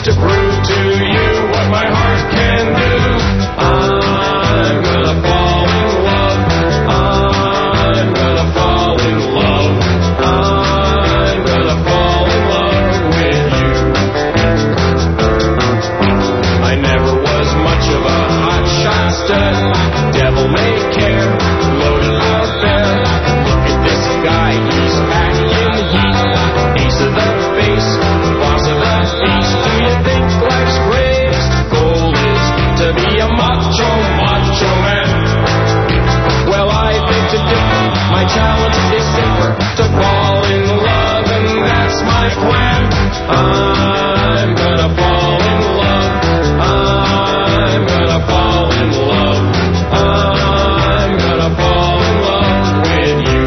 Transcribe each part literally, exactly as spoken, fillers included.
to prove to you what my heart can do. I'm gonna fall in love. I'm gonna fall in love. I'm gonna fall in love with you. I never was much of a hot shot stud. Devil may care, loaded out there. Look at this guy, he's packing heat. Ace of the face, boss of the feast. Do you think life's greatest goal is to be a macho, macho man? Well, I think to differ, my challenge is different. To fall in love, and that's my plan. I'm gonna fall in love. I'm gonna fall in love. I'm gonna fall in love with you.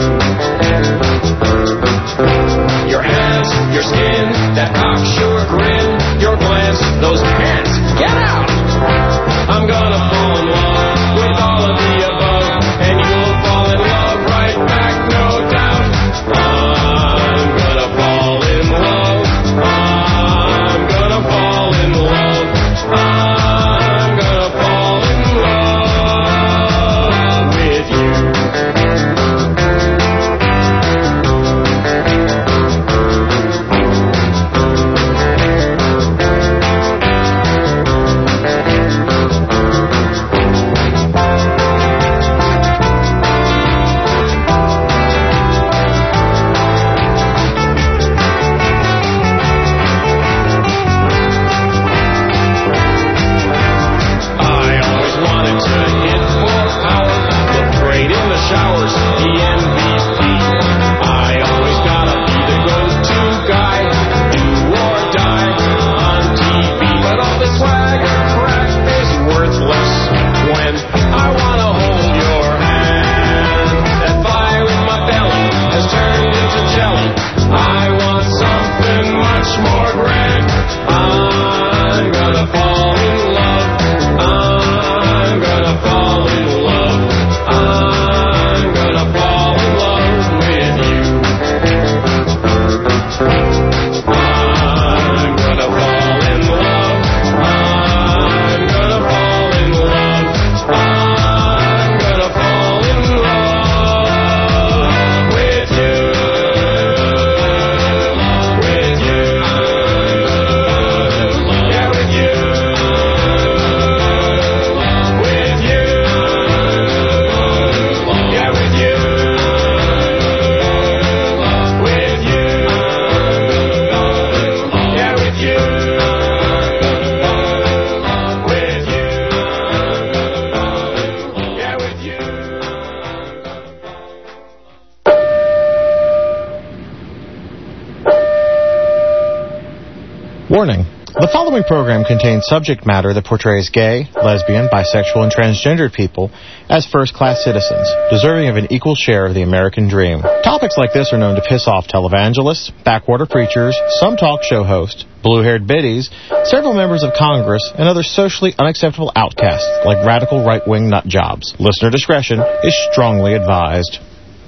Your hands, your skin, that cocksure grin, your glance, those pants, get out! I'm gonna fall in love with all of the above, and you'll fall in love right back, no doubt. I'm gonna fall in love. I'm gonna fall in love. I'm gonna fall in love with you. Showers, the M V P. I always gotta be the go-to guy, do or die on T V. But all this swagger crap is worthless when I wanna hold your hand. That fire in my belly has turned into jelly. I want something much more grand. I'm gonna fall in love. I'm gonna fall in love. I'm gonna fall in love with you. I'm gonna fall in love. I'm gonna fall in love. I'm gonna fall in love with you. With you. Yeah, with you. With you. Yeah, with you. With you. Yeah, with you. With you. Yeah, with you. Warning. The following program contains subject matter that portrays gay, lesbian, bisexual, and transgendered people as first-class citizens, deserving of an equal share of the American dream. Topics like this are known to piss off televangelists, backwater preachers, some talk show hosts, blue-haired biddies, several members of Congress, and other socially unacceptable outcasts like radical right-wing nut jobs. Listener discretion is strongly advised.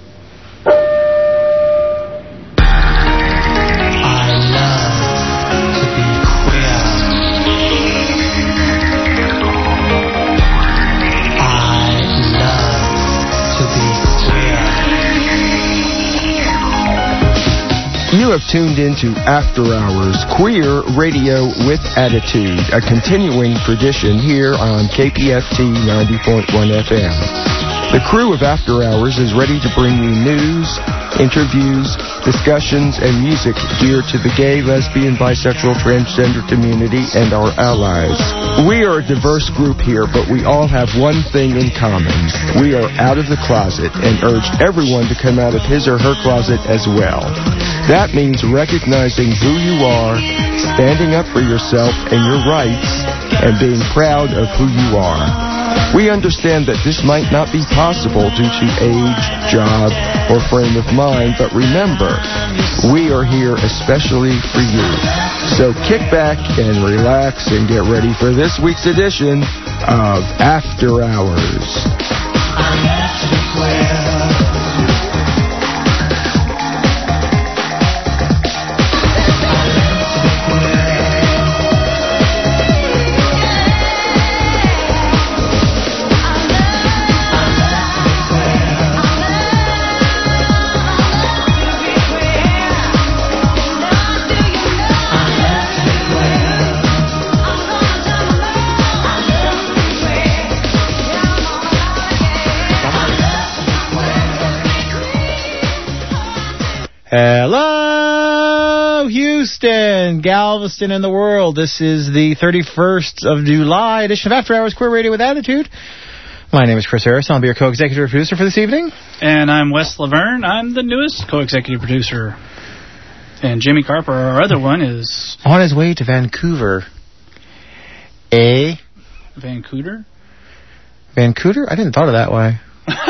You have tuned into After Hours, queer radio with attitude, a continuing tradition here on K P F T ninety point one F M. The crew of After Hours is ready to bring you news, interviews, discussions, and music geared to the gay, lesbian, bisexual, transgender community and our allies. We are a diverse group here, but we all have one thing in common. We are out of the closet and urge everyone to come out of his or her closet as well. That means recognizing who you are, standing up for yourself and your rights, and being proud of who you are. We understand that this might not be possible due to age, job, or frame of mind, but remember, we are here especially for you. So kick back and relax and get ready for this week's edition of After Hours. Houston, Galveston, and the world. This is the thirty-first of July edition of After Hours Queer Radio with Attitude. My name is Chris Harris. I'll be your co-executive producer for this evening. And I'm Wes Laverne. I'm the newest co-executive producer. And Jimmy Carper, our other one, is... on his way to Vancouver. Eh? Vancouver? Vancouver? I didn't thought of that way.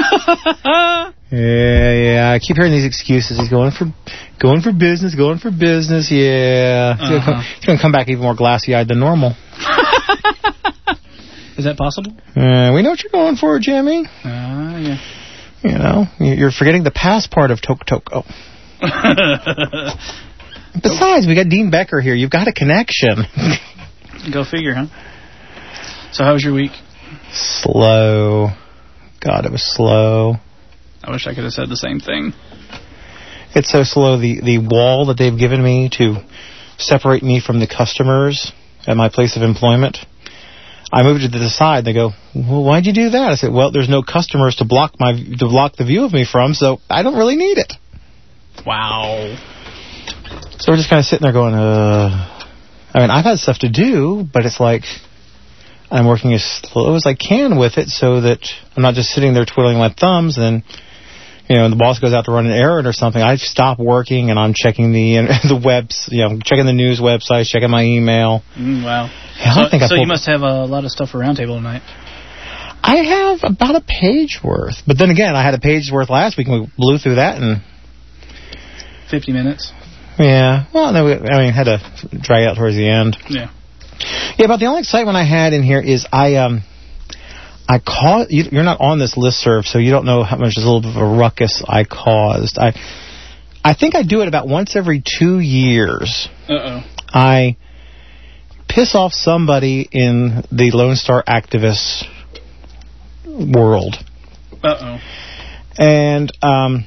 yeah, yeah. I keep hearing these excuses. He's going for going for business, going for business. Yeah. He's Uh-huh. going to come back even more glassy-eyed than normal. Is that possible? Uh, we know what you're going for, Jimmy. Ah, uh, yeah. You know, you're forgetting the past part of Tok Toko. Besides, we got Dean Becker here. You've got a connection. Go figure, huh? So how was your week? Slow. God, it was slow. I wish I could have said the same thing. It's so slow. The, the wall that they've given me to separate me from the customers at my place of employment, I moved it to the side. They go, well, why'd you do that? I said, well, there's no customers to block my to block the view of me from, so I don't really need it. Wow. So we're just kind of sitting there going, uh... I mean, I've had stuff to do, but it's like I'm working as slow as I can with it so that I'm not just sitting there twiddling my thumbs and then, you know, the boss goes out to run an errand or something. I stop working and I'm checking the the webs, you know, checking the news websites, checking my email. Mm, wow. Yeah, so I think I so pulled, you must have a lot of stuff for Roundtable tonight. I have about a page worth. But then again, I had a page worth last week and we blew through that in fifty minutes. Yeah. Well, no, we, I mean, had to drag it out towards the end. Yeah. Yeah, but the only excitement I had in here is I um I caused, you, you're not on this listserv, so you don't know how much, a little bit of a ruckus I caused. I I think I do it about once every two years. Uh-oh. I piss off somebody in the Lone Star activist world. Uh-oh. And um,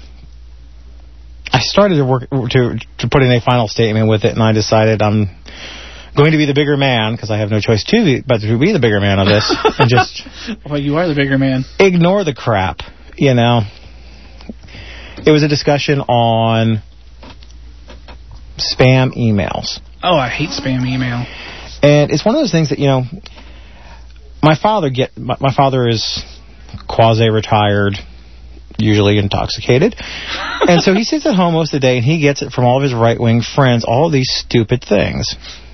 I started to work to to put in a final statement with it, and I decided I'm going to be the bigger man, because I have no choice to be, but to be the bigger man of this, and just... Well, you are the bigger man. Ignore the crap, you know. It was a discussion on spam emails. Oh, I hate spam email. And it's one of those things that, you know, my father get my, my father is quasi-retired, usually intoxicated, and so he sits at home most of the day, and he gets it from all of his right-wing friends, all of these stupid things.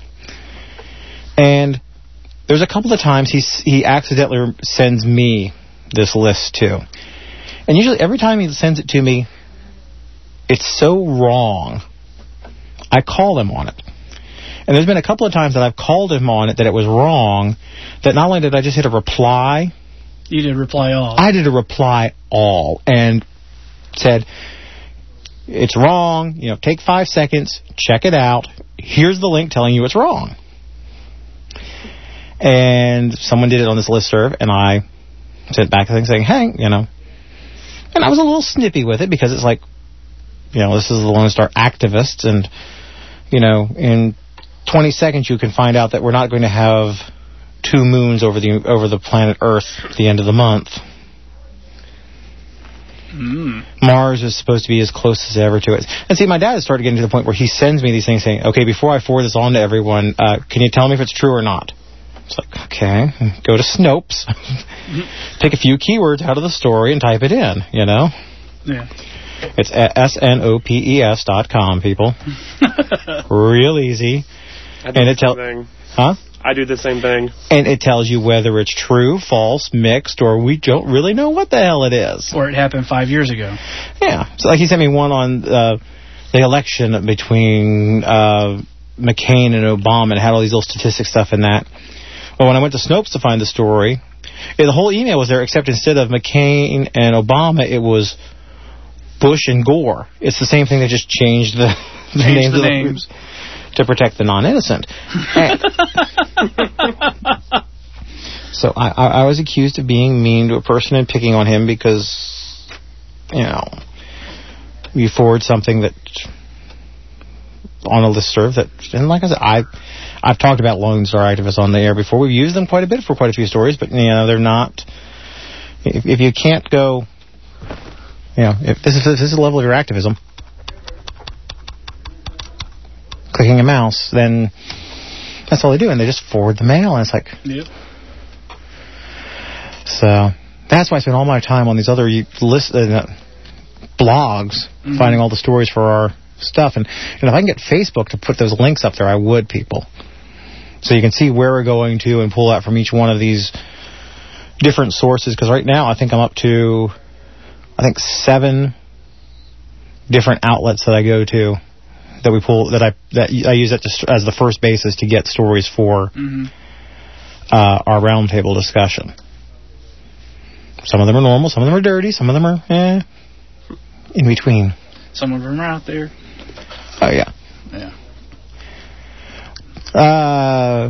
And there's a couple of times he he accidentally sends me this list, too. And usually every time he sends it to me, it's so wrong, I call him on it. And there's been a couple of times that I've called him on it that it was wrong, that not only did I just hit a reply... You did reply all. I did a reply all and said, it's wrong, you know, take five seconds, check it out, here's the link telling you it's wrong. And someone did it on this listserv, and I sent back a thing saying, hey, you know. And I was a little snippy with it, because it's like, you know, this is the Lone Star activists, and, you know, in twenty seconds you can find out that we're not going to have two moons over the over the planet Earth at the end of the month. Mm. Mars is supposed to be as close as ever to it. And see, my dad has started getting to the point where he sends me these things saying, okay, before I forward this on to everyone, uh, can you tell me if it's true or not? It's like, okay, go to Snopes, take a few keywords out of the story and type it in, you know? Yeah. It's S N O P E S dot com, people. Real easy. I do and the it tell- same thing. Huh? I do the same thing. And it tells you whether it's true, false, mixed, or we don't really know what the hell it is. Or it happened five years ago. Yeah. So like he sent me one on uh, the election between uh, McCain and Obama, and had all these little statistic stuff in that. Well, when I went to Snopes to find the story, yeah, the whole email was there, except instead of McCain and Obama, it was Bush and Gore. It's the same thing. They just changed the, the Change names the of the names. to protect the non-innocent. And so I, I, I was accused of being mean to a person and picking on him because, you know, you forward something that on a listserv that, and like I said, I, I've talked about Lone Star activists on the air before. We've used them quite a bit for quite a few stories, but, you know, they're not, if, if you can't go, you know, if this is, if this is the level of your activism, breaking a mouse, then that's all they do, and they just forward the mail, and it's like... Yep. So, that's why I spend all my time on these other list, uh, blogs, mm-hmm. finding all the stories for our stuff, and, and if I can get Facebook to put those links up there, I would, people. So you can see where we're going to and pull out from each one of these different sources, because right now I think I'm up to, I think, seven different outlets that I go to that we pull, that I that I use that to, as the first basis to get stories for mm-hmm. uh, our roundtable discussion. Some of them are normal, some of them are dirty, some of them are eh, in between. Some of them are out there. Oh, yeah. Yeah. Uh,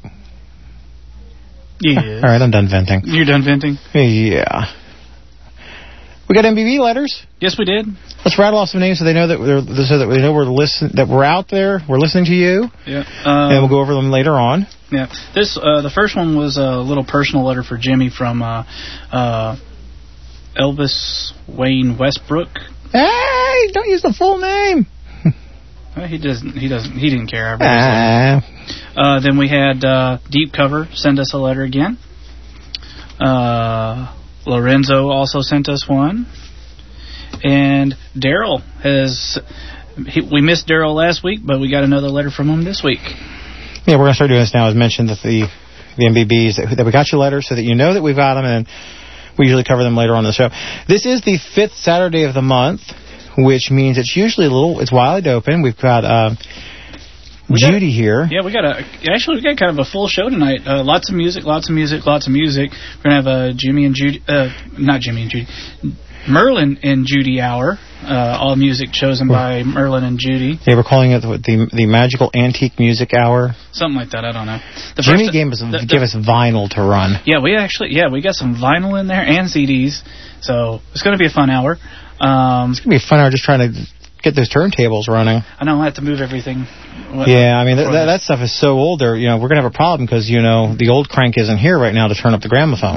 yeah. All right, I'm done venting. You're done venting? Yeah. We got M B B letters. Yes, we did. Let's rattle off some names so they know that we're so that we know we're listen that we're out there. We're listening to you. Yeah. Um, and we'll go over them later on. Yeah. This uh, the first one was a little personal letter for Jimmy from uh, uh, Elvis Wayne Westbrook. Hey, don't use the full name. Well, he doesn't. He doesn't. He didn't care. Ah. Uh, then we had uh, Deep Cover send us a letter again. Uh, Lorenzo also sent us one, and Daryl has. He, we missed Daryl last week, but we got another letter from him this week. Yeah, we're gonna start doing this now. As mentioned, that the the M B Bs that, that we got your letters so that you know that we've got them, and we usually cover them later on in the show. This is the fifth Saturday of the month, which means it's usually a little, it's wide open. We've got uh, we Judy got, here. Yeah, we got a, actually we got kind of a full show tonight. Uh, lots of music, lots of music, lots of music. We're going to have a Jimmy and Judy, uh, not Jimmy and Judy, Merlin and Judy hour. Uh, all music chosen by Merlin and Judy. Yeah, we're calling it the the, the magical antique music hour. Something like that, I don't know. The Jimmy first, gave us, the, give the, us vinyl to run. Yeah, we actually, yeah, we got some vinyl in there and C Ds. So it's going to be a fun hour. Um, it's going to be a fun hour just trying to get those turntables running. I know, I have to move everything. What, yeah, I mean, th- that, that stuff is so old. There, you know, we're going to have a problem because, you know, the old crank isn't here right now to turn up the gramophone.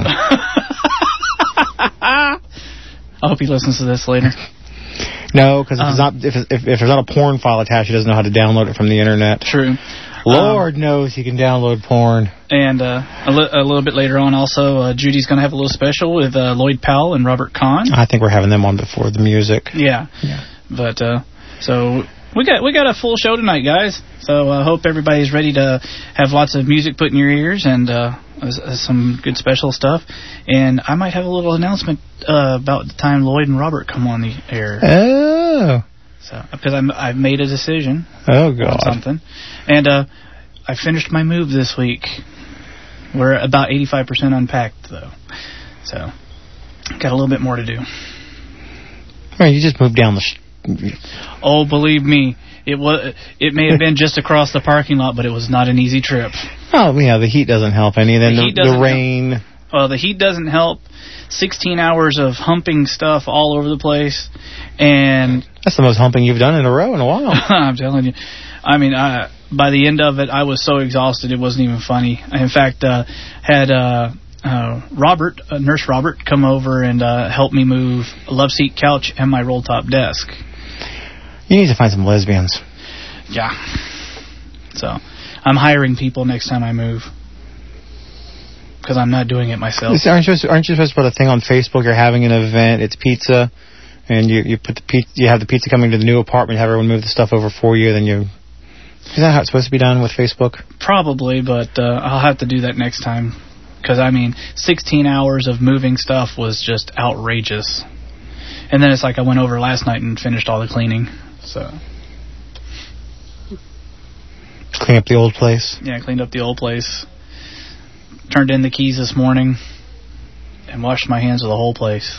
I hope he listens to this later. No, because if, um, it's not, if, if, if there's not a porn file attached, he doesn't know how to download it from the internet. True. Lord um, knows he can download porn. And uh, a, li- a little bit later on, also, uh, Judy's going to have a little special with uh, Lloyd Powell and Robert Kahn. I think we're having them on before the music. Yeah. yeah. But, uh, so, we got we got a full show tonight, guys. So, I uh, hope everybody's ready to have lots of music put in your ears and uh, some good special stuff. And I might have a little announcement uh, about the time Lloyd and Robert come on the air. Oh. So, because I'm, I've made a decision. Oh, God. On something. And uh, I finished my move this week. We're about eighty-five percent unpacked, though. So, got a little bit more to do. Well, you just moved down the... Sh- oh, believe me, it was. It may have been just across the parking lot, but it was not an easy trip. Oh, yeah, the heat doesn't help any. Then the, the, the rain... Help. Well, the heat doesn't help. sixteen hours of humping stuff all over the place. And... That's the most humping you've done in a row in a while. I'm telling you. I mean, I, by the end of it, I was so exhausted it wasn't even funny. I, in fact, uh, had uh, uh, Robert, uh, Nurse Robert, come over and uh, help me move a love seat couch and my roll-top desk. You need to find some lesbians. Yeah. So, I'm hiring people next time I move. Because I'm not doing it myself. Aren't you, supposed to, aren't you supposed to put a thing on Facebook? You're having an event. It's pizza. And you, you put the pizza, you have the pizza coming to the new apartment, have everyone move the stuff over for you, then you... Is that how it's supposed to be done with Facebook? Probably, but uh, I'll have to do that next time. Because, I mean, sixteen hours of moving stuff was just outrageous. And then it's like I went over last night and finished all the cleaning. So... Clean up the old place? Yeah, I cleaned up the old place. Turned in the keys this morning. And washed my hands of the whole place.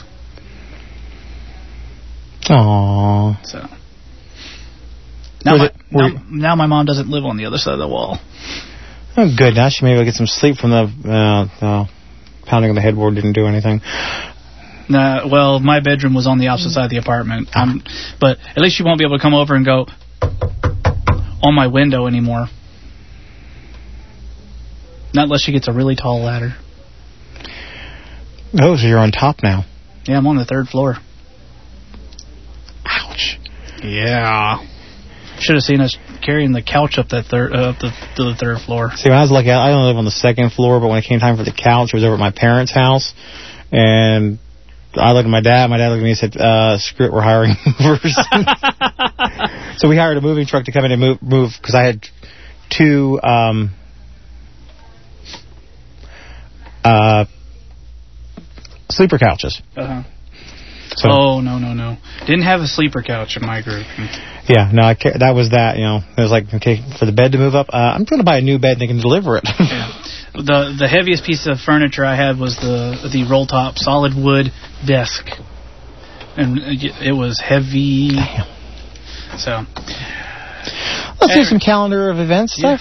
Aww. So... Now my, now, now my mom doesn't live on the other side of the wall. Oh, good. Now she may be able to get some sleep from the uh, uh, pounding on the headboard didn't do anything. Nah, well, my bedroom was on the opposite side of the apartment. Um, but at least she won't be able to come over and go on my window anymore. Not unless she gets a really tall ladder. Oh, so you're on top now. Yeah, I'm on the third floor. Ouch. Yeah. Should have seen us carrying the couch up that third, uh, up the, to the third floor. See, when I was lucky, I only live on the second floor, but when it came time for the couch, it was over at my parents' house, and I looked at my dad. My dad looked at me and said, uh, "Screw it, we're hiring movers." So we hired a moving truck to come in and move, move because I had two um, uh, sleeper couches. Uh-huh. So, oh, no, no, no. Didn't have a sleeper couch in my group. Yeah, no, I ca- that was that, you know. It was like, okay, for the bed to move up, uh, I'm going to buy a new bed and they can deliver it. Yeah. The the heaviest piece of furniture I had was the the roll-top solid wood desk. And it was heavy. Damn. So. Let's do some calendar of events stuff.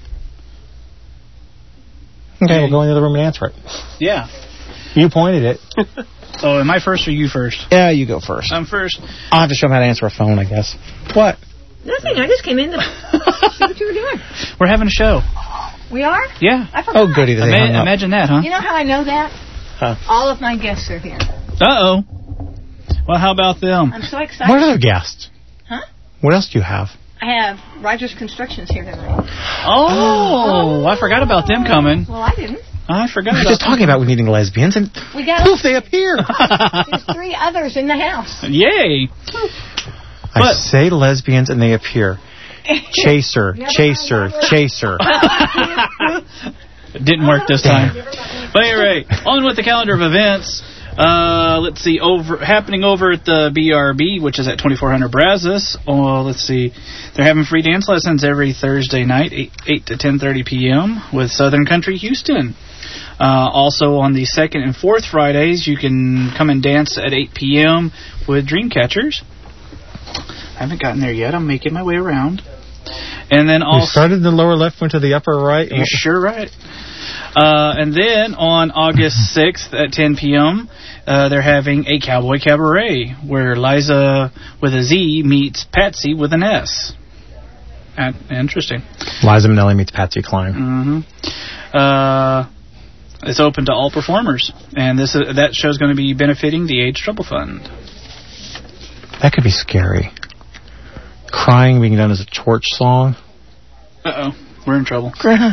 Yeah. Okay, we'll go into the room and answer it. Yeah. You pointed it. So am I first or you first? Yeah, you go first. I'm first. I'll have to show them how to answer a phone, I guess. What? Nothing. I just came in to see what you were doing. We're having a show. We are? Yeah. I forgot. Oh, goody. They Ima- hung up. imagine that, huh? You know how I know that? Huh. All of my guests are here. Uh-oh. Well, how about them? I'm so excited. What other guests? Huh? What else do you have? I have Rogers Constructions here tonight. Oh, I forgot about them coming. Well, I didn't. I forgot We were about just talking about we needing lesbians, and We got poof, they appear. There's three others in the house. Yay. I But- say lesbians, and they appear. Chaser, Never chaser, mind. chaser. It didn't work this time. But anyway, on with the calendar of events. Uh, let's see, over happening over at the B R B, which is at twenty-four hundred Brazos. Oh, let's see, they're having free dance lessons every Thursday night, eight, eight to ten thirty p.m. with Southern Country Houston. Uh, also on the second and fourth Fridays, you can come and dance at eight p.m. with Dreamcatchers. I haven't gotten there yet. I'm making my way around. And then You also, started in the lower left, went to the upper right. you're sure right. Uh, and then on August sixth at ten p.m., uh, they're having a Cowboy Cabaret where Liza with a Z meets Patsy with an S. Uh, interesting. Liza Minnelli meets Patsy Cline. Mm-hmm. Uh, it's open to all performers, and this uh, that show's going to be benefiting the AIDS Trouble Fund. That could be scary. Crying being done as a church song. Uh-oh, we're in trouble.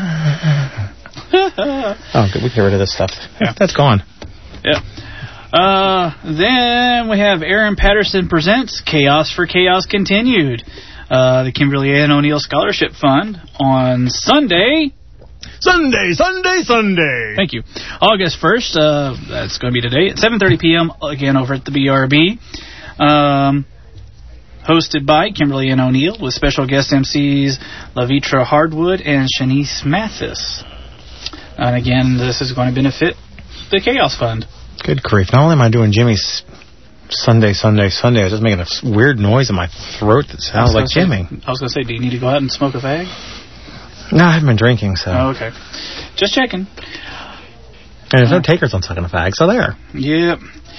Oh, good. We can get rid of this stuff. Yeah. That's gone. Yeah. Uh, then we have Aaron Patterson Presents Chaos for Chaos Continued. Uh, the Kimberly Ann O'Neill Scholarship Fund on Sunday. Sunday, Sunday, Sunday. Thank you. August first, uh, that's going to be today at seven thirty p.m. again over at the B R B. Um, hosted by Kimberly Ann O'Neill with special guest M Cs Lavitra Hardwood and Shanice Mathis. And again, this is going to benefit the Chaos Fund. Good grief. Not only am I doing Jimmy's Sunday, Sunday, Sunday, I was just making a weird noise in my throat that sounds like say, Jimmy. I was going to say, do you need to go out and smoke a fag? No, I haven't been drinking, so. Oh, okay. Just checking. And there's no takers on sucking a fag, so there. Yep.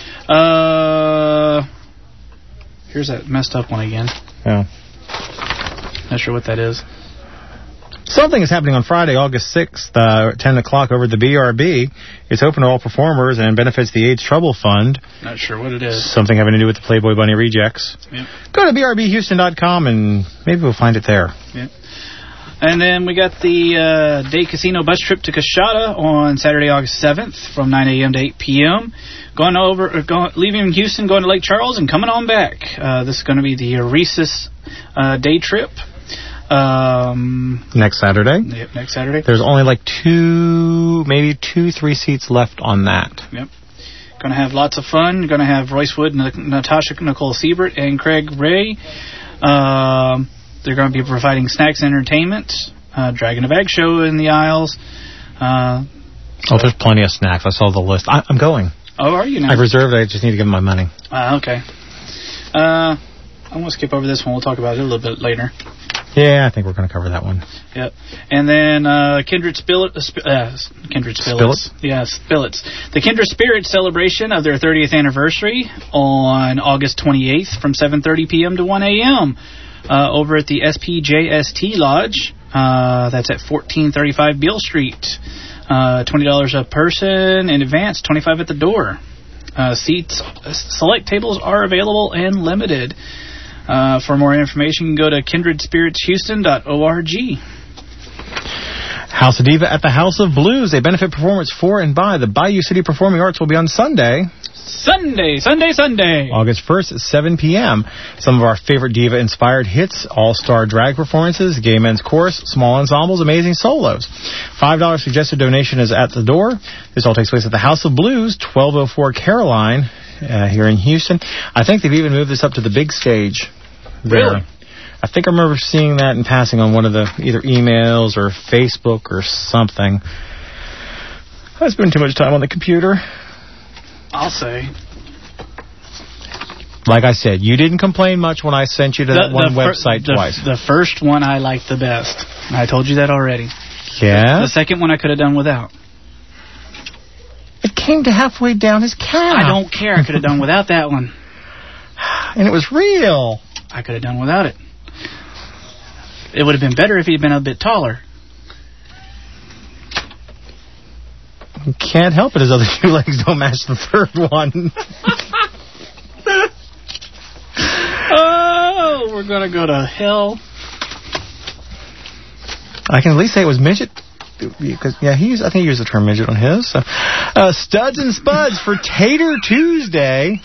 Uh, here's that messed up one again. Yeah. Not sure what that is. Something is happening on Friday, August sixth, uh, at ten o'clock over at the B R B. It's open to all performers and benefits the AIDS Trouble Fund. Not sure what it is. Something having to do with the Playboy Bunny Rejects. Yep. Go to b r b houston dot com and maybe we'll find it there. Yep. And then we got the uh, day casino bus trip to Coshada on Saturday, August seventh from nine a.m. to eight p.m. Going over, uh, going, leaving Houston, going to Lake Charles, and coming on back. Uh, this is going to be the Eresus uh, day trip. Um, Next Saturday. Yep, next Saturday. There's only like two, maybe two, three seats left on that. Yep. Going to have lots of fun. Going to have Royce Wood, N- Natasha Nicole Siebert, and Craig Ray. Um, they're going to be providing snacks and entertainment. Uh, Dragon a Bag show in the aisles. Uh, Oh, there's plenty of snacks. I saw the list. I, I'm going. oh, are you now? I've reserved it. I just need to give them my money. Uh, okay. Uh, I'm going to skip over this one. We'll talk about it a little bit later. Yeah, I think we're going to cover that one. Yep. And then uh, Kindred Spillet, uh, sp- uh, Kindred Spillets. Yeah, Spillets. The Kindred Spirits celebration of their thirtieth anniversary on August twenty-eighth from seven thirty p.m. to one a.m. Uh, over at the S P J S T Lodge. Uh, that's at fourteen thirty-five Beale Street. Uh, twenty dollars a person in advance, twenty-five dollars at the door. Uh, seats, uh, select tables are available and limited. Uh, for more information, go to kindred spirits houston dot org. House of Diva at the House of Blues, a benefit performance for and by the Bayou City Performing Arts, will be on Sunday. Sunday, Sunday, Sunday. August first at seven p.m. Some of our favorite diva-inspired hits, all-star drag performances, gay men's chorus, small ensembles, amazing solos. five dollars suggested donation is at the door. This all takes place at the House of Blues, twelve oh four Caroline, uh, here in Houston. I think they've even moved this up to the big stage there. Really? I think I remember seeing that in passing on one of the either emails or Facebook or something. I spend too much time on the computer. I'll say. Like I said, you didn't complain much when I sent you to that one fir- website the, twice. The first one I liked the best. I told you that already. Yeah? The second one I could have done without. It came to halfway down his calf. I don't care. I could have done without that one. And it was real. I could have done without it. It would have been better if he'd been a bit taller. You can't help it. His other two legs don't match the third one. Oh, we're going to go to hell. I can at least say it was midget. Because, yeah, he used, I think he used the term midget on his. So. Uh, Studs and Spuds for Tater Tuesday.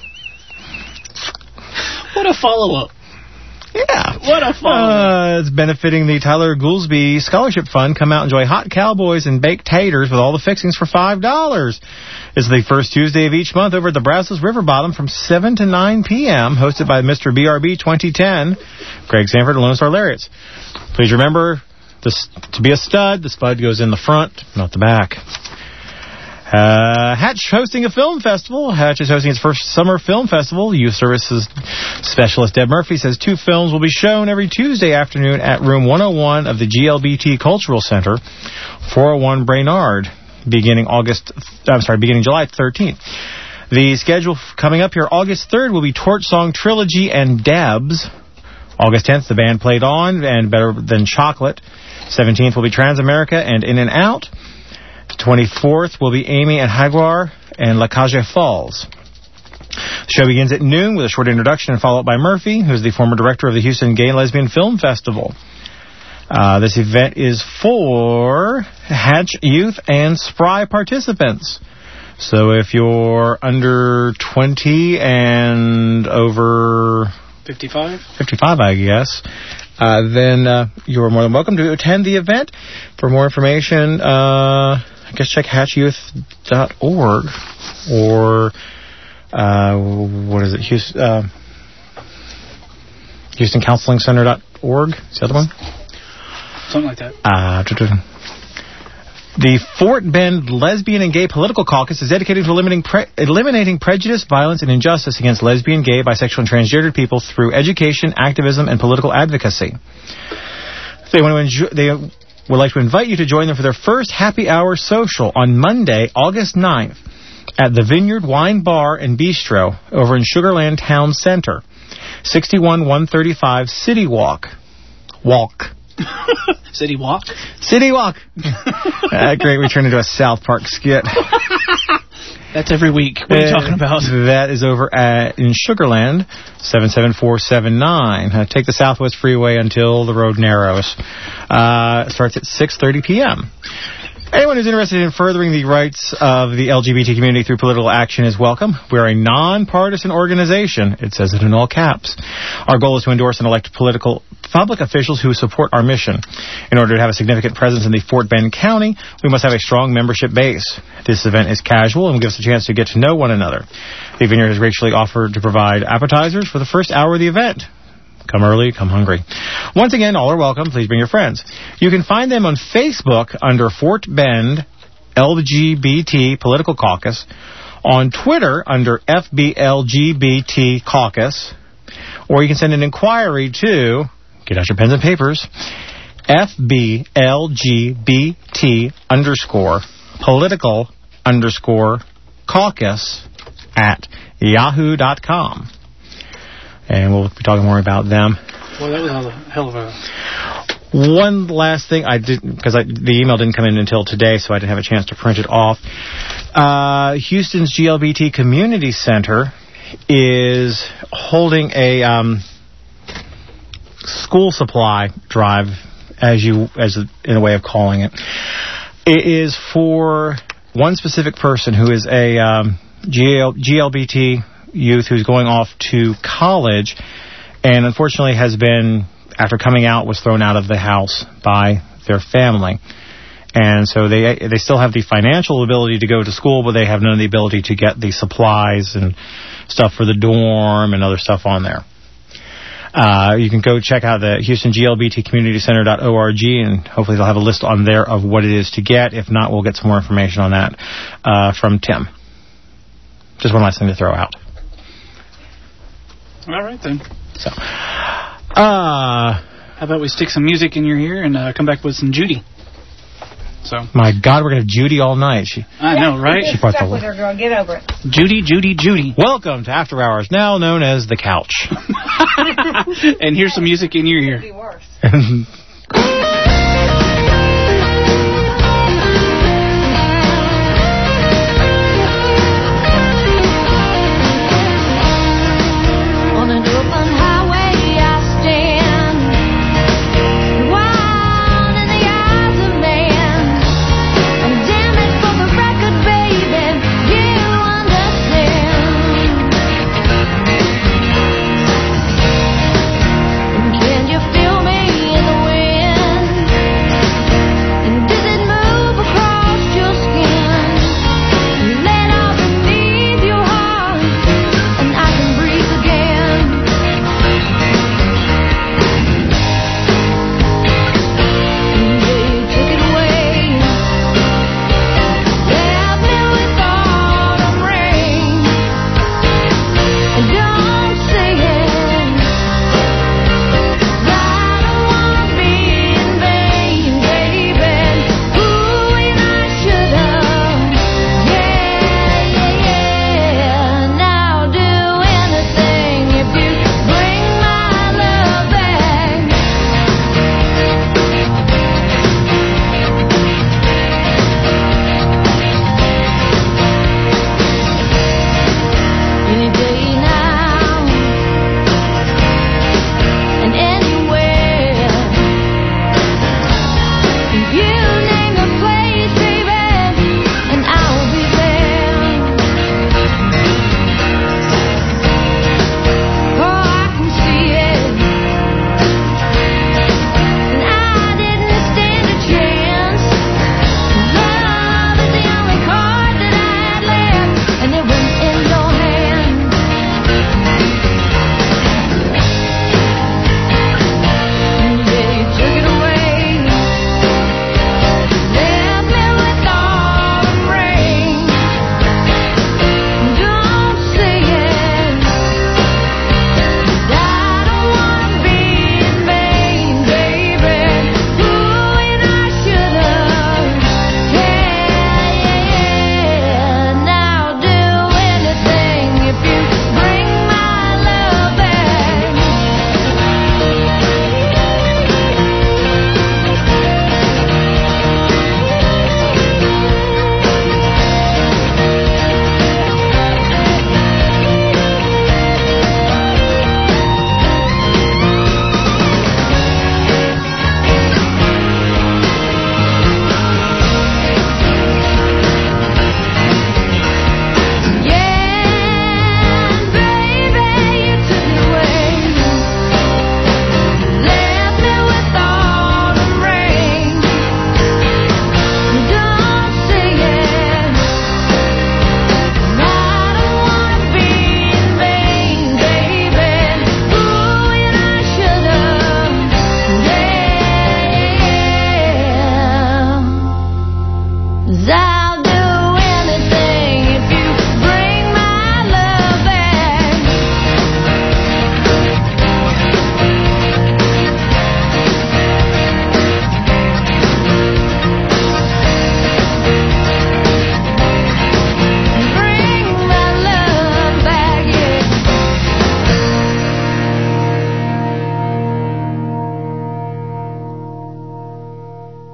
What a follow-up. Yeah. What a follow-up. Uh, it's benefiting the Tyler Goolsby Scholarship Fund. Come out and enjoy hot cowboys and baked taters with all the fixings for five dollars. It's the first Tuesday of each month over at the Brazos River Bottom from seven to nine p.m., hosted by Mister B R B twenty ten, Greg Sanford, and Lone Star Lariats. Please remember, this, to be a stud, the spud goes in the front, not the back. Uh, Hatch hosting a film festival. Hatch is hosting its first summer film festival. Youth Services Specialist Deb Murphy says two films will be shown every Tuesday afternoon at room one oh one of the G L B T Cultural Center, four oh one Brainard, beginning August. I'm sorry, beginning July thirteenth. The schedule coming up here, August third, will be Torch Song Trilogy and Debs. August tenth, the band Played On and Better Than Chocolate. seventeenth will be Transamerica and In and Out. twenty-fourth will be Amy and Jaguar and La Cage Falls. The show begins at noon with a short introduction and followed by Murphy, who is the former director of the Houston Gay and Lesbian Film Festival. Uh, this event is for Hatch Youth and Spry participants. So if you're under twenty and over fifty-five? fifty-five, I guess. Uh, then uh, you're more than welcome to attend the event. For more information, uh, I guess check hatch youth dot org or, uh, what is it, Houston, uh, Houston Counseling Center dot org. Is the other one? Something like that. Uh, the Fort Bend Lesbian and Gay Political Caucus is dedicated to eliminating, pre- eliminating prejudice, violence, and injustice against lesbian, gay, bisexual, and transgendered people through education, activism, and political advocacy. They want to enjoy, they would like to invite you to join them for their first happy hour social on Monday, August ninth, at the Vineyard Wine Bar and Bistro over in Sugar Land Town Center, sixty-one one thirty-five City Walk. Walk. City Walk? City Walk. uh, great, we turned into a South Park skit. That's every week. What are you talking about? That is over at, in Sugar Land, seven seven four seven nine. Uh, take the Southwest Freeway until the road narrows. Uh, it starts at six thirty p.m. Anyone who's interested in furthering the rights of the L G B T community through political action is welcome. We're a nonpartisan organization. It says it in all caps. Our goal is to endorse and elect political public officials who support our mission. In order to have a significant presence in the Fort Bend County, we must have a strong membership base. This event is casual and gives us a chance to get to know one another. The Vineyard has graciously offered to provide appetizers for the first hour of the event. Come early, come hungry. Once again, all are welcome. Please bring your friends. You can find them on Facebook under Fort Bend L G B T Political Caucus, on Twitter under F B L G B T Caucus, or you can send an inquiry to, get out your pens and papers, F B L G B T underscore political underscore caucus at yahoo dot com. And we'll be talking more about them. Well, that was a hell of a... One last thing, I didn't, because I, the email didn't come in until today, so I didn't have a chance to print it off. Uh, Houston's G L B T Community Center is holding a um, school supply drive, as you as a, in a way of calling it. It is for one specific person who is a um, G L B T youth who's going off to college, and unfortunately has been, after coming out, was thrown out of the house by their family. And so they they still have the financial ability to go to school, but they have none of the ability to get the supplies and stuff for the dorm and other stuff on there. Uh, you can go check out the Houston G L B T Community Center dot org, and hopefully they'll have a list on there of what it is to get. If not, we'll get some more information on that uh, from Tim. Just one last thing to throw out. All right, then. So, uh, how about we stick some music in your ear and uh, come back with some Judy? So. My God, we're going to have Judy all night. She, I know, right? She stuck with her, girl. Get over it. Judy, Judy, Judy. Welcome to After Hours, now known as The Couch. And here's some music in your ear. It could be worse.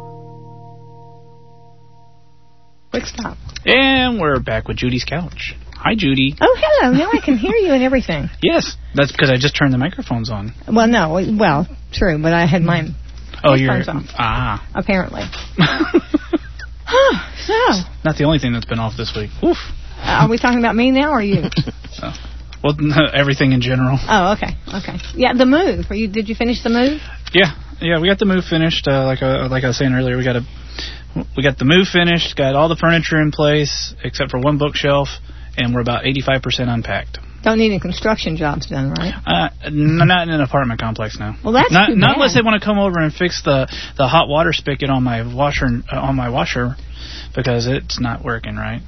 Quick stop. And we're back with Judy's Couch. Hi, Judy. Oh, hello. Now I can hear you and everything. Yes, that's because I just turned the microphones on. Well, no. Well, true, but I had mine. Oh, you're on, ah. Apparently. So. Not the only thing that's been off this week. Oof. Uh, are we talking about me now or you? Oh. Well, everything in general. Oh, okay, okay. Yeah, the move. Are you? Did you finish the move? Yeah, yeah. We got the move finished. Uh, like uh, like I was saying earlier, we got a we got the move finished. Got all the furniture in place except for one bookshelf, and we're about eighty-five percent unpacked. Don't need any construction jobs done, right? Uh, n- not in an apartment complex, no. Well, that's not too not bad. unless they want to come over and fix the, the hot water spigot on my washer uh, on my washer because it's not working right.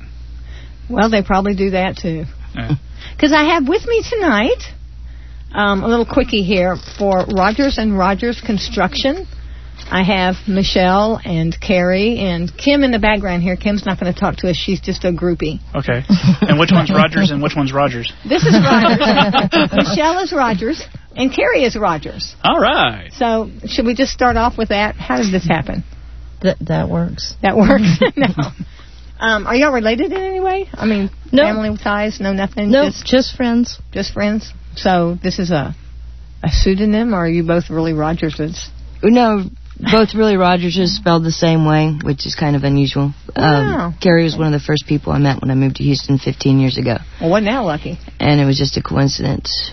Well, they probably do that too. Because Yeah. I have with me tonight um, a little quickie here for Rogers and Rogers Construction. I have Michelle and Carrie and Kim in the background here. Kim's not going to talk to us. She's just a groupie. Okay. And which one's Rogers and which one's Rogers? This is Rogers. Michelle is Rogers and Carrie is Rogers. All right. So should we just start off with that? How did this happen? That that works. That works? No. Um, are y'all related in any way? I mean, No. family ties? No, nothing? No, Just, just friends. just friends? So this is a a pseudonym, or are you both really Rogerses? No, both really Rogers is spelled the same way, which is kind of unusual. Wow. Um, Carrie was one of the first people I met when I moved to Houston fifteen years ago. Well, wasn't that lucky? And it was just a coincidence.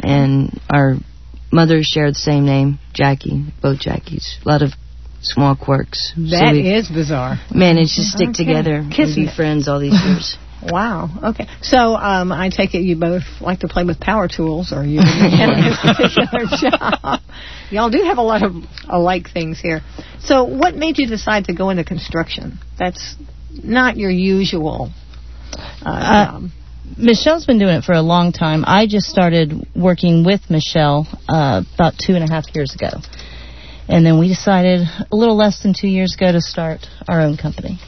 And our mothers shared the same name, Jackie, both Jackies. A lot of small quirks. That so we is bizarre. managed to stick Okay. together and Kissing be it. friends all these years. Wow. Okay. So um, I take it you both like to play with power tools, or you have this particular job. Y'all do have a lot of alike things here. So what made you decide to go into construction? That's not your usual uh, Uh, job. Michelle's been doing it for a long time. I just started working with Michelle uh, about two and a half years ago. And then we decided a little less than two years ago to start our own company.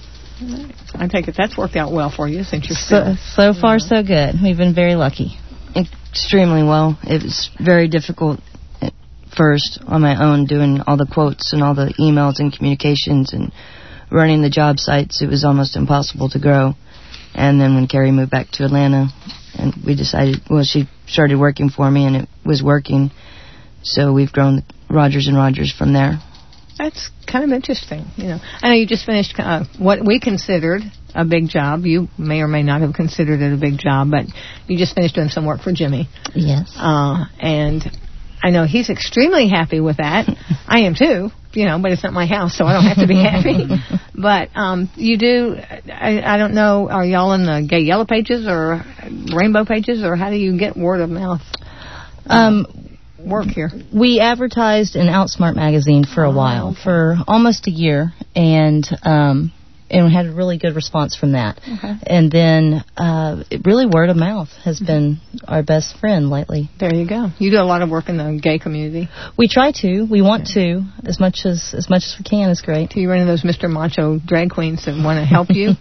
I take it that's worked out well for you since you're So, still... so far, so good. We've been very lucky. Extremely well. It was very difficult at first on my own, doing all the quotes and all the emails and communications and running the job sites. It was almost impossible to grow. And then when Carrie moved back to Atlanta, and we decided, well, she started working for me, and it was working. So we've grown Rogers and Rogers from there. That's kind of interesting. You know, I know you just finished uh, what we considered a big job. You may or may not have considered it a big job, but you just finished doing some work for Jimmy. Yes. Uh, and I know he's extremely happy with that. I am too, you know, but it's not my house, so I don't have to be happy. But um, you do, I, I don't know, are y'all in the Gay Yellow Pages or Rainbow Pages, or how do you get word of mouth uh, Um, work here? we advertised in Outsmart magazine for a Oh, while, okay. for almost a year, and um, and we had a really good response from that. Okay. And then uh, it really word of mouth has been our best friend lately. There you go. You do a lot of work in the gay community. We try to, we want to, as much as as much as we can is great. Do you run into those Mister Macho drag queens that want to help you?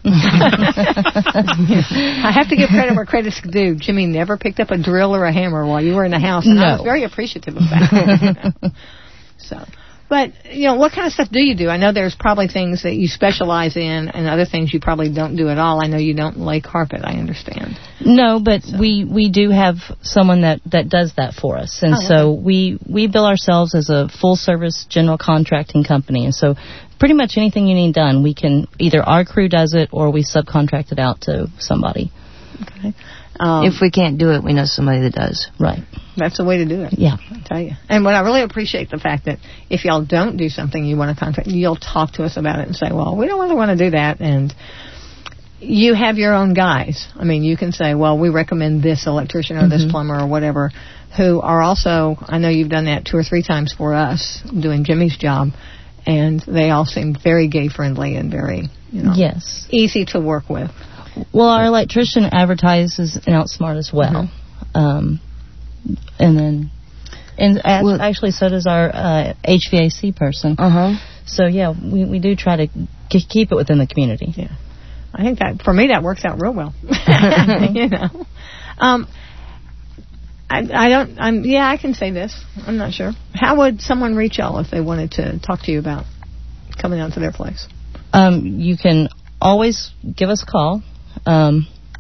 I have to give credit where credit's due. Jimmy never picked up a drill or a hammer while you were in the house, and I No. was very appreciative of that. So, but, you know, what kind of stuff do you do? I know there's probably things that you specialize in and other things you probably don't do at all. I know you don't lay carpet, I understand. No, but we, we do have someone that, that does that for us. And Oh, so we, we bill ourselves as a full-service general contracting company. And so pretty much anything you need done, we can, either our crew does it or we subcontract it out to somebody. Okay. Um, If we can't do it, we know somebody that does. Right. That's the way to do it. Yeah. I tell you. And what I really appreciate the fact that if y'all don't do something you want to contract, you'll talk to us about it and say, well, we don't really want to do that. And you have your own guys. I mean, you can say, well, we recommend this electrician or this Mhm. plumber or whatever, who are also, I know you've done that two or three times for us doing Jimmy's job, and they all seem very gay friendly and very, you know, Yes. easy to work with. Well, our electrician advertises in Outsmart as well. Um, and then, and a- Well- actually so does our uh, H V A C person. Uh-huh. So, yeah, we, we do try to k- keep it within the community. Yeah. I think that, for me, that works out real well. You know. Um, I, I don't, I'm, yeah, I can say this. I'm not sure. How would someone reach y'all if they wanted to talk to you about coming out to their place? Um, you can always give us a call. Um,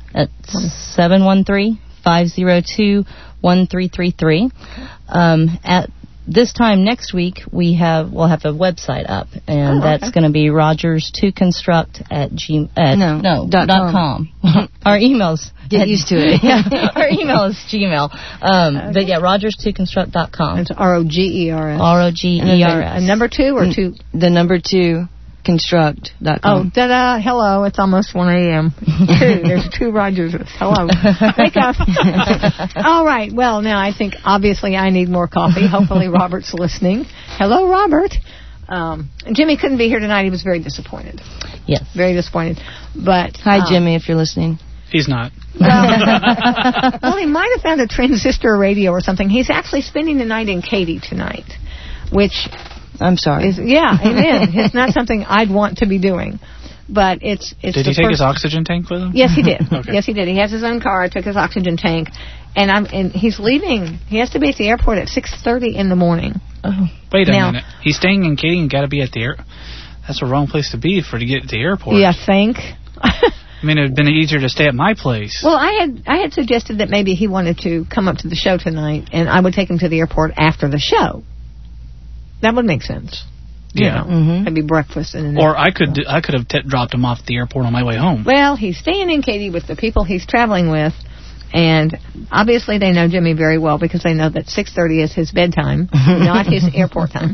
at seven one three, five zero two, one three three three. Um, at this time next week, we have we'll have a website up, and oh, okay. that's going to be Rogers to Construct at g at no, no dot dot com. com. Our emails get used to it. Yeah, our email is Gmail. Um, okay. But yeah, Rogers to Construct dot com. It's R O G E R S. R O G E R S. And number two or two? The number two. Construct dot com. Oh, da-da, hello, it's almost one a.m. Two, there's two Rogerses. Hello. Wake up. All right, well, now I think obviously I need more coffee. Hopefully Robert's listening. Hello, Robert. Um, Jimmy couldn't be here tonight. He was very disappointed. Yes. Very disappointed. But Hi, um, Jimmy, if you're listening. He's not. Well, well, he might have found a transistor radio or something. He's actually spending the night in Katy tonight, which... I'm sorry. Is, yeah, amen. It's not something I'd want to be doing, but it's it's. Did the he take first... his oxygen tank with him? Yes, he did. Okay. Yes, he did. He has his own car. Took his oxygen tank, and I'm and he's leaving. He has to be at the airport at six thirty in the morning. Oh. Wait a now, minute. He's staying in Katy and got to be at the air. That's the wrong place to be for to get to the airport. Yeah, think. I mean, it'd been easier to stay at my place. Well, I had I had suggested that maybe he wanted to come up to the show tonight, and I would take him to the airport after the show. That would make sense. You Yeah. know, Mm-hmm. maybe breakfast and. Or I could do, I could have t- dropped him off at the airport on my way home. Well, he's staying in Katy with the people he's traveling with, and obviously they know Jimmy very well because they know that six thirty is his bedtime, not his airport time.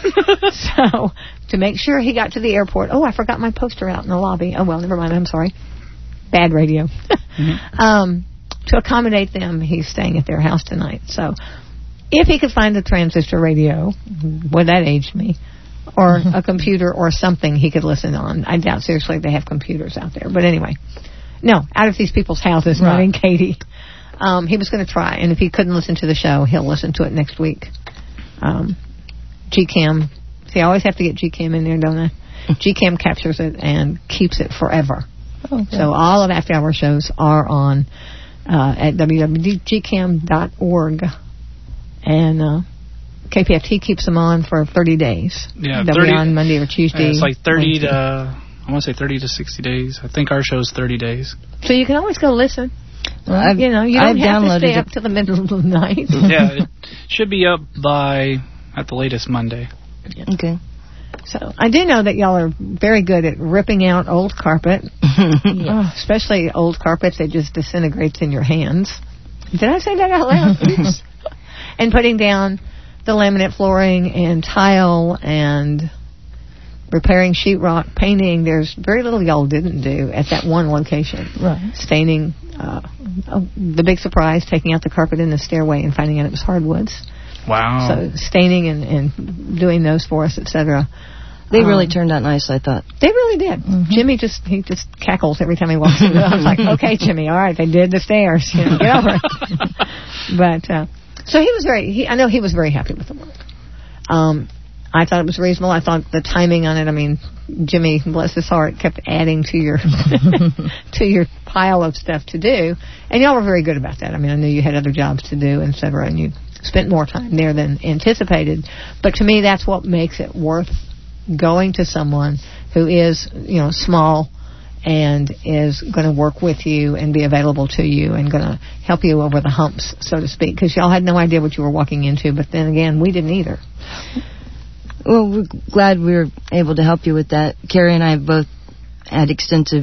So, to make sure he got to the airport, oh, I forgot my poster out in the lobby. Oh, well, never mind, I'm sorry. Bad radio. Mm-hmm. um, to accommodate them, he's staying at their house tonight. So, if he could find a transistor radio, would that age me? Or a computer or something he could listen on. I doubt seriously they have computers out there. But anyway, no, out of these people's houses, right. Not in Katy. Um, he was going to try, and if he couldn't listen to the show, he'll listen to it next week. Um, G CAM, see, I always have to get G CAM in there, don't I? G CAM captures it and keeps it forever. Oh, okay. So all of After Hour shows are on uh, at w w w dot g cam dot org. And... Uh, K P F T keeps them on for thirty days. Yeah, They'll thirty be on Monday or Tuesday. Yeah, it's like thirty Wednesday. to, I want to say thirty to sixty days. I think our show's thirty days. So you can always go listen. Well, I've, you know, you I've don't have to downloaded stay it. up till the middle of the night. Yeah, it should be up by, at the latest, Monday. Okay. So I do know that y'all are very good at ripping out old carpet, oh, especially old carpet that just disintegrates in your hands. Did I say that out loud? Oops. And putting down the laminate flooring and tile and repairing sheetrock, painting. There's very little y'all didn't do at that one location. Right. Staining, uh, oh, the big surprise, taking out the carpet in the stairway and finding out it was hardwoods. Wow. So staining and, and doing those for us, et cetera. They really um, turned out nice, I thought. They really did. Mm-hmm. Jimmy just he just cackles every time he walks through. I was like, okay, Jimmy, all right, they did the stairs. You know, get over it. But uh, so he was very. He, I know he was very happy with the work. Um, I thought it was reasonable. I thought the timing on it. I mean, Jimmy, bless his heart, kept adding to your to your pile of stuff to do, and y'all were very good about that. I mean, I knew you had other jobs to do, et cetera, and you spent more time there than anticipated. But to me, that's what makes it worth going to someone who is, you know, small and is going to work with you and be available to you and going to help you over the humps, so to speak, because y'all had no idea what you were walking into, but then again, we didn't either. Well, we're glad we were able to help you with that. Carrie and I have both had extensive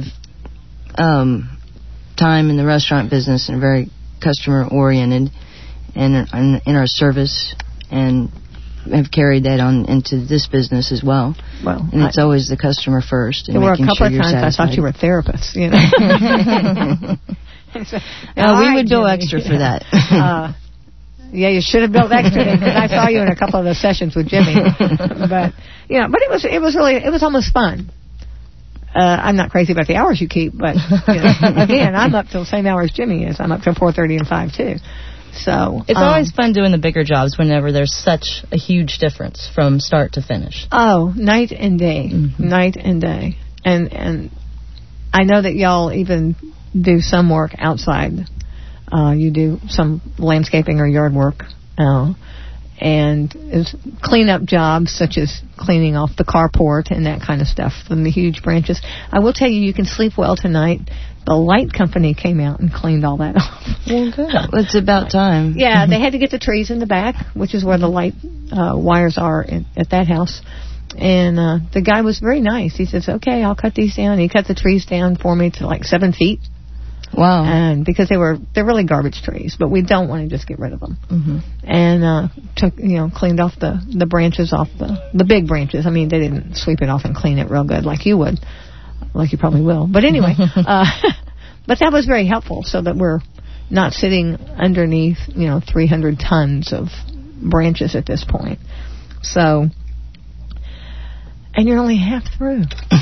um, time in the restaurant business and very customer-oriented and in, in our service, and have carried that on into this business as well. Well, and it's I, always the customer first. And there were a making couple sure of you're times satisfied. I thought you were therapists, you know. so, uh, we right, would bill Jimmy. extra for that. uh, yeah, you should have billed extra because I saw you in a couple of those sessions with Jimmy. But you know, but it was it was really it was almost fun. Uh, I'm not crazy about the hours you keep, but you know, again, I'm up till the same hours Jimmy is. I'm up till four thirty and five too. So it's um, always fun doing the bigger jobs whenever there's such a huge difference from start to finish. Oh, night and day, mm-hmm. night and day, and and I know that y'all even do some work outside. Uh, you do some landscaping or yard work, uh, and it's cleanup jobs such as cleaning off the carport and that kind of stuff from the huge branches. I will tell you, you can sleep well tonight. The light company came out and cleaned all that off. Well, good. It's about time. Yeah, they had to get the trees in the back, which is where the light uh, wires are in, at that house. And uh, the guy was very nice. He says, okay, I'll cut these down. He cut the trees down for me to like seven feet. Wow. And because they were, they're really garbage trees, but we don't want to just get rid of them. Mm-hmm. And uh, took, you know, cleaned off the, the branches off the, the big branches. I mean, they didn't sweep it off and clean it real good like you would, like you probably will. But anyway, uh, but that was very helpful so that we're not sitting underneath, you know, three hundred tons of branches at this point. So... And you're only half through.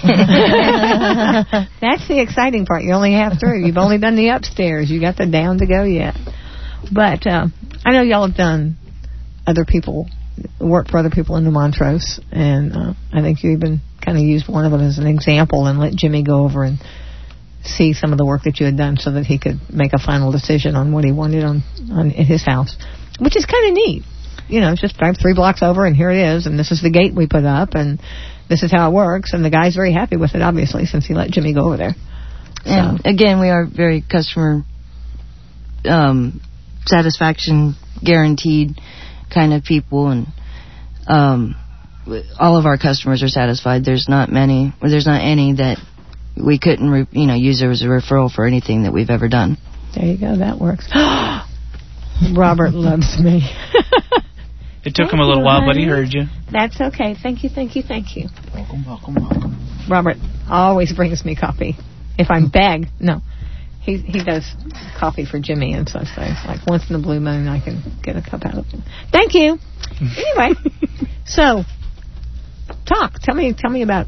That's the exciting part. You're only half through. You've only done the upstairs. You got the down to go yet. But uh, I know y'all have done other people, work for other people in New Montrose. And uh, I think you even kind of used one of them as an example and let Jimmy go over and see some of the work that you had done so that he could make a final decision on what he wanted on, on in his house, which is kind of neat. You know, just drive three blocks over and here it is, and this is the gate we put up, and this is how it works, and the guy's very happy with it, obviously, since he let Jimmy go over there. So. And again, we are very customer um, satisfaction guaranteed kind of people, and um, all of our customers are satisfied. There's not many, or there's not any that we couldn't, re- you know, use as a referral for anything that we've ever done. There you go. That works. Robert loves me. It took Thank him a little you, while, honey. but he heard you. That's okay. Thank you, thank you, thank you. Welcome, welcome, welcome. Robert always brings me coffee. If I'm begged, no. He he does coffee for Jimmy and such things. Like once in a blue moon, I can get a cup out of him. Thank you. Anyway, so talk. Tell me, tell me about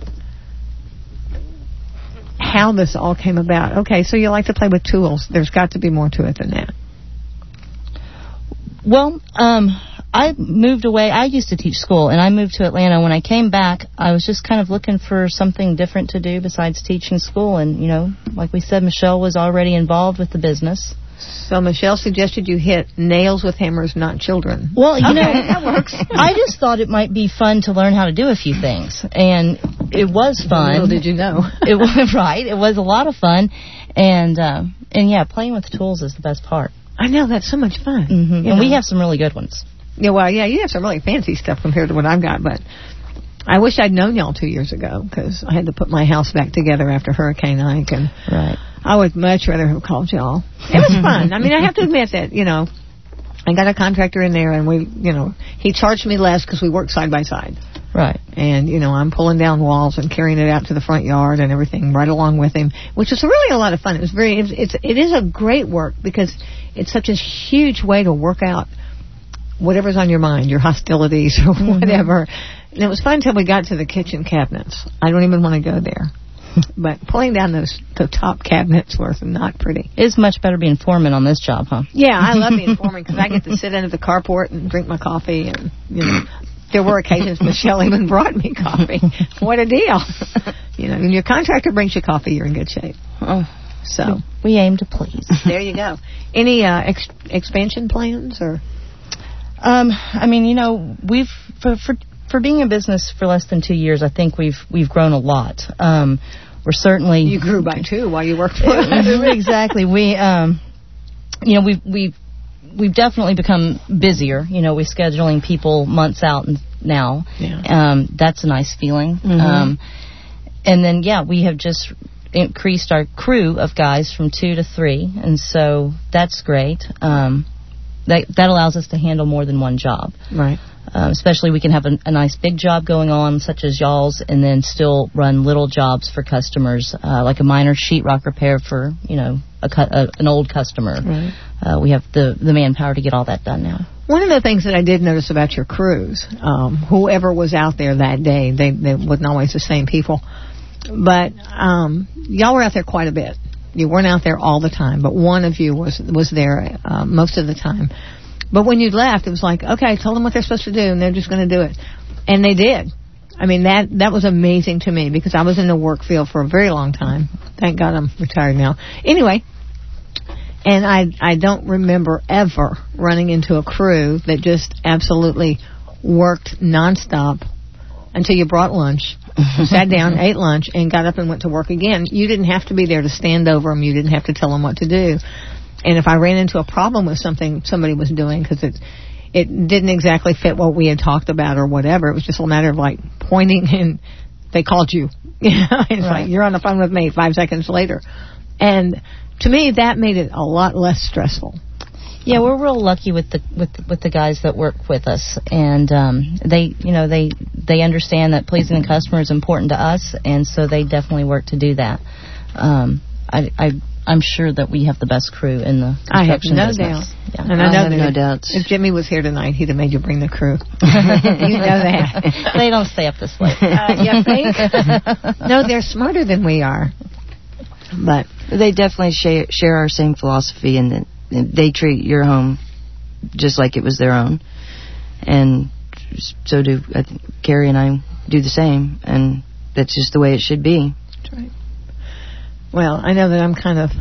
how this all came about. Okay, so you like to play with tools. There's got to be more to it than that. Well, um, I moved away. I used to teach school, and I moved to Atlanta. When I came back, I was just kind of looking for something different to do besides teaching school. And, you know, like we said, Michelle was already involved with the business. So Michelle suggested you hit nails with hammers, not children. Well, you okay, know, that works. I just thought it might be fun to learn how to do a few things, and it was fun. Little did you know. It was right. It was a lot of fun, and uh, and yeah, playing with tools is the best part. I know, that's so much fun. Mm-hmm. And know. we have some really good ones. Yeah, well, yeah, you have some really fancy stuff compared to what I've got, but I wish I'd known y'all two years ago because I had to put my house back together after Hurricane Ike, and right. I would much rather have called y'all. It was fun. I mean, I have to admit that, you know, I got a contractor in there, and we, you know, he charged me less because we worked side by side. Right. And, you know, I'm pulling down walls and carrying it out to the front yard and everything right along with him, which is really a lot of fun. It was very, it's, it's it is a great work because it's such a huge way to work out whatever's on your mind, your hostilities or mm-hmm. whatever. And it was fun until we got to the kitchen cabinets. I don't even want to go there. But pulling down those the top cabinets was not pretty. It's much better being foreman on this job, huh? Yeah, I love being foreman because I get to sit under the carport and drink my coffee, and you know, there were occasions Michelle even brought me coffee. What a deal! You know, when your contractor brings you coffee, you're in good shape. Oh, so we aim to please. There you go. Any uh, ex- expansion plans or? Um, I mean, you know, we've for for. For being in business for less than two years, I think we've we've grown a lot. Um, we're certainly you grew by two while you worked for us. Exactly. We, um, you know, we've we've we've definitely become busier. You know, we're scheduling people months out now. Yeah. Um, that's a nice feeling. Mm-hmm. Um, and then yeah, we have just increased our crew of guys from two to three, and so that's great. Um, that that allows us to handle more than one job. Right. Um, especially we can have a, a nice big job going on, such as y'all's, and then still run little jobs for customers, uh, like a minor sheetrock repair for, you know, a, cu- a, an old customer. Right. Uh, we have the, the manpower to get all that done now. One of the things that I did notice about your crews, um, whoever was out there that day, they, they wasn't always the same people, but um, y'all were out there quite a bit. You weren't out there all the time, but one of you was was there uh, most of the time. But when you left, it was like, okay, tell them what they're supposed to do, and they're just going to do it. And they did. I mean, that that was amazing to me because I was in the work field for a very long time. Thank God I'm retired now. Anyway, And I I don't remember ever running into a crew that just absolutely worked nonstop until you brought lunch, sat down, ate lunch, and got up and went to work again. You didn't have to be there to stand over them. You didn't have to tell them what to do. And if I ran into a problem with something somebody was doing because it it didn't exactly fit what we had talked about or whatever, it was just a matter of like pointing and they called you. You know, it's Right. like you're on the phone with me five seconds later. And to me, that made it a lot less stressful. Yeah, we're real lucky with the with with the guys that work with us, and um, they, you know, they they understand that pleasing the customer is important to us, and so they definitely work to do that. Um, I, I I'm sure that we have the best crew in the I have construction no business. doubt. Yeah. And I, I know have that no if, doubts. if Jimmy was here tonight, he'd have made you bring the crew. You know that. They don't stay up this late. Uh, you think? No, they're smarter than we are. But They definitely share, share our same philosophy, and that they treat your home just like it was their own. And so do I think Carrie and I do the same, and that's just the way it should be. that's right. Well, I know that I'm kind of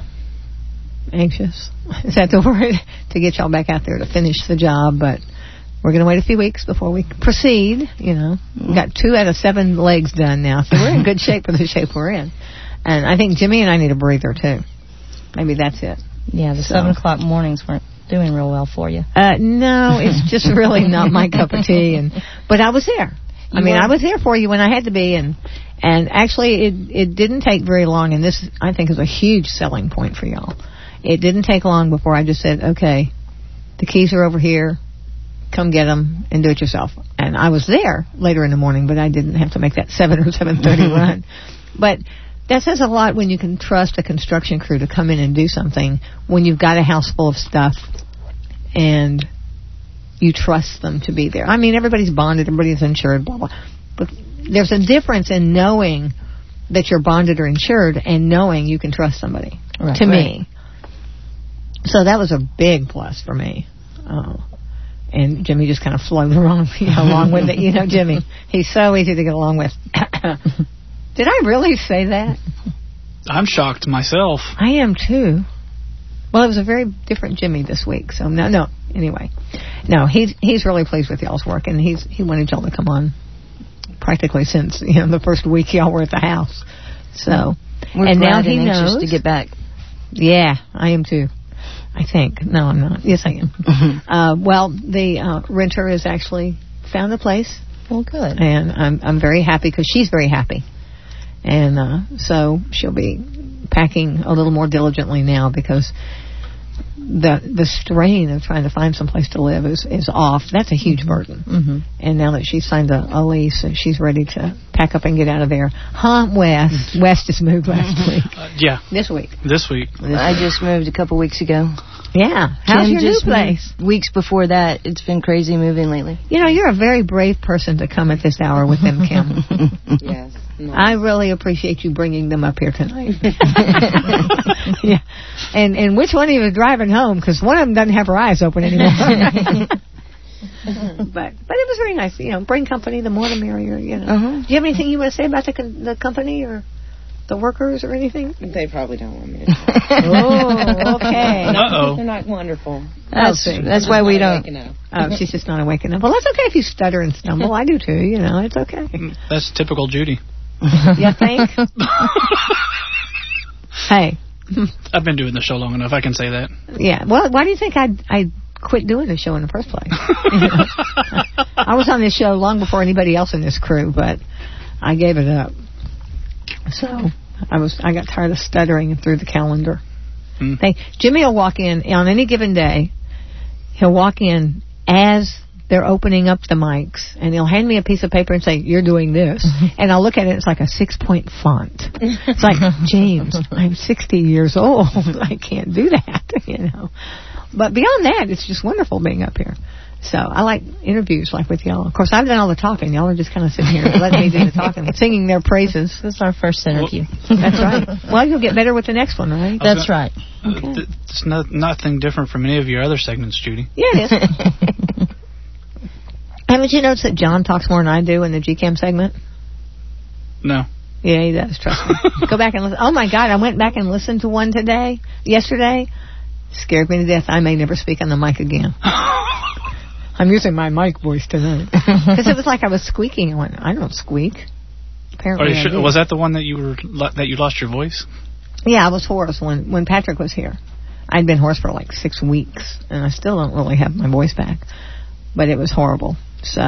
anxious. Is that the word? To get y'all back out there to finish the job, but we're going to wait a few weeks before we proceed. You know, we got two out of seven legs done now, so we're in good shape for the shape we're in. And I think Jimmy and I need a breather too. Maybe that's it. Yeah, the So- seven o'clock mornings weren't doing real well for you. Uh, no, it's just really not my cup of tea. And but I was there. I You mean, were. I was there for you when I had to be, and and actually, it it didn't take very long. And this, I think, is a huge selling point for y'all. It didn't take long before I just said, okay, the keys are over here. Come get them and do it yourself. And I was there later in the morning, but I didn't have to make that seven or seven thirty run. But that says a lot when you can trust a construction crew to come in and do something when you've got a house full of stuff and you trust them to be there. I mean, everybody's bonded, everybody's insured, blah, blah. But there's a difference in knowing that you're bonded or insured and knowing you can trust somebody, Right. to Right. me. So that was a big plus for me. Uh, and Jimmy just kind of flowed along, you know, along with it. You know, Jimmy, he's so easy to get along with. Did I really say that? I'm shocked myself. I am too. Well, it was a very different Jimmy this week. So no, no. Anyway, no, he's he's really pleased with y'all's work, and he's he wanted y'all to come on practically since you know the first week y'all were at the house. So We're and now glad he and anxious knows to get back. Yeah, I am too. I think. No, I'm not. Yes, I am. uh, well, the uh, renter has actually found a place, Well, good. and I'm I'm very happy because she's very happy. And uh, so she'll be packing a little more diligently now because the the strain of trying to find some place to live is, is off. That's a huge burden. Mm-hmm. And now that she's signed a, a lease, and she's ready to pack up and get out of there. Huh, Wes? Wes just moved last week. Uh, yeah, This week. this week. I just moved a couple weeks ago. Yeah. How's Kim your new just place? moved Weeks before that, it's been crazy moving lately. You know, you're a very brave person to come at this hour with them, Kim. Yes. I really appreciate you bringing them up here tonight. Yeah, and and which one of you is driving home? Because one of them doesn't have her eyes open anymore. but but it was very nice. You know, bring company. The more the merrier. You know. Uh-huh. Do you have anything you want to say about the con- the company or the workers or anything? They probably don't want me to. Oh, okay. Uh-oh. They're not wonderful. That's, Oh, see. that's why we don't. Oh, she's just not awake enough. Well, that's okay if you stutter and stumble. I do too. You know, it's okay. That's typical Judy. You think? Hey. I've been doing the show long enough. I can say that. Yeah. Well, why do you think I I quit doing the show in the first place? I was on this show long before anybody else in this crew, but I gave it up. So I was I got tired of stuttering through the calendar. Mm. They, Jimmy will walk in on any given day. He'll walk in as they're opening up the mics, and he'll hand me a piece of paper and say, "You're doing this," and I'll look at it. It's like a six-point font. It's like, James, I'm sixty years old. I can't do that, you know. But beyond that, it's just wonderful being up here. So I like interviews like with y'all. Of course, I've done all the talking. Y'all are just kind of sitting here letting me do the talking, singing their praises. This is our first interview. That's right. Well, you'll get better with the next one, right? That's right. Uh, Okay. th- It's not, nothing different from any of your other segments, Judy. Yeah, it is. Haven't you noticed that John talks more than I do in the G CAM segment? No. Yeah, he does. Trust me. Go back and listen. Oh my God, I went back and listened to one today, yesterday. Scared me to death. I may never speak on the mic again. I'm using my mic voice tonight. Because it was like I was squeaking. I went, I don't squeak. Apparently, you sure, was that the one that you were that you lost your voice? Yeah, I was hoarse when when Patrick was here. I'd been hoarse for like six weeks, and I still don't really have my voice back. But it was horrible. So,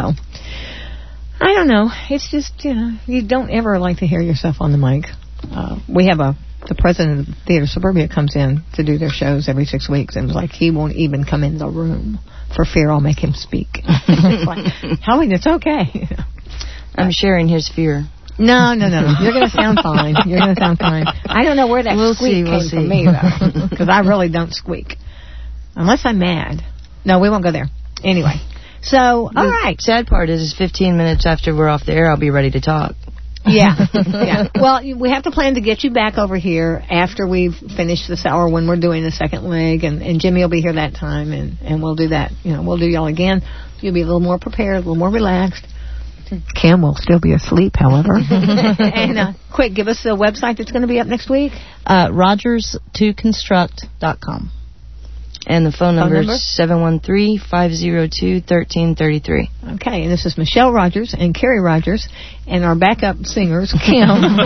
I don't know. It's just, you know, you don't ever like to hear yourself on the mic. Uh, we have a, the president of the Theater Suburbia comes in to do their shows every six weeks, and it's like he won't even come in the room for fear I'll make him speak. It's like, Helen, it's okay. I'm sharing his fear. No, no, no. You're going to sound fine. You're going to sound fine. I don't know where that we'll squeak see, came we'll see. from me, though, because I really don't squeak. Unless I'm mad. No, we won't go there. Anyway. So, all the right. Sad part is, is fifteen minutes after we're off the air, I'll be ready to talk. Yeah, yeah. Well, we have to plan to get you back over here after we've finished this hour when we're doing the second leg, and, and Jimmy will be here that time, and, and we'll do that. You know, we'll do y'all again. You'll be a little more prepared, a little more relaxed. Cam will still be asleep, however. And uh, quick, give us the website that's going to be up next week. Uh, Rogers to construct dot com. And the phone number, number? is seven one three, five zero two, one three three three. Okay, and this is Michelle Rogers and Carrie Rogers, and our backup singers, Kim.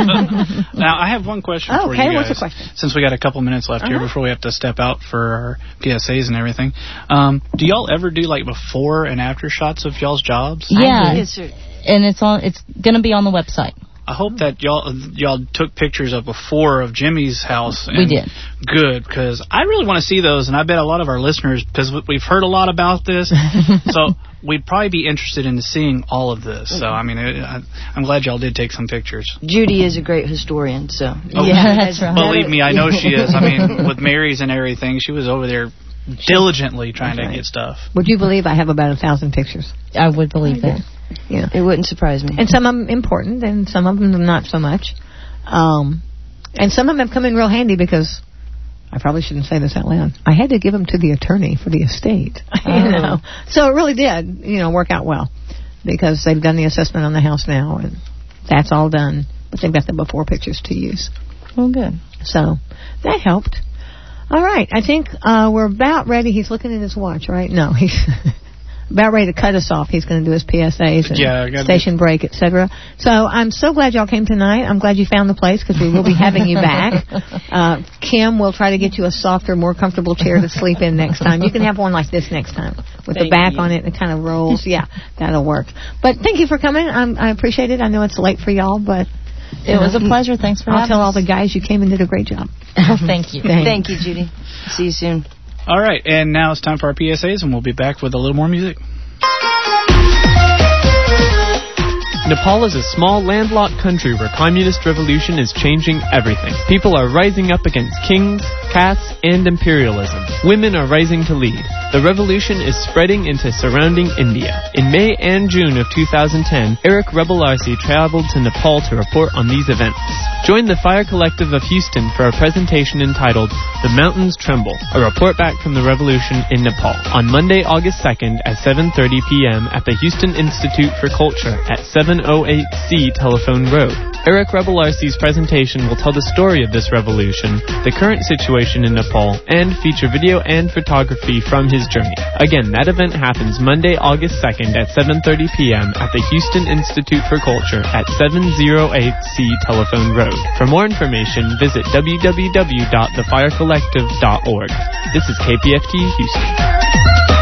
Now, I have one question Oh, for okay, you guys. what's the question? Since we got a couple minutes left here Uh-huh. before we have to step out for our P S As and everything. Um, do y'all ever do, like, before and after shots of y'all's jobs? Yeah, Yes, sir. and it's on. It's going to be on the website. I hope that y'all y'all took pictures of before of Jimmy's house. And We did. Good, because I really want to see those, and I bet a lot of our listeners, because we've heard a lot about this, so we'd probably be interested in seeing all of this. So, I mean, it, I, I'm glad y'all did take some pictures. Judy is a great historian, so. Oh, Yeah, that's right. Believe me, I know she is. I mean, with Mary's and everything, she was over there diligently trying That's right. to get stuff. Would you believe I have about a thousand pictures? I would believe that. Yeah. It wouldn't surprise me. And some of them important, and some of them not so much. Um, and some of them have come in real handy because I probably shouldn't say this out loud. I had to give them to the attorney for the estate. Oh. You know, so it really did, you know, work out well because they've done the assessment on the house now, and that's all done. But they've got the before pictures to use. Well, good. So that helped. All right, I think uh, we're about ready. He's looking at his watch, right? No, he's about ready to cut us off. He's going to do his P S As and Yeah, I gotta station break, et cetera. So I'm so glad y'all came tonight. I'm glad you found the place because we will be having you back. Uh, Kim will try to get you a softer, more comfortable chair to sleep in next time. You can have one like this next time with the Thank back you. on it and it kind of rolls. Yeah, that'll work. But thank you for coming. I'm, I appreciate it. I know it's late for y'all, but It was a pleasure. Thanks for I'll having tell all us. the guys you came and did a great job. Thank you. Thanks. Thank you, Judy. See you soon. All right, and now it's time for our P S As, and we'll be back with a little more music. Nepal is a small, landlocked country where communist revolution is changing everything. People are rising up against kings, castes, and imperialism. Women are rising to lead. The revolution is spreading into surrounding India. In May and June of two thousand ten, Eric Rebelarsi traveled to Nepal to report on these events. Join the Fire Collective of Houston for a presentation entitled The Mountains Tremble, a report back from the revolution in Nepal, on Monday, August second at seven thirty p.m. at the Houston Institute for Culture at seven oh eight C Telephone Road. Eric Rebelarsi's presentation will tell the story of this revolution, the current situation in Nepal, and feature video and photography from his journey. Again, that event happens Monday, August second at seven thirty p.m. at the Houston Institute for Culture at seven oh eight C Telephone Road. For more information, visit w w w dot the fire collective dot org. This is K P F T Houston.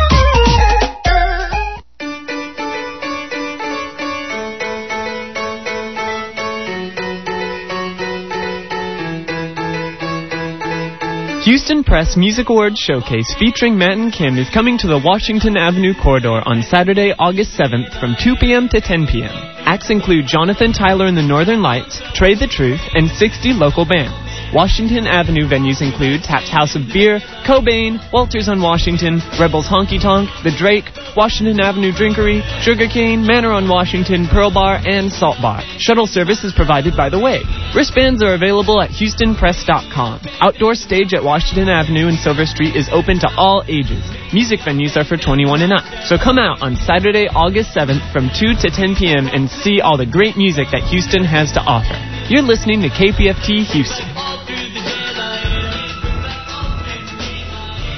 Houston Press Music Awards Showcase featuring Matt and Kim is coming to the Washington Avenue corridor on Saturday, August seventh from two p.m. to ten p.m. Acts include Jonathan Tyler and the Northern Lights, Trade the Truth, and sixty local bands. Washington Avenue venues include Tapped House of Beer, Cobain, Walters on Washington, Rebels Honky Tonk, The Drake, Washington Avenue Drinkery, Sugarcane, Manor on Washington, Pearl Bar, and Salt Bar. Shuttle service is provided by The Wave. Wristbands are available at houston press dot com. Outdoor stage at Washington Avenue and Silver Street is open to all ages. Music venues are for twenty-one and up. So come out on Saturday, August seventh from two to ten p.m. and see all the great music that Houston has to offer. You're listening to K P F T Houston.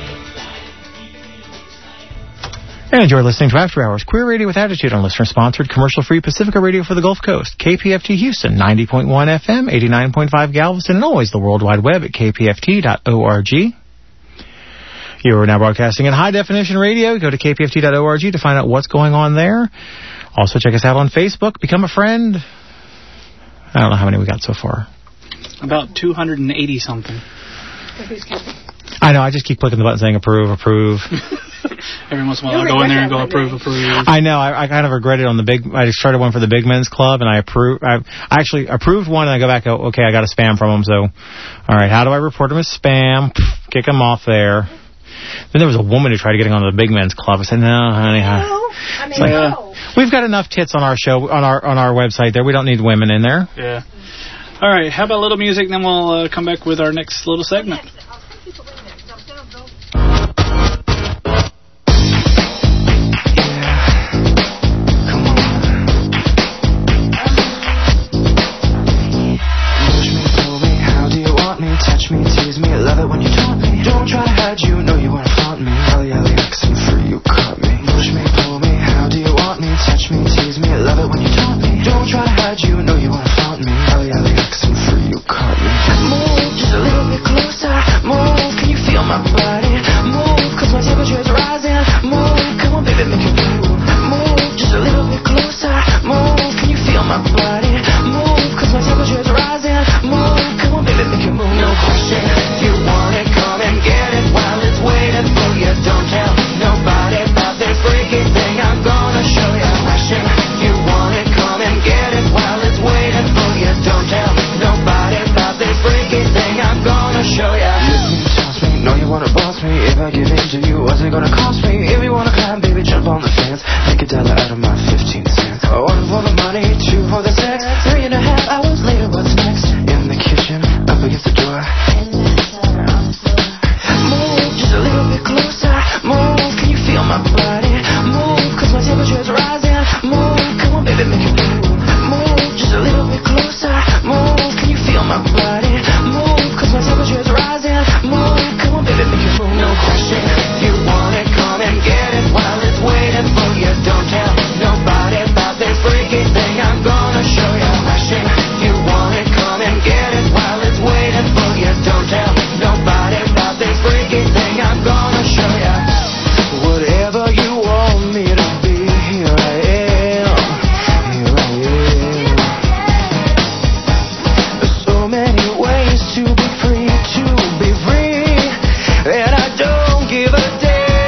And enjoy listening to After Hours, Queer Radio with Attitude on listener-sponsored, commercial-free Pacifica Radio for the Gulf Coast. K P F T Houston, ninety point one F M, eighty-nine point five Galveston, and always the World Wide Web at k p f t dot org. You are now broadcasting in high-definition radio. Go to k p f t dot org to find out what's going on there. Also, check us out on Facebook. Become a friend. I don't know how many we got so far. About two hundred eighty something. I know. I just keep clicking the button saying approve, approve. Every once in a while, I'll go in there and go approve, approve. I know. I, I kind of regret it on the big. I started one for the Big Men's Club, and I approved. I, I actually approved one, and I go back. And go, okay, I got a spam from them. So, all right, how do I report them as spam? Kick them off there. Then there was a woman who tried to get on the Big Men's Club. I said, no, honey. No, I mean, like, no. We've got enough tits on our show, on our on our website there. We don't need women in there. Yeah. All right, how about a little music, then we'll uh, come back with our next little segment. Touch me, tease me, love it when you taunt me. Don't try to hide, you know you wanna flaunt me. Alley, alley, accent free, you caught me. Push me, pull me, how do you want me? Touch me, tease me, love it when you taunt me. Don't try to hide, you know you wanna flaunt me. Alley, alley, accent free, you caught me. Move just a little bit closer. Move, can you feel my body? Move, cause my temperature's rising. Move, come on baby, make it move. Move just a little bit closer. Move, can you feel my body? Move, cause my temperature's rising. Move, come on baby, make it move. No question, you want it, come and get it while it's waiting for you. Don't tell nobody about this freaky thing I'm gonna show you. Question, you want it, come and get it while it's waiting for you. Don't tell nobody about this freaky thing I'm gonna show you. Lift me, toss me, know you wanna boss me. If I give in to you, what's it gonna cost me? If you wanna climb, baby, jump on the fence. Make a dollar out of my fifteen cents. One for the money, two for the sex. Three and a half hours later, what's next? In the kitchen, up against the door. Move just a little bit closer. Move, can you feel my body? Move, cause my temperature's rising. Move, come on baby, make it move. Move just a little bit closer. Move, can you feel my body? Move, cause my temperature's rising. Move, come on baby, make it move. No question, you want it, come and get it while it's waiting for you. Don't tell nobody about this freaky thing I'm gonna show you. Question, you want it, come and get it while it's waiting for you. Don't tell nobody about this freaky thing I'm gonna show you. Whatever you want me to be, here I am, here I am. There's so many ways to be free, to be free, and I don't give a damn.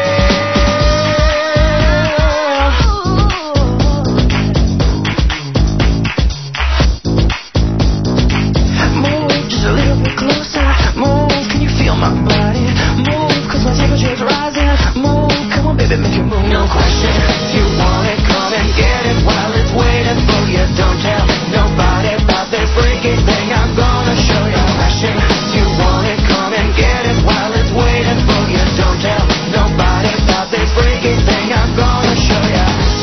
Move just a little bit closer. Move, can you feel my body? Move, cause my temperature's rising. Move, come on baby, make it move. No question, you want it, come and get it while it's waiting for you. Don't tell nobody about this freaky thing I'm gonna show you. Question, you want it, come and get it while it's waiting for you. Don't tell nobody about this freaky thing I'm gonna show you.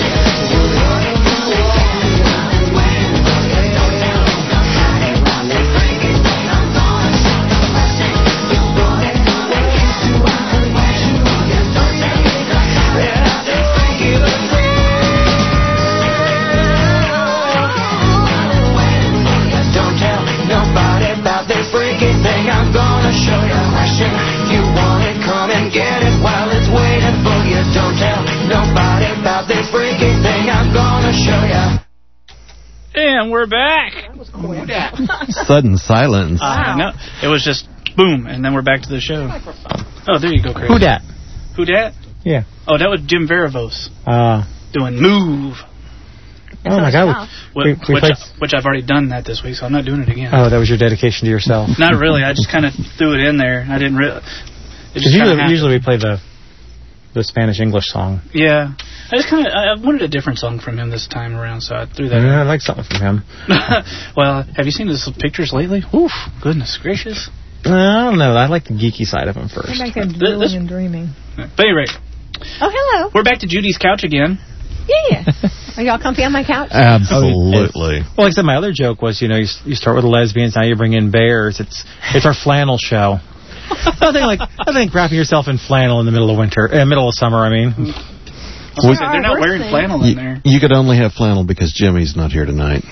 Don't tell nobody about this freaky thing I'm gonna show you. Question, you want it, come and get it while it's waiting for you. Don't tell nobody about this freaky thing I'm gonna show you. And we're back. Sudden silence. Uh, no, it was just boom, and then we're back to the show. Oh, there you go, Chris. Who dat? Who dat? Yeah. Oh, that was Jim Veravos Uh, doing Move. oh, my God. Which, We, we which, played, which I've already done that this week, so I'm not doing it again. oh, that was your dedication to yourself. Not really. I just kind of threw it in there. I didn't really. Because usually, usually we play the the Spanish-English song. Yeah. I just kind of I wanted a different song from him this time around, so I threw that Yeah, I in. like something from him. Well, have you seen his pictures lately? Oof, goodness gracious. Uh, I don't know. I like the geeky side of him first. I'm back there drooling this- and dreaming. But anyway, Oh, hello. we're back to Judy's couch again. Yeah. Are y'all comfy on my couch? Absolutely. Well, like I said, my other joke was, you know, you, you start with the lesbians, now you bring in bears. It's it's our flannel show. Nothing like I think wrapping yourself in flannel in the middle of winter, uh, middle of summer. I mean, I was gonna say, they're not wearing flannel in You, there. you could only have flannel because Jimmy's not here tonight.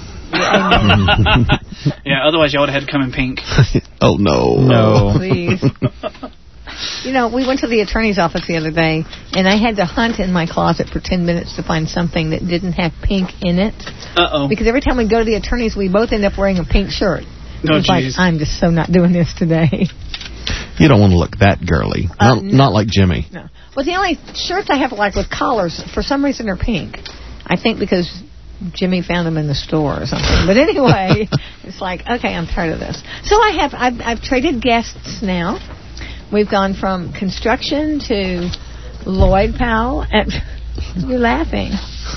Yeah, otherwise y'all would have had to come in pink. Oh, no. No. Please. You know, we went to the attorney's office the other day, and I had to hunt in my closet for ten minutes to find something that didn't have pink in it. Uh-oh. Because every time we go to the attorney's, we both end up wearing a pink shirt. Oh, it's like, jeez. I'm just so not doing this today. You don't want to look that girly. Uh, not, no. not like Jimmy. No. Well, the only shirts I have, like, with collars, for some reason are pink. I think because Jimmy found them in the store or something. But anyway, it's like, okay, I'm tired of this. So I have, I've, I've traded guests now. We've gone from construction to Lloyd Powell. And you're laughing.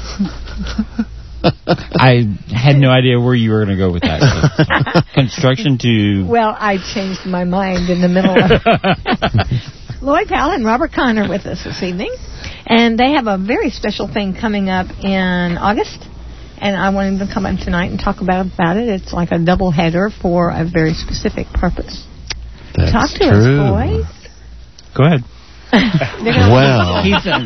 I had no idea where you were going to go with that. Construction to... Well, I changed my mind in the middle of Lloyd Powell and Robert Kahn are with us this evening. And they have a very special thing coming up in August. And I wanted them to come in tonight and talk about, about it. It's like a double header for a very specific purpose. That's Talk to true. us, boys. Go ahead. Well.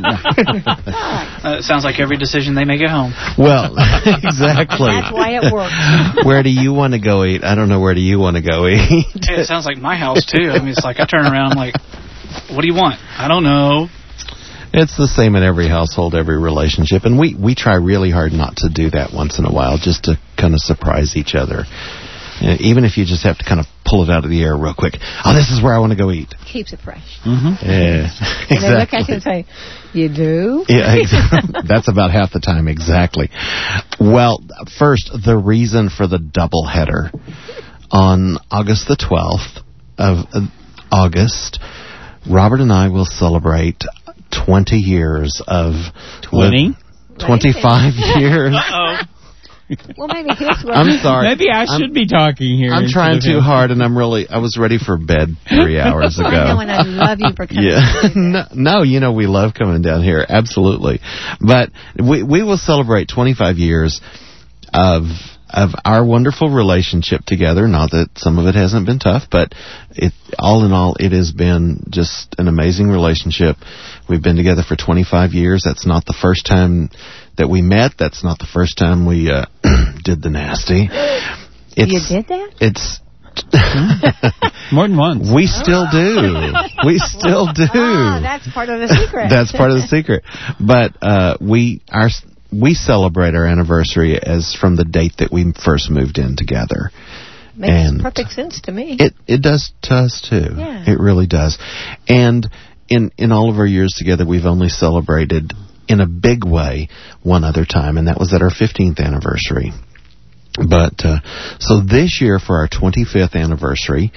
uh, it sounds like every decision they make at home. Well, exactly. That's why it works. Where do you want to go eat? I don't know. Where do you want to go eat? Hey, it sounds like my house, too. I mean, it's like I turn around, I'm like, what do you want? I don't know. It's the same in every household, every relationship. And we, we try really hard not to do that once in a while, just to kind of surprise each other. You know, even if you just have to kind of pull it out of the air real quick. Oh, this is where I want to go eat. Keeps it fresh. Mm-hmm. Yeah, exactly. And they look at you and say, you do? Yeah, exactly. That's about half the time, exactly. Well, first, the reason for the double header. On August the twelfth of uh, August, Robert and I will celebrate twenty years of... twenty? twenty-five years. Uh-oh. Well, maybe here's what... I'm sorry. Maybe I I'm, should be talking here. I'm trying too hard, and I'm really... I was ready for bed three hours ago. I know, and I love you for coming. Yeah. no, no, you know, we love coming down here. Absolutely. But we we will celebrate twenty-five years of of our wonderful relationship together. Not that some of it hasn't been tough, but it all in all, it has been just an amazing relationship. We've been together for twenty-five years. That's not the first time that we met. That's not the first time we uh, did the nasty. It's, you did that? It's... More than once. We still do. We still do. Ah, that's part of the secret. That's part of the secret. But uh, we our we celebrate our anniversary as from the date that we first moved in together. Makes and perfect sense to me. It it does to us too. Yeah. It really does. And in in all of our years together, we've only celebrated in a big way one other time, and that was at our fifteenth anniversary. But, uh, so this year for our twenty-fifth anniversary,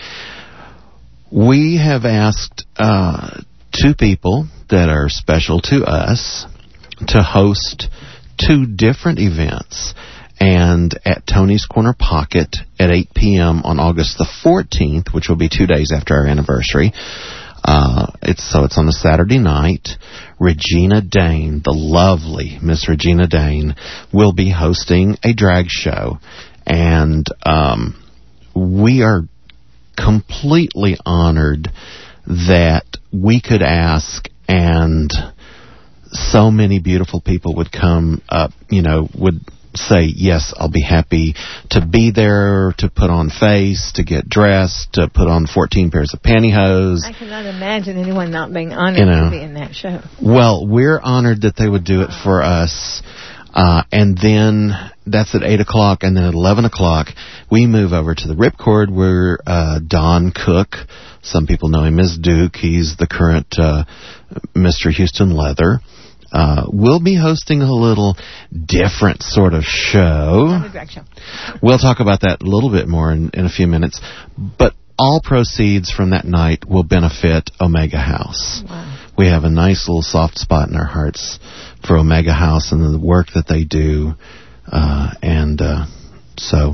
we have asked uh, two people that are special to us to host two different events. And at Tony's Corner Pocket at eight p.m. on August the fourteenth, which will be two days after our anniversary, Uh, it's so it's on a Saturday night. Regina Dane, the lovely Miss Regina Dane, will be hosting a drag show, and um, we are completely honored that we could ask, and so many beautiful people would come up. You know, would say, yes, I'll be happy to be there, to put on face, to get dressed, to put on fourteen pairs of pantyhose. I cannot imagine anyone not being honored You know. to be in that show. Well, we're honored that they would do it for us. Uh, and then that's at eight o'clock, and then at eleven o'clock, we move over to the Ripcord where uh, Don Cook, some people know him as Duke, he's the current uh, Mister Houston Leather, Uh, we'll be hosting a little different sort of show. Not a drag show. We'll talk about that a little bit more in, in a few minutes. But all proceeds from that night will benefit Omega House. Wow. We have a nice little soft spot in our hearts for Omega House and the work that they do. Uh, and uh, so...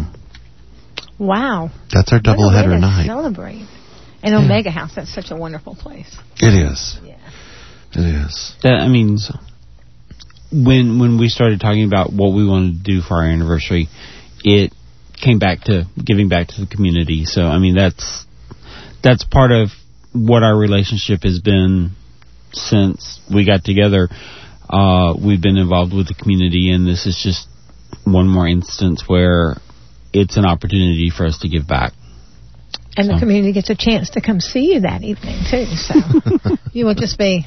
Wow. That's our double What a way header to night. Celebrate. And Omega House, that's such a wonderful place. It is. Yeah. It is. That, I mean, when when we started talking about what we wanted to do for our anniversary, it came back to giving back to the community. So, I mean, that's that's part of what our relationship has been since we got together. Uh, we've been involved with the community, and this is just one more instance where it's an opportunity for us to give back. And the So. community gets a chance to come see you that evening, too. So you will just be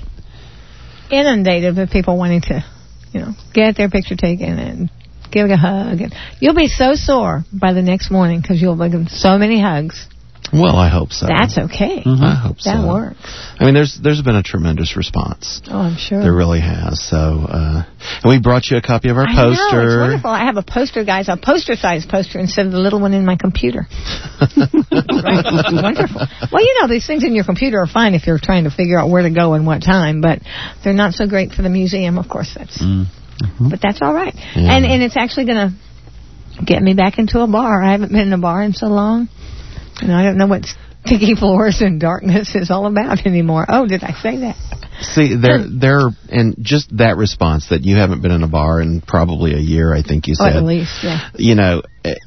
inundated with people wanting to, you know, get their picture taken and give a hug. And you'll be so sore by the next morning because you'll be given so many hugs. Well, I hope so. That's okay. Mm-hmm. I hope so. That works. I mean, there's there's been a tremendous response. Oh, I'm sure. There really has. So, uh, and we brought you a copy of our I poster. know, it's wonderful. I have a poster, guys, a poster-sized poster instead of the little one in my computer. Right? Wonderful. Well, you know, these things in your computer are fine if you're trying to figure out where to go and what time, but they're not so great for the museum, of course. That's, mm-hmm. But that's all right. Yeah. And and it's actually going to get me back into a bar. I haven't been in a bar in so long, and I don't know what sticky floors and darkness is all about anymore. Oh, did I say that? See, there, there, and just that response that you haven't been in a bar in probably a year, I think you said. Oh, at least, yeah. You know,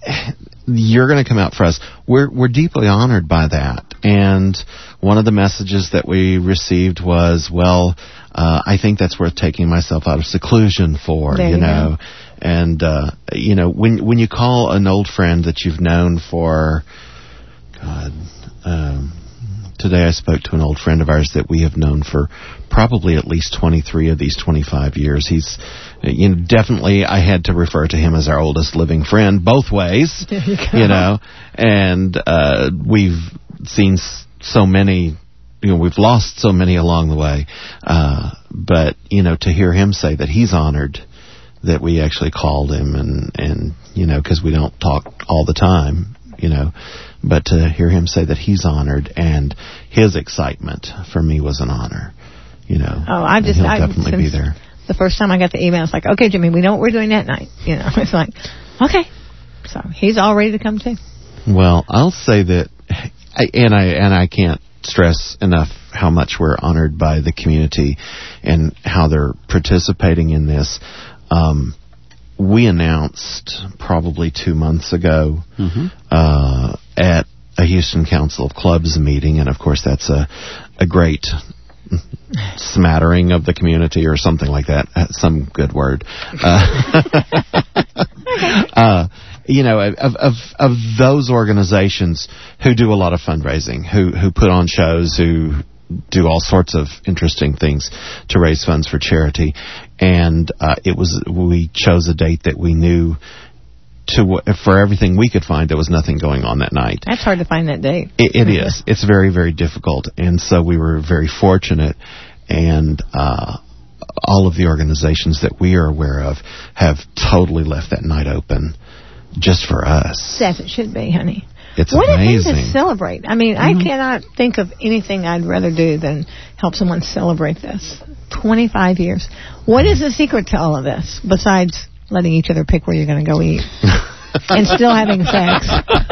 you're going to come out for us. We're we're deeply honored by that. And one of the messages that we received was, well, uh, I think that's worth taking myself out of seclusion for, there you you know. Go. And uh, you know, when when you call an old friend that you've known for, God. Um, today I spoke to an old friend of ours that we have known for probably at least twenty-three of these twenty-five years. He's, you know, definitely I had to refer to him as our oldest living friend, both ways, there you, go. you know, and uh, we've seen so many, you know, we've lost so many along the way. Uh, but, you know, to hear him say that he's honored that we actually called him and, and you know, because we don't talk all the time, you know, but to hear him say that he's honored and his excitement for me was an honor, you know. Oh, I just, he'll I, definitely be there. The first time I got the email, it's like, okay, Jimmy, we know what we're doing that night. You know, it's like, okay. So he's all ready to come too. Well, I'll say that, I, and I and I can't stress enough how much we're honored by the community and how they're participating in this. Um, we announced probably two months ago mm-hmm. uh, at a Houston Council of Clubs meeting, and of course that's a, a great smattering of the community or something like that, some good word. Uh, uh, you know, of, of of those organizations who do a lot of fundraising, who who put on shows, who do all sorts of interesting things to raise funds for charity. And uh, it was we chose a date that we knew to for everything we could find, there was nothing going on that night. That's hard to find that date. It, it is. It's very, very difficult. And so we were very fortunate. And uh, all of the organizations that we are aware of have totally left that night open just for us. As it should be, honey. It's what amazing. a thing to celebrate. I mean, Mm-hmm. I cannot think of anything I'd rather do than help someone celebrate this. twenty-five years. What is the secret to all of this, besides letting each other pick where you're going to go eat and still having sex?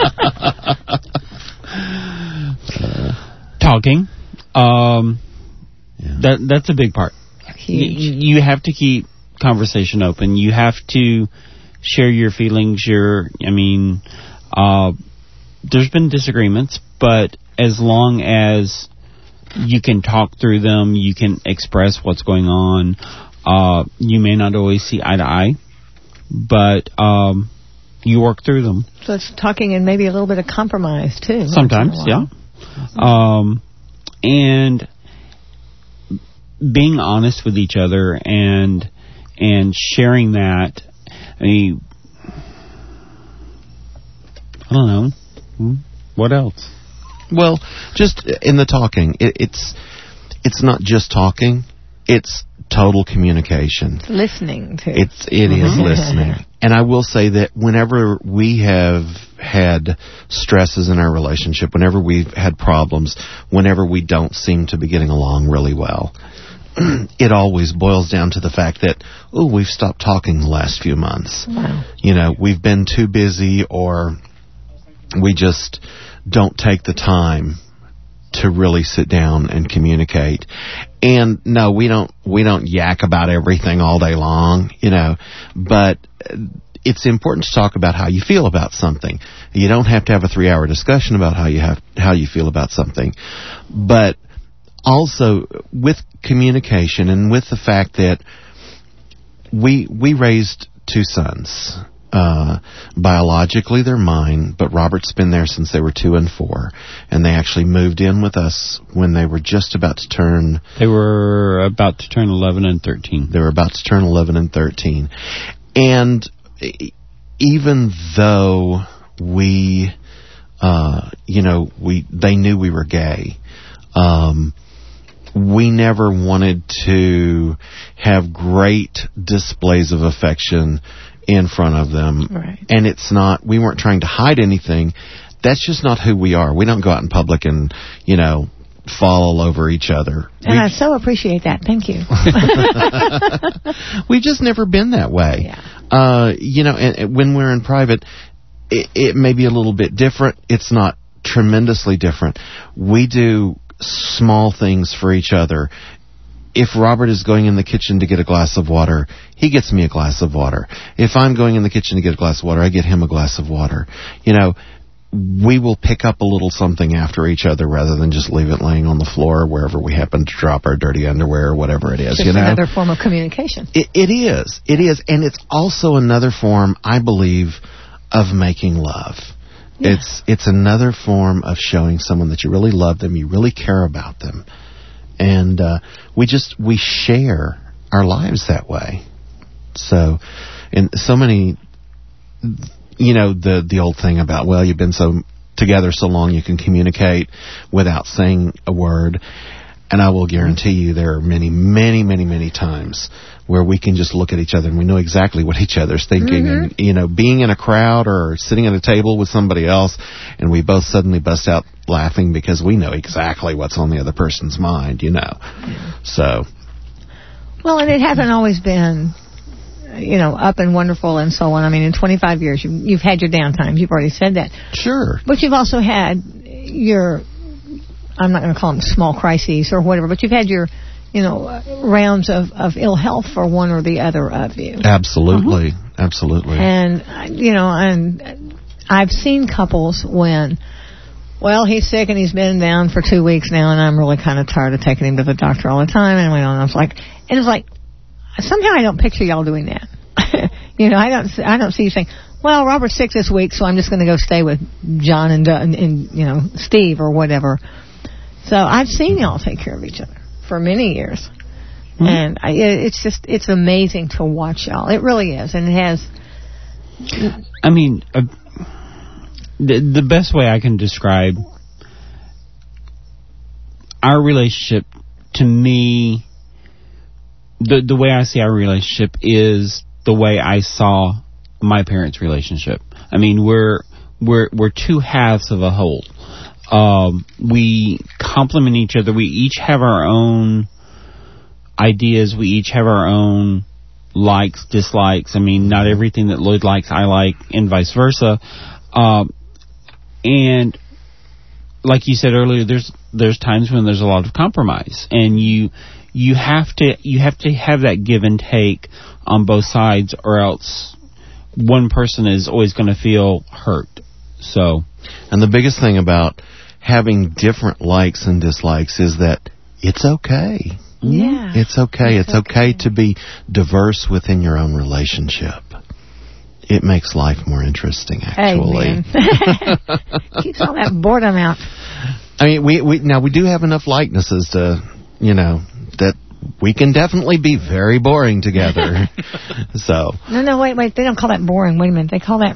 Talking. Um, yeah. that That's a big part. Huge. You, you have to keep conversation open. You have to share your feelings. Your, I mean... Uh, there's been disagreements, but as long as you can talk through them, you can express what's going on. Uh, you may not always see eye to eye, but um, you work through them. So it's talking and maybe a little bit of compromise, too. Sometimes, yeah. Um, and being honest with each other and and sharing that. I mean, I don't know. What else? Well, just in the talking, it, it's it's not just talking; it's total communication. It's listening to. It's it is listening, and I will say that whenever we have had stresses in our relationship, whenever we've had problems, whenever we don't seem to be getting along really well, it always boils down to the fact that oh, we've stopped talking the last few months. Wow. You know, we've been too busy, or we just don't take the time to really sit down and communicate. And no, we don't we don't yak about everything all day long, you know, but it's important to talk about how you feel about something. You don't have to have a three-hour discussion about how you have how you feel about something. But also with communication and with the fact that we we raised two sons. Uh, biologically, they're mine, but Robert's been there since they were two and four, and they actually moved in with us when they were just about to turn. They were about to turn eleven and thirteen. They were about to turn eleven and thirteen, and even though we, uh, you know, we they knew we were gay. Um, we never wanted to have great displays of affection in front of them. Right. And it's not, we weren't trying to hide anything. That's just not who we are. We don't go out in public and, you know, fall all over each other. And we, I so appreciate that. Thank you. We've just never been that way. Yeah. Uh, you know, and, and when we're in private, it, it may be a little bit different. It's not tremendously different. We do small things for each other. If Robert is going in the kitchen to get a glass of water, he gets me a glass of water. If I'm going in the kitchen to get a glass of water, I get him a glass of water. You know, we will pick up a little something after each other rather than just leave it laying on the floor wherever we happen to drop our dirty underwear or whatever it is. Just you know? another form of communication. It, it is. It is. And it's also another form, I believe, of making love. Yeah. It's it's another form of showing someone that you really love them, you really care about them. And uh, we just, we share our lives that way. So, and so many, you know, the the old thing about, well, you've been so together so long you can communicate without saying a word. And I will guarantee you there are many, many, many, many times where we can just look at each other and we know exactly what each other's thinking. Mm-hmm. And, you know, being in a crowd or sitting at a table with somebody else and we both suddenly bust out laughing because we know exactly what's on the other person's mind, you know. So. Well, and it hasn't always been, you know, up and wonderful and so on. I mean, in twenty-five years, you've, you've had your downtimes. You've already said that. Sure. But you've also had your, I'm not going to call them small crises or whatever, but you've had your, you know, uh, rounds of, of ill health for one or the other of you. Absolutely. Uh-huh. Absolutely. And, uh, you know, and I've seen couples when, well, he's sick and he's been down for two weeks now and I'm really kind of tired of taking him to the doctor all the time. And I went on, I was like, and it was like, somehow I don't picture y'all doing that. You know, I don't, I don't see you saying, well, Robert's sick this week, so I'm just going to go stay with John and, and, and, you know, Steve or whatever. So I've seen y'all take care of each other for many years. Mm-hmm. And I, it's just, it's amazing to watch y'all. It really is. And it has... I mean, uh, the, the best way I can describe our relationship, to me, the the way I see our relationship is the way I saw my parents' relationship. I mean, we're we're we're two halves of a whole. Um, we complement each other. We each have our own ideas. We each have our own likes, dislikes. I mean, not everything that Lloyd likes, I like, and vice versa. Um, and like you said earlier, there's there's times when there's a lot of compromise, and you you have to you have to have that give and take on both sides, or else one person is always going to feel hurt. So, and the biggest thing about having different likes and dislikes is that it's okay. Yeah. It's okay. It's, it's okay. okay to be diverse within your own relationship. It makes life more interesting, actually. Keeps all that boredom out. I mean, we, we now we do have enough likenesses to, you know, that we can definitely be very boring together. So. No, no, wait, wait. They don't call that boring. Wait a minute. They call that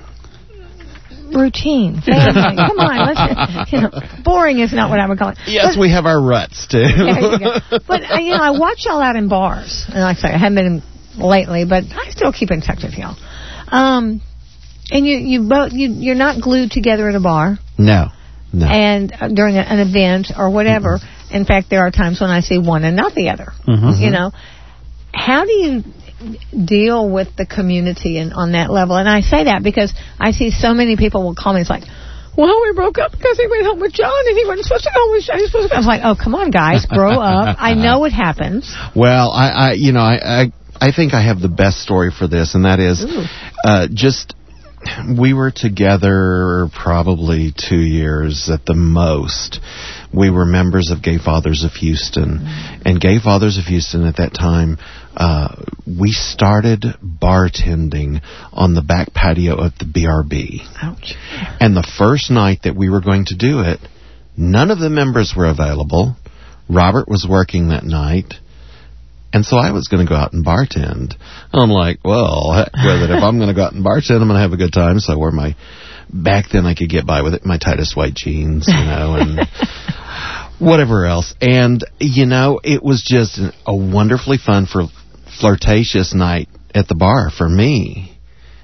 routine. Family. Come on, let's. You know, boring is not what I would call it. Yes, but, we have our ruts too. Yeah, you go. But uh, you know, I watch y'all out in bars, and like I say, I haven't been lately, but I still keep in touch with y'all. Um, and you, you both, you, you're not glued together at a bar. No, no. And uh, during a, an event or whatever. Mm-hmm. In fact, there are times when I see one and not the other. Mm-hmm. You know, how do you deal with the community and on that level? And I say that because I see so many people will call me. It's like, well, we broke up because he went home with John and he wasn't supposed to go home with John. He was supposed to go. I was like, oh, come on, guys, grow up. I know it happens. Well, I, I you know, I, I, I think I have the best story for this, and that is uh, just we were together probably two years at the most we were members of Gay Fathers of Houston. Mm-hmm. And Gay Fathers of Houston at that time, uh, we started bartending on the back patio of the B R B. Ouch. And the first night that we were going to do it, none of the members were available. Robert was working that night. And so I was going to go out and bartend. I'm like, well, heck with it. If I'm going to go out and bartend, I'm going to have a good time. So I wore my, back then I could get by with it, my tightest white jeans, you know, and whatever else. And, you know, it was just a wonderfully fun, for flirtatious night at the bar for me.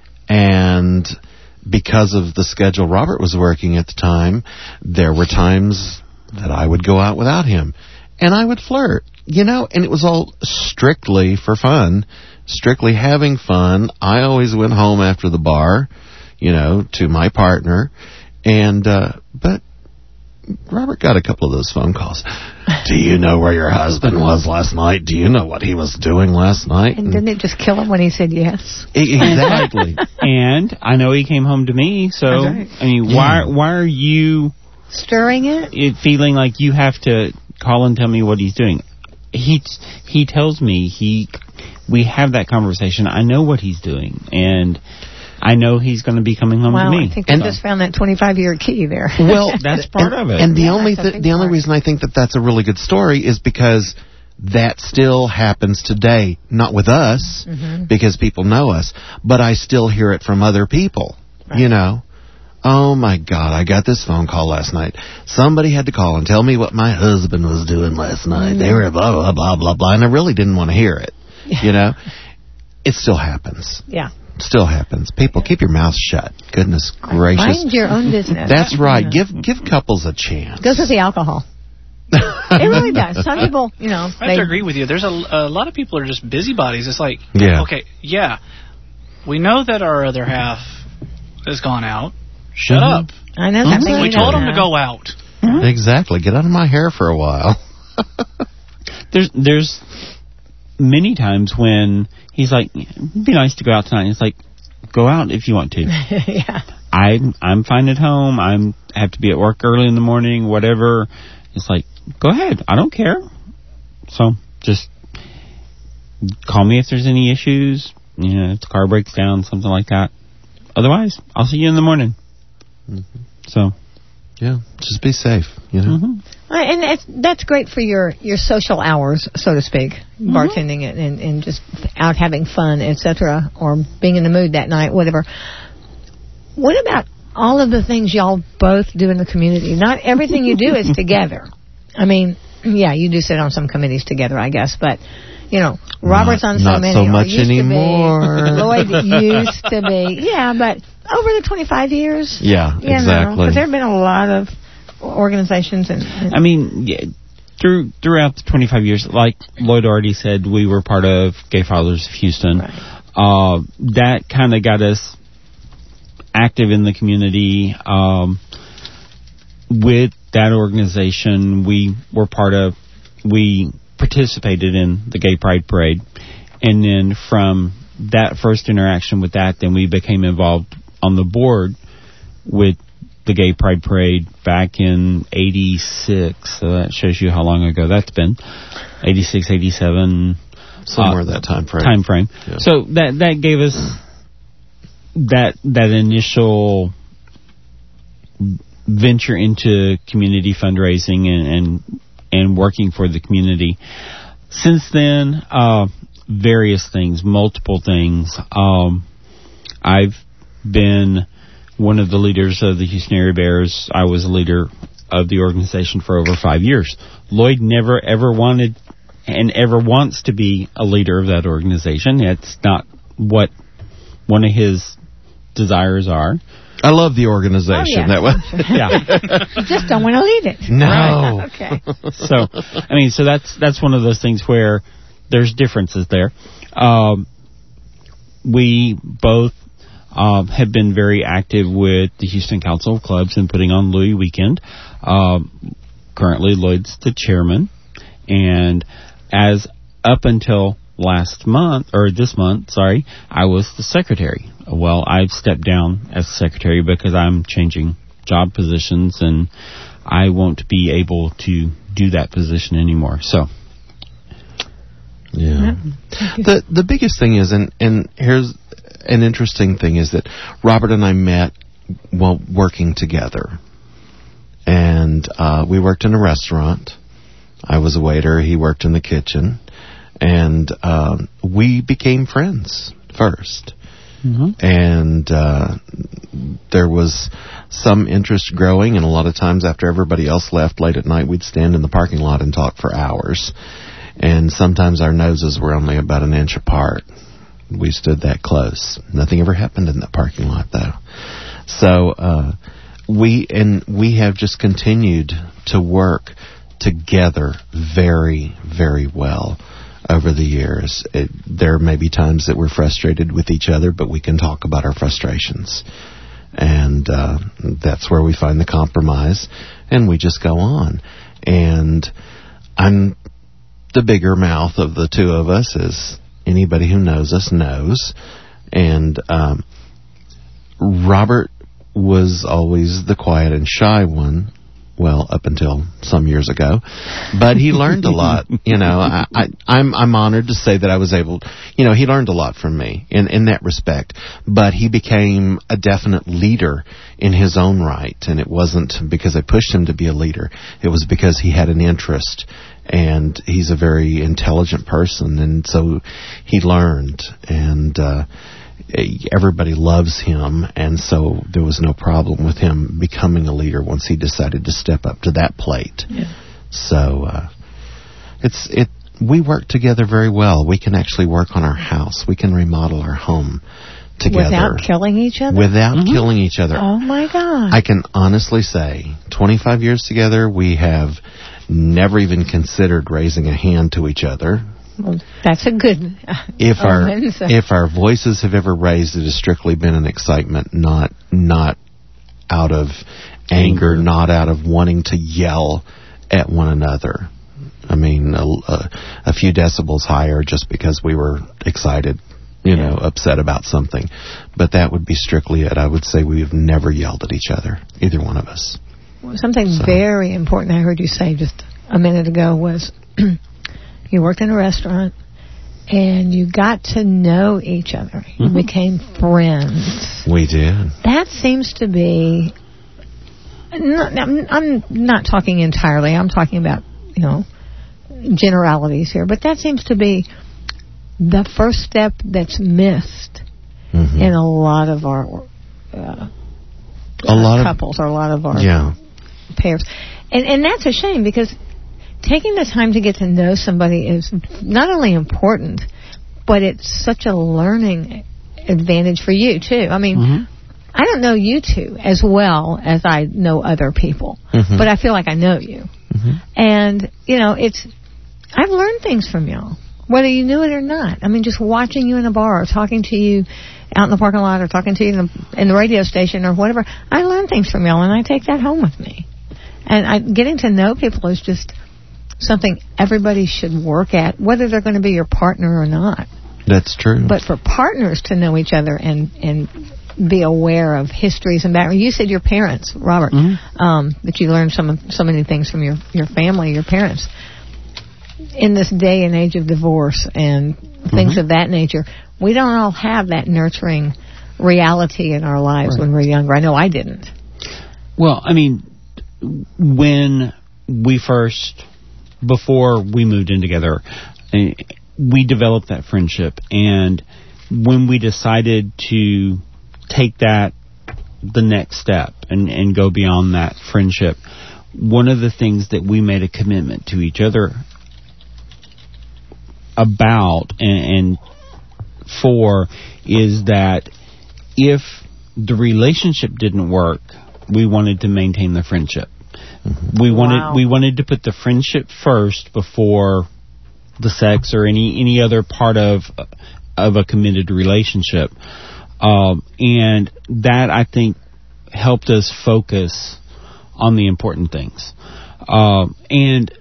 And because of the schedule Robert was working at the time, there were times that I would go out without him. And I would flirt, you know, and it was all strictly for fun, strictly having fun. I always went home after the bar, you know, to my partner. And, uh, but Robert got a couple of those phone calls. Do you know where your husband was last night? Do you know what he was doing last night? And didn't it just kill him when he said yes? Exactly. And I know he came home to me, so, right. I mean, yeah. why, why are you stirring it? it? Feeling like you have to call and tell me what he's doing. He he tells me, he we have that conversation. I know what he's doing, and I know he's going to be coming home wow, to me. I think we just found that twenty-five year key there. Well, that's part and, of it. And the yeah, only th- the only part. reason I think that that's a really good story is because that still happens today. Not with us, mm-hmm. because people know us, but I still hear it from other people. Right. You know. Oh, my God, I got this phone call last night. Somebody had to call and tell me what my husband was doing last night. Mm-hmm. They were blah, blah, blah, blah, blah, and I really didn't want to hear it, yeah. you know? It still happens. Yeah. Still happens. People, keep your mouth shut. Goodness gracious. Mind your own business. That's right. Give give couples a chance. Goes with the alcohol. It really does. Some people, you know. I have to agree with you. There's a, a lot of people are just busybodies. It's like, yeah. okay, yeah, we know that our other half has gone out. Shut mm-hmm. up. I know that. Mm-hmm. We told him to go out. Mm-hmm. Exactly. Get out of my hair for a while. there's there's many times when he's like, it'd be nice to go out tonight. It's like, go out if you want to. yeah. I'm I'm fine at home. I'm have to be at work early in the morning, whatever. It's like, go ahead. I don't care. So just call me if there's any issues. You know, if the car breaks down, something like that. Otherwise, I'll see you in the morning. Mm-hmm. So, yeah, just be safe, you know. Mm-hmm. And that's, that's great for your, your social hours, so to speak, mm-hmm. bartending it and, and just out having fun, et cetera, or being in the mood that night, whatever. What about all of the things y'all both do in the community? Not everything you do is together. I mean, yeah, you do sit on some committees together, I guess, but, you know, Robert's not, on so not many. Not so much used anymore. To be. Lloyd used to be. Yeah, but over the twenty-five years. Yeah, you exactly. Because there have been a lot of organizations. and, and I mean, yeah, through throughout the twenty-five years, like Lloyd already said, we were part of Gay Fathers of Houston. Right. Uh, that kind of got us active in the community. Um, with that organization, we were part of, we participated in the Gay Pride Parade. And then from that first interaction with that, then we became involved on the board with the Gay Pride Parade back in eighty-six. So that shows you how long ago that's been. eighty-six, eighty-seven. Somewhere uh, that time frame. Time frame. Yeah. So that that gave us that that initial venture into community fundraising and and, and working for the community. Since then, uh, various things, multiple things. Um, I've been one of the leaders of the Houston Area Bears. I was a leader of the organization for over five years. Lloyd never ever wanted and ever wants to be a leader of that organization. It's not what one of his desires are. I love the organization. Oh, yeah. That way. Yeah. You just don't want to lead it. No. Right. Okay. So, I mean, so that's that's one of those things where there's differences there. Um, we both um, have been very active with the Houston Council of Clubs and putting on Louis Weekend. Um, currently, Lloyd's the chairman, and as up until last month, or this month, sorry, I was the secretary. Well, I've stepped down as secretary because I'm changing job positions, and I won't be able to do that position anymore. So, yeah. The the biggest thing is, and and here's an interesting thing, is that Robert and I met while working together, and uh, we worked in a restaurant. I was a waiter. He worked in the kitchen, and um, we became friends first. Mm-hmm. And uh, there was some interest growing, and a lot of times after everybody else left late at night, we'd stand in the parking lot and talk for hours. And sometimes our noses were only about an inch apart. We stood that close. Nothing ever happened in that parking lot, though. So uh, we and we have just continued to work together very, very well over the years. It, there may be times that we're frustrated with each other, but we can talk about our frustrations. And uh, that's where we find the compromise, and we just go on. And I'm the bigger mouth of the two of us, as anybody who knows us knows. And um, Robert was always the quiet and shy one. Well, up until some years ago, but he learned a lot. You know, I, I, I'm I'm honored to say that I was able. You know, he learned a lot from me in in that respect. But he became a definite leader in his own right, and it wasn't because I pushed him to be a leader. It was because he had an interest, and he's a very intelligent person, and so he learned, and uh, everybody loves him, and so there was no problem with him becoming a leader once he decided to step up to that plate. Yeah. So uh, it's it. We work together very well. We can actually work on our house. We can remodel our home together without killing each other. Without mm-hmm. killing each other. Oh my God! I can honestly say, twenty-five years together, we have never even considered raising a hand to each other. Well, that's a good if our omen, so. If our voices have ever raised, it has strictly been an excitement, not not out of anger, not out of wanting to yell at one another. I mean, a, a, a few decibels higher just because we were excited, you yeah. know, upset about something. But that would be strictly it. I would say we have never yelled at each other, either one of us. Well, something so. very important I heard you say just a minute ago was you worked in a restaurant and you got to know each other. You mm-hmm. became friends. We did. That seems to be... Not, I'm, I'm not talking entirely. I'm talking about, you know, generalities here. But that seems to be the first step that's missed mm-hmm. in a lot of our uh, a lot couples of, or a lot of our yeah. pairs. And, and that's a shame because taking the time to get to know somebody is not only important, but it's such a learning advantage for you, too. I mean, mm-hmm. I don't know you two as well as I know other people, mm-hmm. but I feel like I know you. Mm-hmm. And, you know, it's, I've learned things from y'all, whether you knew it or not. I mean, just watching you in a bar or talking to you out in the parking lot or talking to you in the, in the radio station or whatever, I learn things from y'all, and I take that home with me. And I, getting to know people is just something everybody should work at, whether they're going to be your partner or not. That's true. But for partners to know each other and, and be aware of histories and background. You said your parents, Robert, mm-hmm. um, that you learned some so many things from your, your family, your parents. In this day and age of divorce and things mm-hmm. of that nature, we don't all have that nurturing reality in our lives right. when we're younger. I know I didn't. Well, I mean, when we first, before we moved in together, we developed that friendship. And when we decided to take that the next step and, and go beyond that friendship, one of the things that we made a commitment to each other about and, and for is that if the relationship didn't work, we wanted to maintain the friendship. Mm-hmm. We wanted wow. we wanted to put the friendship first before the sex or any any other part of of a committed relationship, um, and that I think helped us focus on the important things. Um, and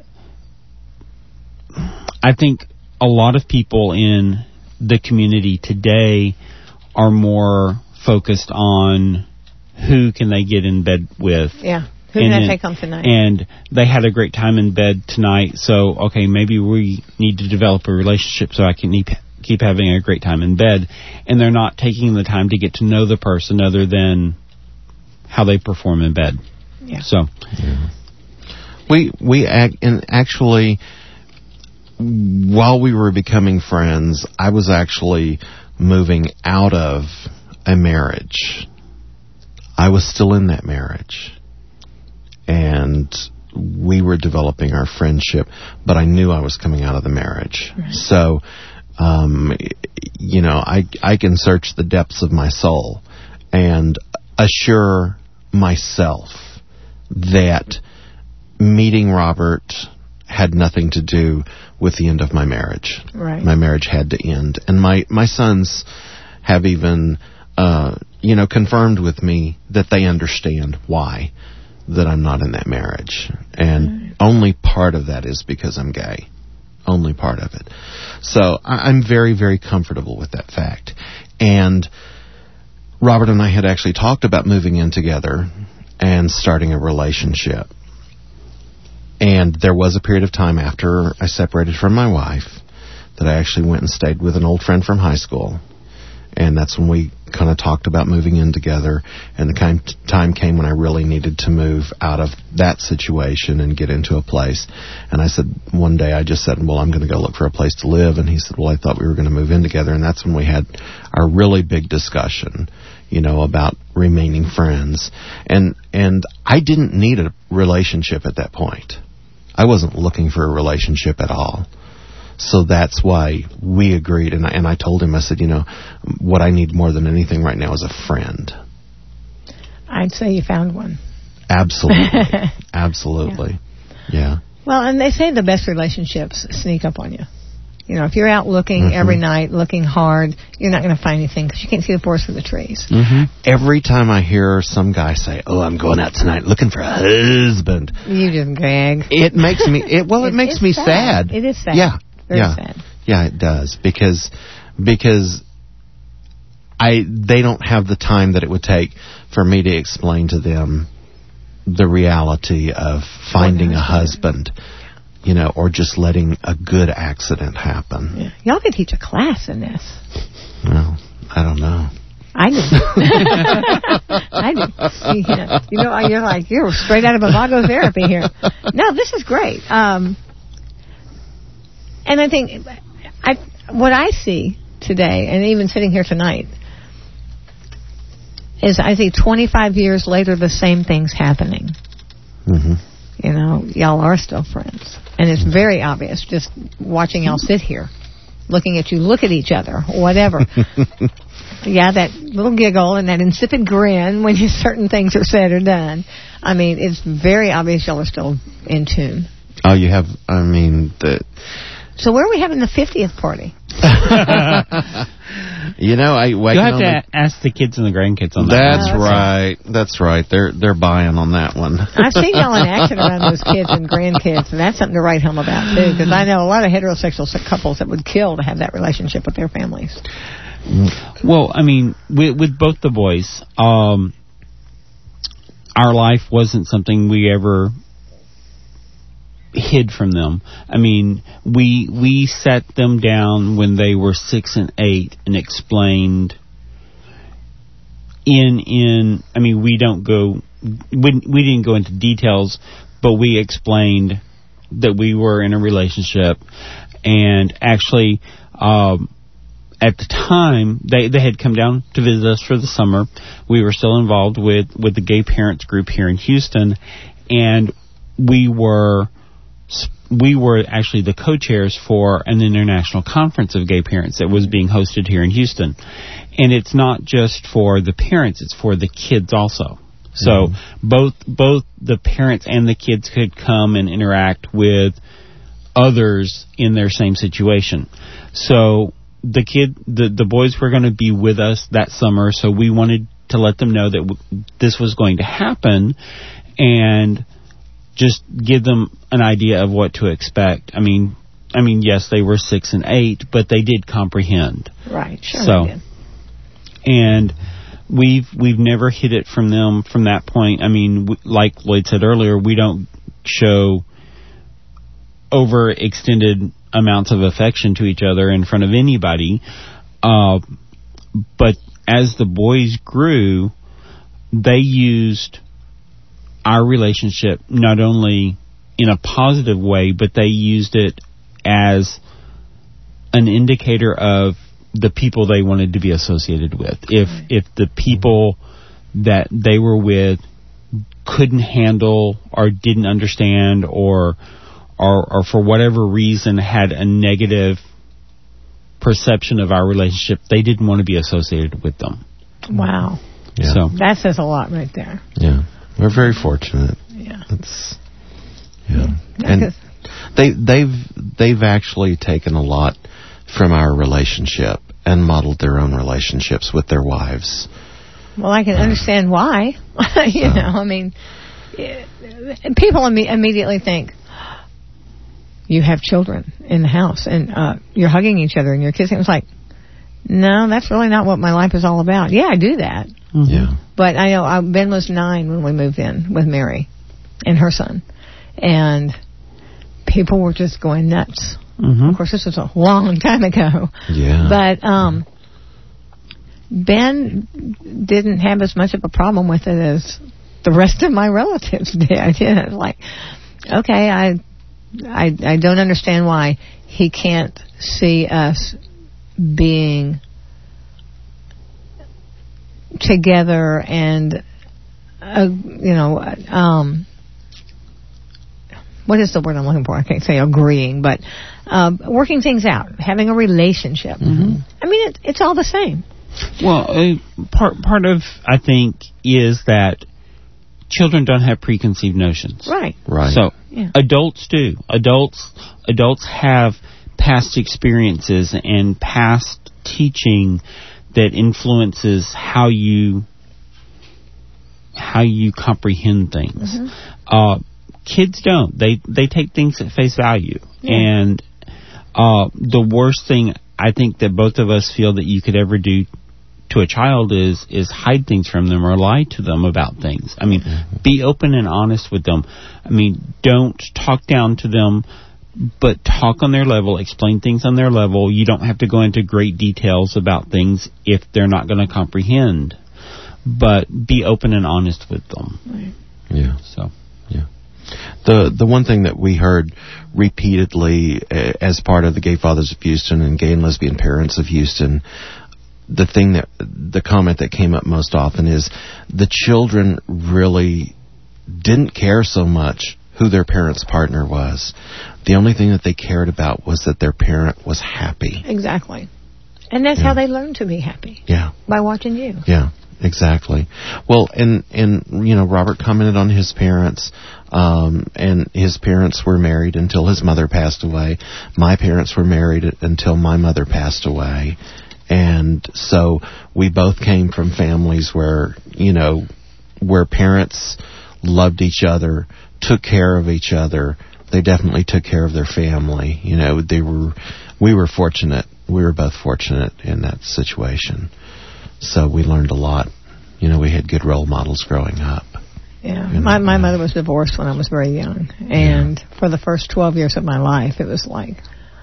I think a lot of people in the community today are more focused on who can they get in bed with yeah. Who and did I then- take home tonight? And they had a great time in bed tonight, so, okay, maybe we need to develop a relationship so I can keep, keep having a great time in bed. And they're not taking the time to get to know the person other than how they perform in bed. Yeah. So, Yeah. We, we ac- and actually, while we were becoming friends, I was actually moving out of a marriage. I was still in that marriage. And we were developing our friendship, but I knew I was coming out of the marriage. Right. So, um, you know, I, I can search the depths of my soul and assure myself that meeting Robert had nothing to do with the end of my marriage. Right. My marriage had to end. And my, my sons have even, uh, you know, confirmed with me that they understand why that I'm not in that marriage. And Right. only part of that is because I'm gay. Only part of it. So I, I'm very, very comfortable with that fact. And Robert and I had actually talked about moving in together and starting a relationship. And there was a period of time after I separated from my wife that I actually went and stayed with an old friend from high school. And that's when we kind of talked about moving in together. And the kind time came when I really needed to move out of that situation and get into a place. And I said, one day I just said, well, I'm going to go look for a place to live. And he said, well, I thought we were going to move in together. And that's when we had our really big discussion, you know, about remaining friends. And, and I didn't need a relationship at that point. I wasn't looking for a relationship at all. So that's why we agreed, and I, and I told him, I said, you know, what I need more than anything right now is a friend. I'd say you found one. Absolutely. Absolutely. Yeah. yeah. Well, and they say the best relationships sneak up on you. You know, if you're out looking Mm-hmm. every night, looking hard, you're not going to find anything because you can't see the forest for the trees. Mm-hmm. Every time I hear some guy say, oh, I'm going out tonight looking for a husband, You just gag. it makes me, it, well, it, It- makes it's me sad. sad. It is sad. Yeah. Very yeah. sad. Yeah, it does. Because, because I, they don't have the time that it would take for me to explain to them the reality of finding a husband, you know, or just letting a good accident happen. Yeah. Y'all could teach a class in this. Well, I don't know. I do. I do. You know, you know, you're like, you're straight out of Imago therapy here. No, this is great. Um, and I think I, what I see today, and even sitting here tonight, is I see twenty-five years later the same things happening. Mm-hmm. You know, y'all are still friends. And it's very obvious just watching y'all sit here, looking at you, look at each other, whatever. Yeah, that little giggle and that insipid grin when you, certain things are said or done. I mean, it's very obvious y'all are still in tune. Oh, you have, I mean, the... So where are we having the fiftieth party? You know, I... you'll have to ask the kids and the grandkids on that. That's Oh, okay. right. That's right. They're they're buying on that one. I've seen y'all in action around those kids and grandkids, and that's something to write home about, too, because I know a lot of heterosexual couples that would kill to have that relationship with their families. Well, I mean, with, with both the boys, um, our life wasn't something we ever hid from them. I mean, we we sat them down when they were six and eight and explained. In in, I mean, we don't go, we we didn't go into details, but we explained that we were in a relationship, and actually. Um, At the time, they, they had come down to visit us for the summer. We were still involved with, with the gay parents group here in Houston, and we were we were actually the co-chairs for an international conference of gay parents that was being hosted here in Houston. And it's not just for the parents; it's for the kids also. So mm-hmm. both both the parents and the kids could come and interact with others in their same situation. So. The kid, the the boys were going to be with us that summer, so we wanted to let them know that w- this was going to happen, and just give them an idea of what to expect. I mean, I mean, yes, they were six and eight, but they did comprehend. Right, sure. So, they did. and we've we've never hid it from them from that point. I mean, w- like Lloyd said earlier, we don't show overextended amounts of affection to each other in front of anybody. Uh, but as the boys grew, they used our relationship not only in a positive way, but they used it as an indicator of the people they wanted to be associated with. If if the people that they were with couldn't handle or didn't understand or or, or for whatever reason had a negative perception of our relationship, they didn't want to be associated with them. Wow. Yeah. So that says a lot right there. Yeah. We're very fortunate. Yeah. It's, yeah. yeah and they they've they've actually taken a lot from our relationship and modeled their own relationships with their wives. Well, I can understand why. you uh, know, I mean, it, people imme- immediately think, you have children in the house, and uh, you're hugging each other, and you're kissing. It's like, no, that's really not what my life is all about. Yeah, I do that. Mm-hmm. Yeah. But I know uh, Ben was nine when we moved in with Mary and her son, and people were just going nuts. Mm-hmm. Of course, this was a long time ago. Yeah. But um, Ben didn't have as much of a problem with it as the rest of my relatives did. I did. I was like, okay, I, I, I don't understand why he can't see us being together and, uh, you know, um, what is the word I'm looking for? I can't say agreeing, but uh, working things out, having a relationship. Mm-hmm. I mean, it, it's all the same. Well, uh, part part of I think is that children don't have preconceived notions. Right. Right. So yeah. adults do. Adults adults have past experiences and past teaching that influences how you how you comprehend things. Mm-hmm. Uh, kids don't. They they take things at face value. Yeah. And uh, the worst thing I think that both of us feel that you could ever do to a child is is hide things from them or lie to them about things. I mean, mm-hmm. be open and honest with them. I mean, don't talk down to them, but talk on their level, explain things on their level. You don't have to go into great details about things if they're not going to comprehend, but be open and honest with them. Right. Yeah. So, yeah. The the one thing that we heard repeatedly uh, as part of the Gay Fathers of Houston and Gay and Lesbian Parents of Houston, the thing that the comment that came up most often is the children really didn't care so much who their parent's partner was. The only thing that they cared about was that their parent was happy. Exactly. And that's yeah. how they learn to be happy. Yeah. By watching you. Yeah, exactly. Well, and, and you know, Robert commented on his parents, um, and his parents were married until his mother passed away. My parents were married until my mother passed away. And so we both came from families where, you know, where parents loved each other, took care of each other. They definitely took care of their family. You know, they were, we were fortunate. We were both fortunate in that situation. So we learned a lot. You know, we had good role models growing up. Yeah. My my mother was divorced when I was very young. And yeah. for the first twelve years of my life, it was like,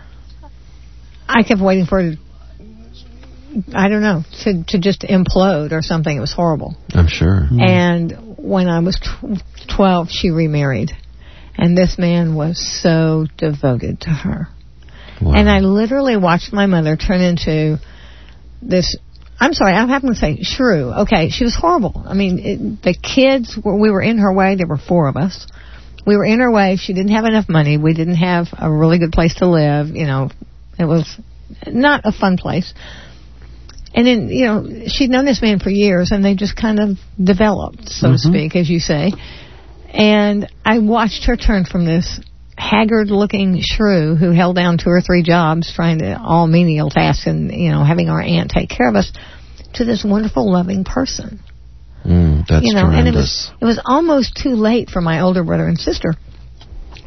I kept waiting for it to, I don't know, to, to just implode or something. It was horrible. I'm sure. Mm. And when I was tw- twelve, she remarried. And this man was so devoted to her. Wow. And I literally watched my mother turn into this, I'm sorry, I'm having to say shrew. Okay, she was horrible. I mean, it, the kids, were, we were in her way. There were four of us. We were in her way. She didn't have enough money. We didn't have a really good place to live. You know, it was not a fun place. And then, you know, she'd known this man for years, and they just kind of developed, so mm-hmm. to speak, as you say. And I watched her turn from this haggard-looking shrew who held down two or three jobs, trying to all menial tasks, and you know, having our aunt take care of us, to this wonderful, loving person. Mm, that's you know, tremendous. And it was it was almost too late for my older brother and sister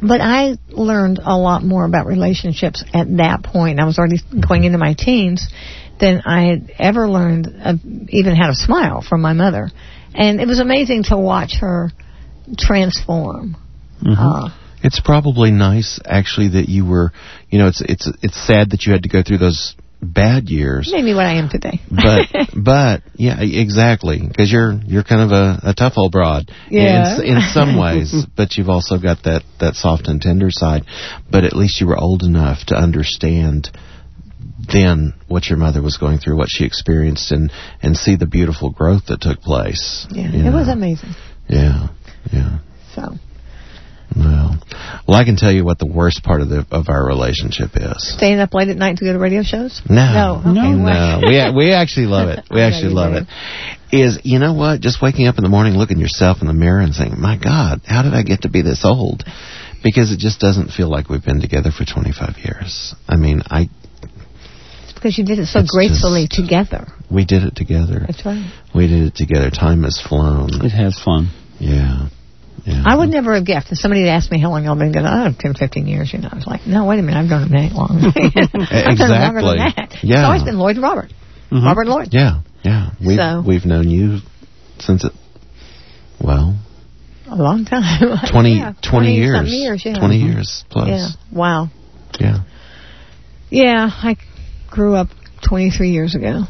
But I learned a lot more about relationships at that point. I was already going into my teens than I had ever learned of even how to smile from my mother. And it was amazing to watch her transform. Mm-hmm. Uh, it's probably nice, actually, that you were, you know, it's it's it's sad that you had to go through those bad years. Maybe what I am today. but but yeah, exactly, because you're you're kind of a, a tough old broad. Yeah. In, in some ways, but you've also got that that soft and tender side. But at least you were old enough to understand then what your mother was going through, what she experienced, and and see the beautiful growth that took place. Yeah, you it know? was amazing. Yeah, yeah. So. Well, well, I can tell you what the worst part of the of our relationship is. Staying up late at night to go to radio shows? No, no, okay, no. we we actually love it. We actually love it. Is you know what? Just waking up in the morning, looking yourself in the mirror, and saying, "My God, how did I get to be this old?" Because it just doesn't feel like we've been together for twenty-five years. I mean, I. It's because you did it so gracefully just, together. We did it together. That's right. We did it together. Time has flown. It has flown. Yeah. Yeah. I would never have guessed. If somebody had asked me how long y'all been together, oh, ten, fifteen years, you know. I was like, no, wait a minute, I've known him that long. I've known him longer than that. Yeah. It's always been Lloyd and Robert. Mm-hmm. Robert and Lloyd. Yeah, yeah. We've, so, we've known you since it, well... A long time. twenty, yeah, twenty years. Some years, yeah. twenty mm-hmm. years plus. Yeah, wow. Yeah. Yeah, I grew up twenty-three years ago.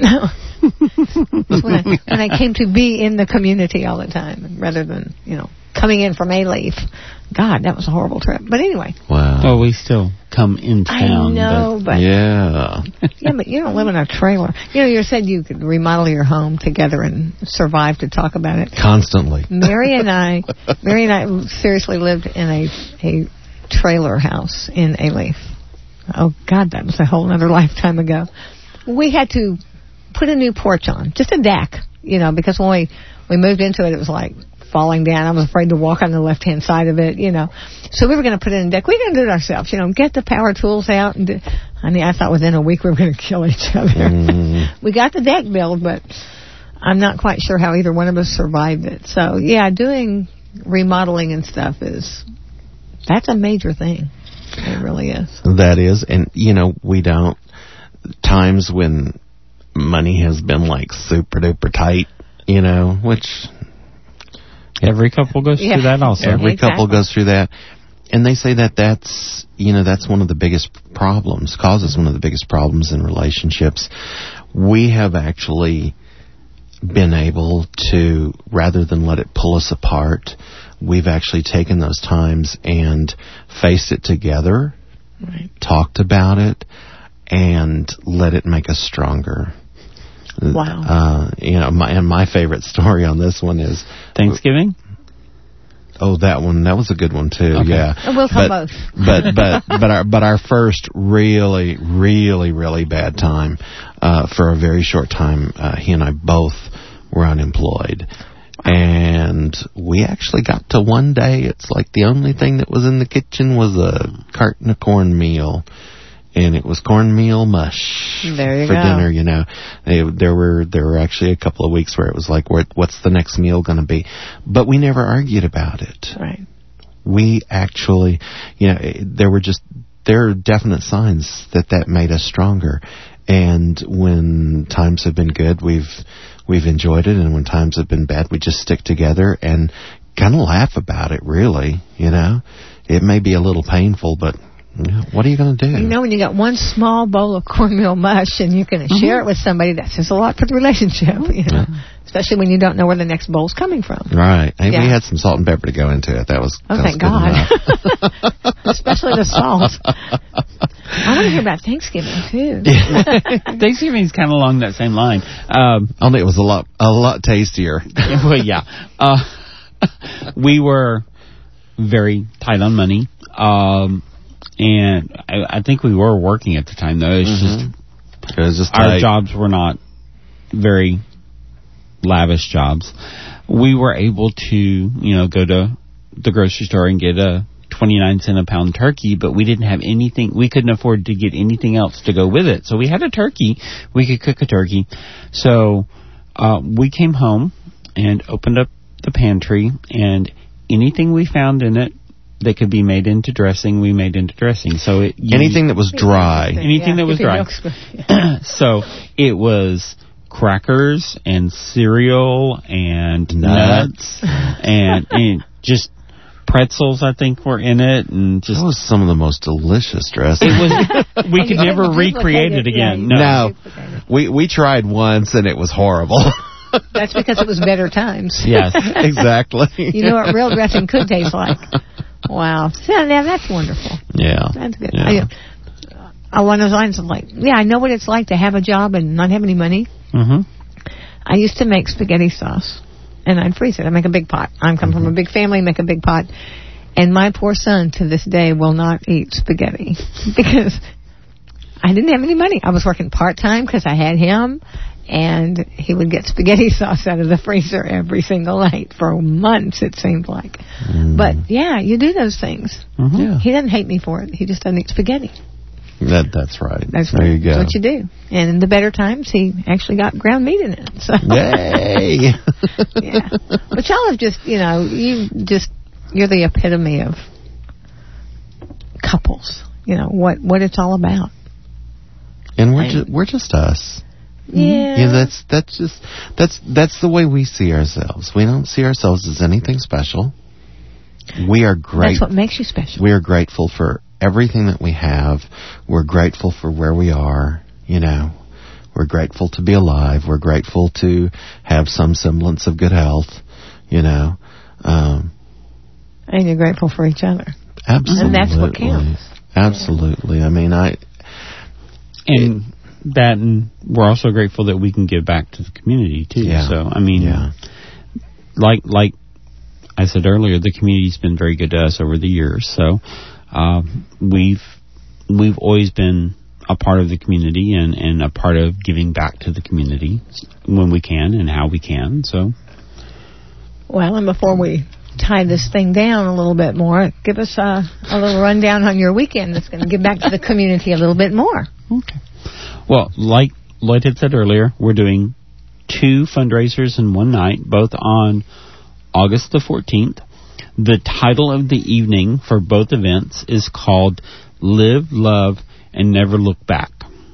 when, I, when I came to be in the community all the time, rather than, you know, coming in from A-Leaf. God, that was a horrible trip. But anyway. Wow. Well, we still come in town. I know, but... but yeah. yeah, but you don't live in a trailer. You know, you said you could remodel your home together and survive to talk about it. Constantly. Mary and I, Mary and I seriously lived in a, a trailer house in A-Leaf. Oh, God, that was a whole other lifetime ago. We had to put a new porch on, just a deck, you know, because when we, we moved into it, it was like falling down. I was afraid to walk on the left-hand side of it, you know. So we were going to put in a deck. We were going to do it ourselves, you know, get the power tools out. And do, I mean, I thought within a week we were going to kill each other. Mm. We got the deck built, but I'm not quite sure how either one of us survived it. So, yeah, doing remodeling and stuff is, that's a major thing. It really is. That is. And, you know, we don't, times when money has been like super duper tight, you know, which every couple goes yeah. through that also. Every exactly. couple goes through that. And they say that that's, you know, that's one of the biggest problems, causes one of the biggest problems in relationships. We have actually been able to, rather than let it pull us apart, we've actually taken those times and faced it together, right. talked about it, and let it make us stronger. Wow. Uh, you know, my, and my favorite story on this one is Thanksgiving. Oh, that one. That was a good one too. Okay. Yeah. And we'll come but, both. but but but our but our first really really really bad time uh, for a very short time. Uh, he and I both were unemployed, and we actually got to one day. It's like the only thing that was in the kitchen was a carton of cornmeal. And it was cornmeal mush there you for go. dinner, you know. They, there were there were actually a couple of weeks where it was like, what, what's the next meal going to be? But we never argued about it. Right. We actually, you know, there were just, there are definite signs that that made us stronger. And when times have been good, we've we've enjoyed it. And when times have been bad, we just stick together and kind of laugh about it, really, you know. It may be a little painful, but... what are you going to do? You know, when you got one small bowl of cornmeal mush and you can mm-hmm. share it with somebody, that says a lot for the relationship, you know, yeah. especially when you don't know where the next bowl's coming from. Right. And yeah. we had some salt and pepper to go into it. That was Oh, that thank was God. Especially the salt. I want to hear about Thanksgiving, too. Thanksgiving's kind of along that same line. Um, Only it was a lot, a lot tastier. Well, yeah. Uh, we were very tight on money. Um... And I, I think we were working at the time, though. It's mm-hmm. just, it was just our tight. jobs were not very lavish jobs. We were able to, you know, go to the grocery store and get a twenty-nine cent a pound turkey, but we didn't have anything. We couldn't afford to get anything else to go with it. So we had a turkey. We could cook a turkey. So uh, we came home and opened up the pantry, and anything we found in it that could be made into dressing, we made into dressing. So it, you, anything that was dry. Anything Yeah, that was if it dry. looks good, yeah. So it was crackers and cereal and Nuts. nuts and, and just pretzels, I think, were in it, and just That was some of the most delicious dressing. it was. We could You never couldn't recreate duplicate it it, yeah, again. you No. No, we we tried once and it was horrible. That's because it was better times. Yes. Exactly. You know what real dressing could taste like. Wow. So, now that's wonderful. Yeah. That's good. Yeah. I, along those lines of like, yeah, I know what it's like to have a job and not have any money. Mm-hmm. I used to make spaghetti sauce, and I'd freeze it. I make a big pot. I come from a big family, make a big pot. And my poor son, to this day, will not eat spaghetti because I didn't have any money. I was working part-time because I had him, and he would get spaghetti sauce out of the freezer every single night for months, it seemed like. Mm. But, yeah, you do those things. Mm-hmm. Yeah. He doesn't hate me for it. He just doesn't eat spaghetti. That that's right. That's there what, you go. That's what you do. And in the better times, he actually got ground meat in it. So. Yay! Yeah. But y'all have just, you know, you just, you're the epitome of couples. You know, what, what it's all about. And we're just we're just us. Yeah. Yeah, that's that's just that's that's the way we see ourselves. We don't see ourselves as anything special. We are great. That's what makes you special. We are grateful for everything that we have. We're grateful for where we are, you know. We're grateful to be alive. We're grateful to have some semblance of good health, you know. Um, and you're grateful for each other. absolutely. And that's what counts. Absolutely. I mean, I... And it, that, and we're also grateful that we can give back to the community, too. Yeah. So, I mean, yeah. like like I said earlier, the community's been very good to us over the years. So, um, we've we've always been a part of the community and, and a part of giving back to the community when we can and how we can. So, well, and before we tie this thing down a little bit more, give us a, a little rundown on your weekend that's going to give back to the community a little bit more. Okay. Well, like Lloyd had said earlier, we're doing two fundraisers in one night, both on August the fourteenth. The title of the evening for both events is called Live, Love, and Never Look Back.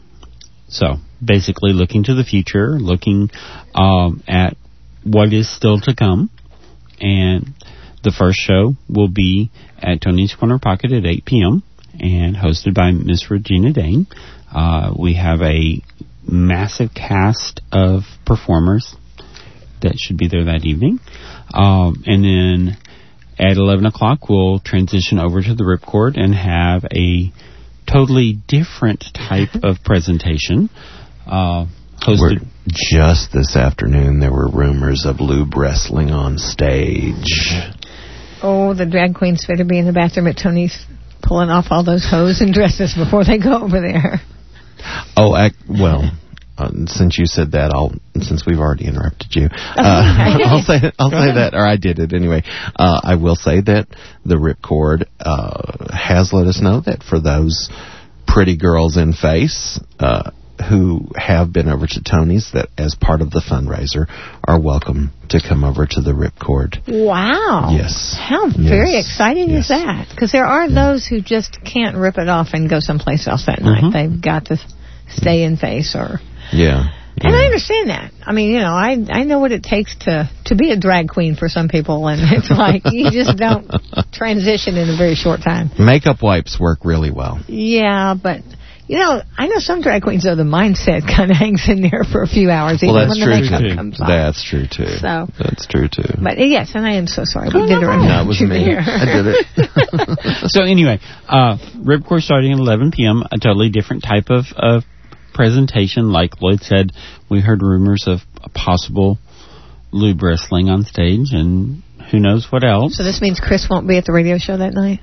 So, basically looking to the future, looking um, at what is still to come. And the first show will be at Tony's Corner Pocket at eight p.m. and hosted by Miss Regina Dane. Uh, we have a massive cast of performers that should be there that evening. Um, and then at eleven o'clock, we'll transition over to the Ripcord and have a totally different type of presentation. Uh, hosted. We're, just this afternoon, there were rumors of lube wrestling on stage. Oh, the drag queens better be in the bathroom at Tony's pulling off all those hose and dresses before they go over there. Oh, I, well, uh, since you said that, I'll since we've already interrupted you, uh, I'll say I'll say that, or I did it anyway. Uh, I will say that the Ripcord uh, has let us know that for those pretty girls in face uh, who have been over to Tony's, that as part of the fundraiser, are welcome to come over to the Ripcord. Wow. Yes. How Yes. very exciting Yes. is that? Because there are Yeah. those who just can't rip it off and go someplace else that night. Mhm. They've got to stay in face or... Yeah. And yeah. I understand that. I mean, you know, I I know what it takes to, to be a drag queen for some people, and it's like you just don't transition in a very short time. Makeup wipes work really well. Yeah, but... You know, I know some drag queens, though, the mindset kind of hangs in there for a few hours, even Well, that's when the true makeup too. comes off. That's true too. So, that's true too. but yes, and I am so sorry. We Oh, did no, interrupt no, it was you me. there. I did it. So anyway, uh, Ripcord starting at eleven p.m., a totally different type of, of presentation. Like Lloyd said, we heard rumors of a possible lube wrestling on stage, and who knows what else. So this means Chris won't be at the radio show that night?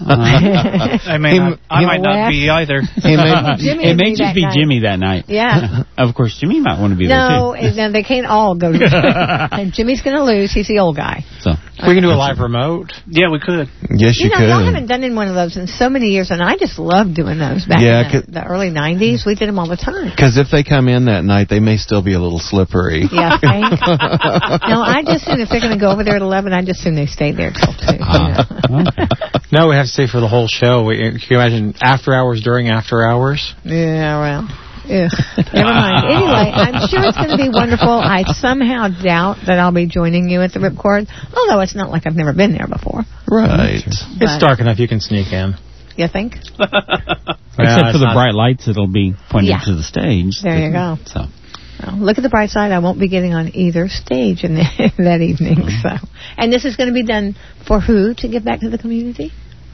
I may He- not, I he might not be either. He may- Jimmy it would may be just that be night. Jimmy that night. Yeah. Of course, Jimmy might want to be No, there too. and they can't all go to And Jimmy's going to lose. He's the old guy. So We can do a live remote. Yeah, we could. Yes, you, You know, could. y'all haven't done in one of those in so many years, and I just love doing those. Back Yeah, in the, could- the early nineties, we did them all the time. Because if they come in that night, they may still be a little slippery. Yeah, I think. No, I just assume if they're going to go over there at eleven, I just assume they stay there till two. you know. Ah, okay. No, we have to stay for the whole show. We, can you imagine after hours, during after hours? Yeah, well, ugh, never mind. Anyway, I'm sure it's going to be wonderful. I somehow doubt that I'll be joining you at the Ripcord, although it's not like I've never been there before. Right. It's dark enough you can sneak in. You think? Except Yeah, for the not- bright lights, it'll be pointed Yeah. to the stage. There you go. So. Well, look at the bright side. I won't be getting on either stage in the, that evening. So, and this is going to be done for who to give back to the community?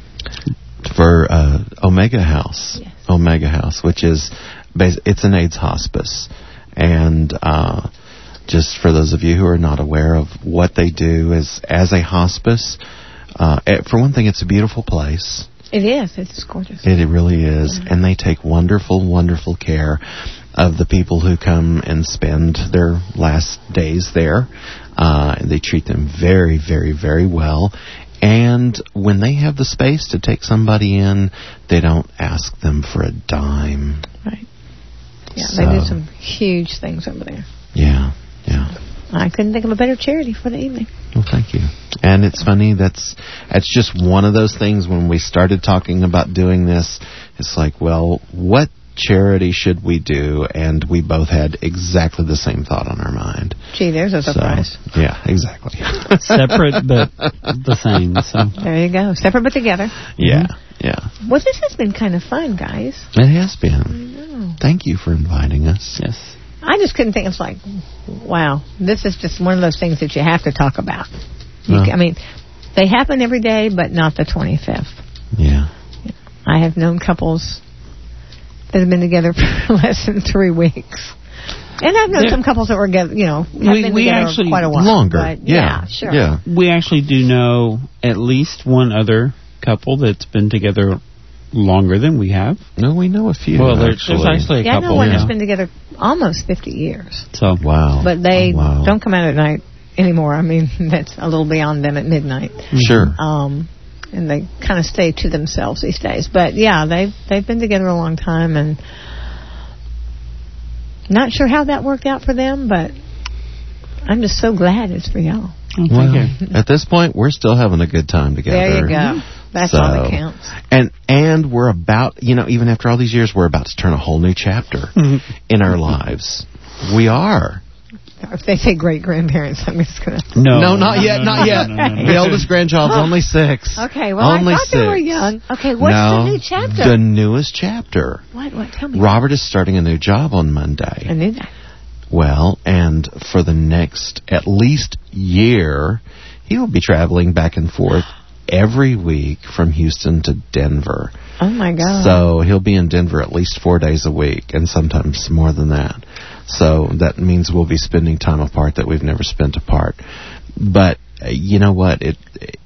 For uh, Omega House. Yes. Omega House, which is, bas- it's an AIDS hospice. And uh, just for those of you who are not aware of what they do is, as a hospice, uh, it, for one thing, it's a beautiful place. It is. It's gorgeous. It, it really is. Yeah. And they take wonderful, wonderful care of the people who come and spend their last days there. Uh, they treat them very, very, very well. And when they have the space to take somebody in, they don't ask them for a dime. Right. Yeah, so, they do some huge things over there. Yeah, yeah. I couldn't think of a better charity for the evening. Well, thank you. And it's funny, that's that's just one of those things when we started talking about doing this, it's like, well, what charity should we do? And we both had exactly the same thought on our mind. Gee, there's a surprise. So, yeah, exactly. Separate but the same. So. There you go. Separate but together. Yeah, yeah. Well, this has been kind of fun, guys. It has been. I know. Thank you for inviting us. Yes. I just couldn't think. It's like, wow, this is just one of those things that you have to talk about. You, Well, I mean, they happen every day, but not the twenty-fifth. Yeah. I have known couples that have been together for less than three weeks. And I've known Yeah. some couples that were together, you know, have We- been we together actually- quite a while. Longer. But Yeah. yeah, sure. Yeah. We actually do know at least one other couple that's been together longer than we have. No, we know a few. Well, there's, actually. there's actually a Yeah, I know couple. one yeah. that's been together almost fifty years. So Wow. But they Oh, wow. don't come out at night anymore. I mean, that's a little beyond them at midnight. Sure. Um, and they kind of stay to themselves these days. But yeah, they've they've been together a long time, and not sure how that worked out for them, but I'm just so glad it's for y'all. oh, Well, thank you. at this point, we're still having a good time together. There you go. That's So- all that counts. And and we're about, you know, even after all these years, we're about to turn a whole new chapter in our lives. We are. If they say great grandparents, I'm just gonna. No, No, not yet, not yet. no, no, no. The oldest grandchild's only six. Okay, well, only I thought six. they were young. Okay, what's no, the new chapter? The newest chapter. What? What? Tell me. Robert is starting a new job on Monday. I knew that. Well, and for the next at least year, he will be traveling back and forth every week from Houston to Denver. Oh my God. So he'll be in Denver at least four days a week, and sometimes more than that. So that means we'll be spending time apart that we've never spent apart. But uh, you know what? It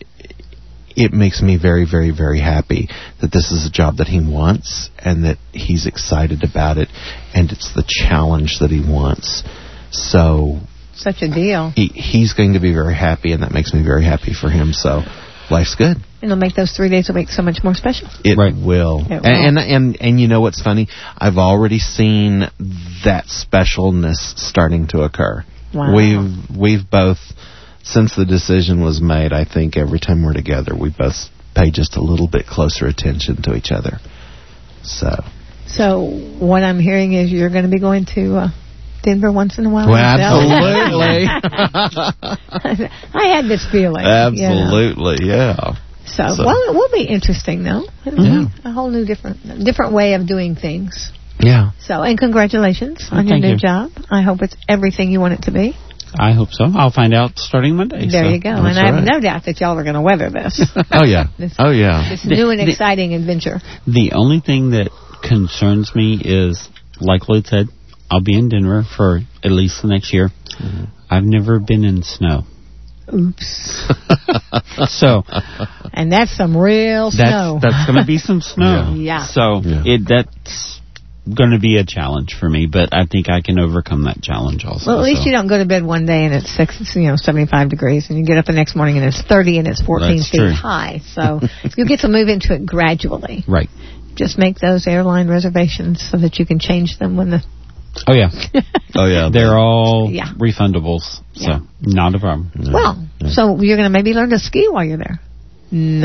it makes me very, very, very happy that this is a job that he wants and that he's excited about it, and it's the challenge that he wants. So Such a deal. he, he's going to be very happy, and that makes me very happy for him. So life's good. It'll make those three days a week so much more special. It will. It will. And, and and and you know what's funny? I've already seen that specialness starting to occur. Wow. We've we've both, since the decision was made, I think every time we're together, we both pay just a little bit closer attention to each other. So. So what I'm hearing is you're going to be going to uh, Denver once in a while. Well, yourself? absolutely. I had this feeling. you know. Absolutely, yeah. So, So- well, it will be interesting, though. It'll Yeah. be a whole new different different way of doing things. Yeah. So, and congratulations Oh, on your thank new you. job. I hope it's everything you want it to be. I hope so. I'll find out starting Monday. There so. you go. And That's I have right. no doubt that y'all are going to weather this. Oh yeah. This- Oh yeah. This The- new and the- exciting adventure. The only thing that concerns me is, like Lloyd said, I'll be in Denver for at least the next year. Mm-hmm. I've never been in snow. Oops. So And that's some real that's snow. that's going to be some snow. Yeah. So Yeah. it that's going to be a challenge for me, but I think I can overcome that challenge also. Well, at least so. you don't go to bed one day and it's six, you know, seventy-five degrees, and you get up the next morning and it's thirty and it's fourteen That's feet true. high. So you get to move into it gradually. Right. Just make those airline reservations so that you can change them when the. Oh yeah. Oh yeah. They're all Yeah. refundables, so Yeah. not a problem. Well, so you're going to maybe learn to ski while you're there. No.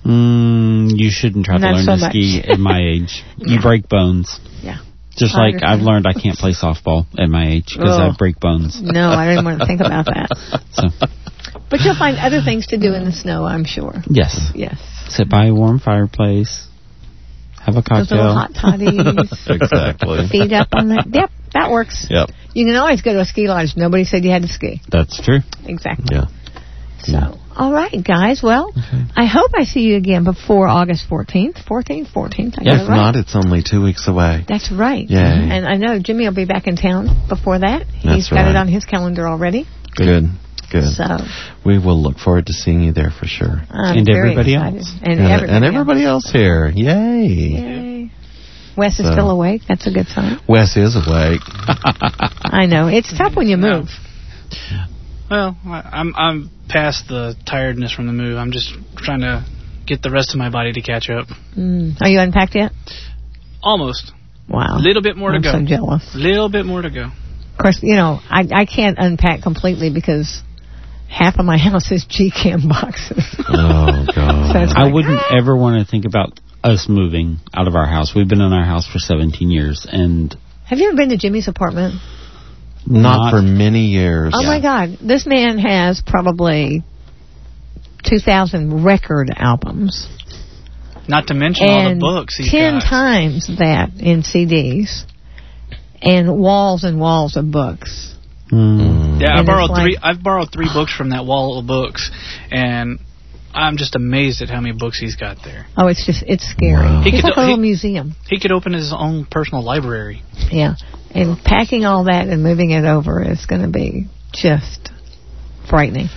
Mm, you shouldn't try Not to learn so to much. ski at my age. You Yeah. break bones. Yeah. Just I like understand. I've learned I can't play softball at my age because Oh. I break bones. No, I didn't want to think about that. So, But you'll find other things to do in the snow, I'm sure. yes. Yes. Sit by a warm fireplace. Have a Those little cocktail. hot toddies. Exactly. Feed up on that. Yep, that works. Yep. You can always go to a ski lodge. Nobody said you had to ski. That's true. Exactly. Yeah. So, all right, guys. Well, I hope I see you again before August fourteenth. fourteenth, fourteenth. I got If it right. not, it's only two weeks away. That's right. Yay. And I know Jimmy will be back in town before that. He's That's got it right. on his calendar already. Good. Good. So, We will look forward to seeing you there for sure. I'm And very everybody excited. else. And, and, everybody, and everybody else here. Yay. Yay. Wes is So- still awake. That's a good sign. Wes is awake. I know. It's tough when you move. Well, I, I'm I'm past the tiredness from the move. I'm just trying to get the rest of my body to catch up. Mm. Are you unpacked yet? Almost. Wow. A little bit more to I'm go. so jealous. Little bit more to go. Of course, you know, I I can't unpack completely because half of my house is G CAM boxes. Oh, God. So it's I like, wouldn't ever want to think about us moving out of our house. We've been in our house for seventeen years, and have you ever been to Jimmy's apartment? Not, Not- for many years. Oh my God, this man has probably two thousand record albums. Not to mention all the And books he's ten got. times that in C Ds, and walls and walls of books. mm, Yeah, I And borrowed it's like- three. I've borrowed three books from that wall of books, and I'm just amazed at how many books he's got there. Oh, it's just it's scary. Wow. He It's could- like a little he- museum. He could open his own personal library. Yeah, and packing all that and moving it over is going to be just frightening.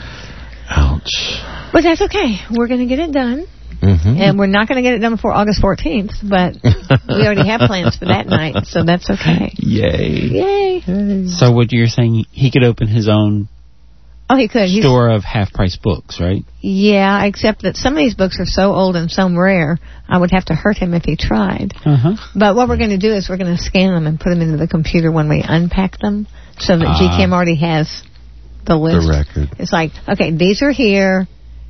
Ouch. But that's okay. We're going to get it done. Mm-hmm. And we're not going to get it done before August fourteenth, but we already have plans for that night, so that's okay. Yay. Yay. so what you're saying, he could open his own Oh, he could. He's, store of half-price books, right? yeah, except that some of these books are so old and so rare, I would have to hurt him if he tried. Uh-huh. But what we're going to do is we're going to scan them and put them into the computer when we unpack them, so that Ah. G CAM already has the list. The record. It's like, okay, these are here,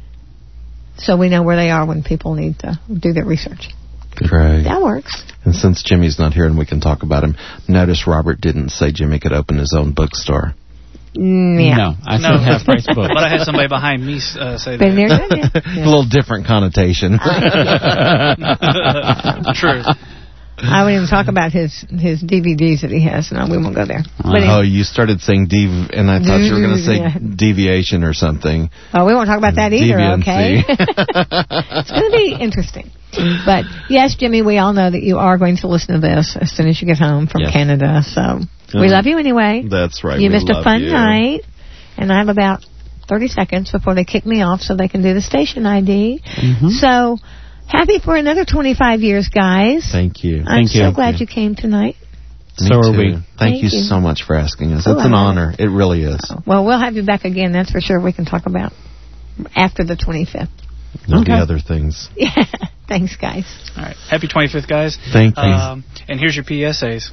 so we know where they are when people need to do their research. Great. That works. And since Jimmy's not here and we can talk about him, notice Robert didn't say Jimmy could open his own bookstore. Mm, yeah. No, I No. said half-price books. But I had somebody behind me uh, say Been there, that. done it. A little different connotation. True. I wouldn't even talk about his his D V Ds that he has. No, we won't go there. But Oh, anyway, you started saying dev, and I thought you were going to say Yeah. deviation or something. oh, we won't talk about that either. Deviancy. Okay. It's going to be interesting. But yes, Jimmy, we all know that you are going to listen to this as soon as you get home from Yes. Canada. So we Uh, love you anyway. That's right. You we missed a love fun you. night, and I have about thirty seconds before they kick me off so they can do the station I D. Mm-hmm. So happy for another twenty-five years, guys. Thank you. I'm Thank so you. glad you came tonight. Me So are too. we. Thank, Thank you, you. so much for asking us. Oh, it's an I- honor. It really is. Well, we'll have you back again, that's for sure. We can talk about after the twenty-fifth. There'll be Okay. other things. Yeah. Thanks, guys. All right. Happy twenty-fifth, guys. Thank you. Um, and here's your P S As.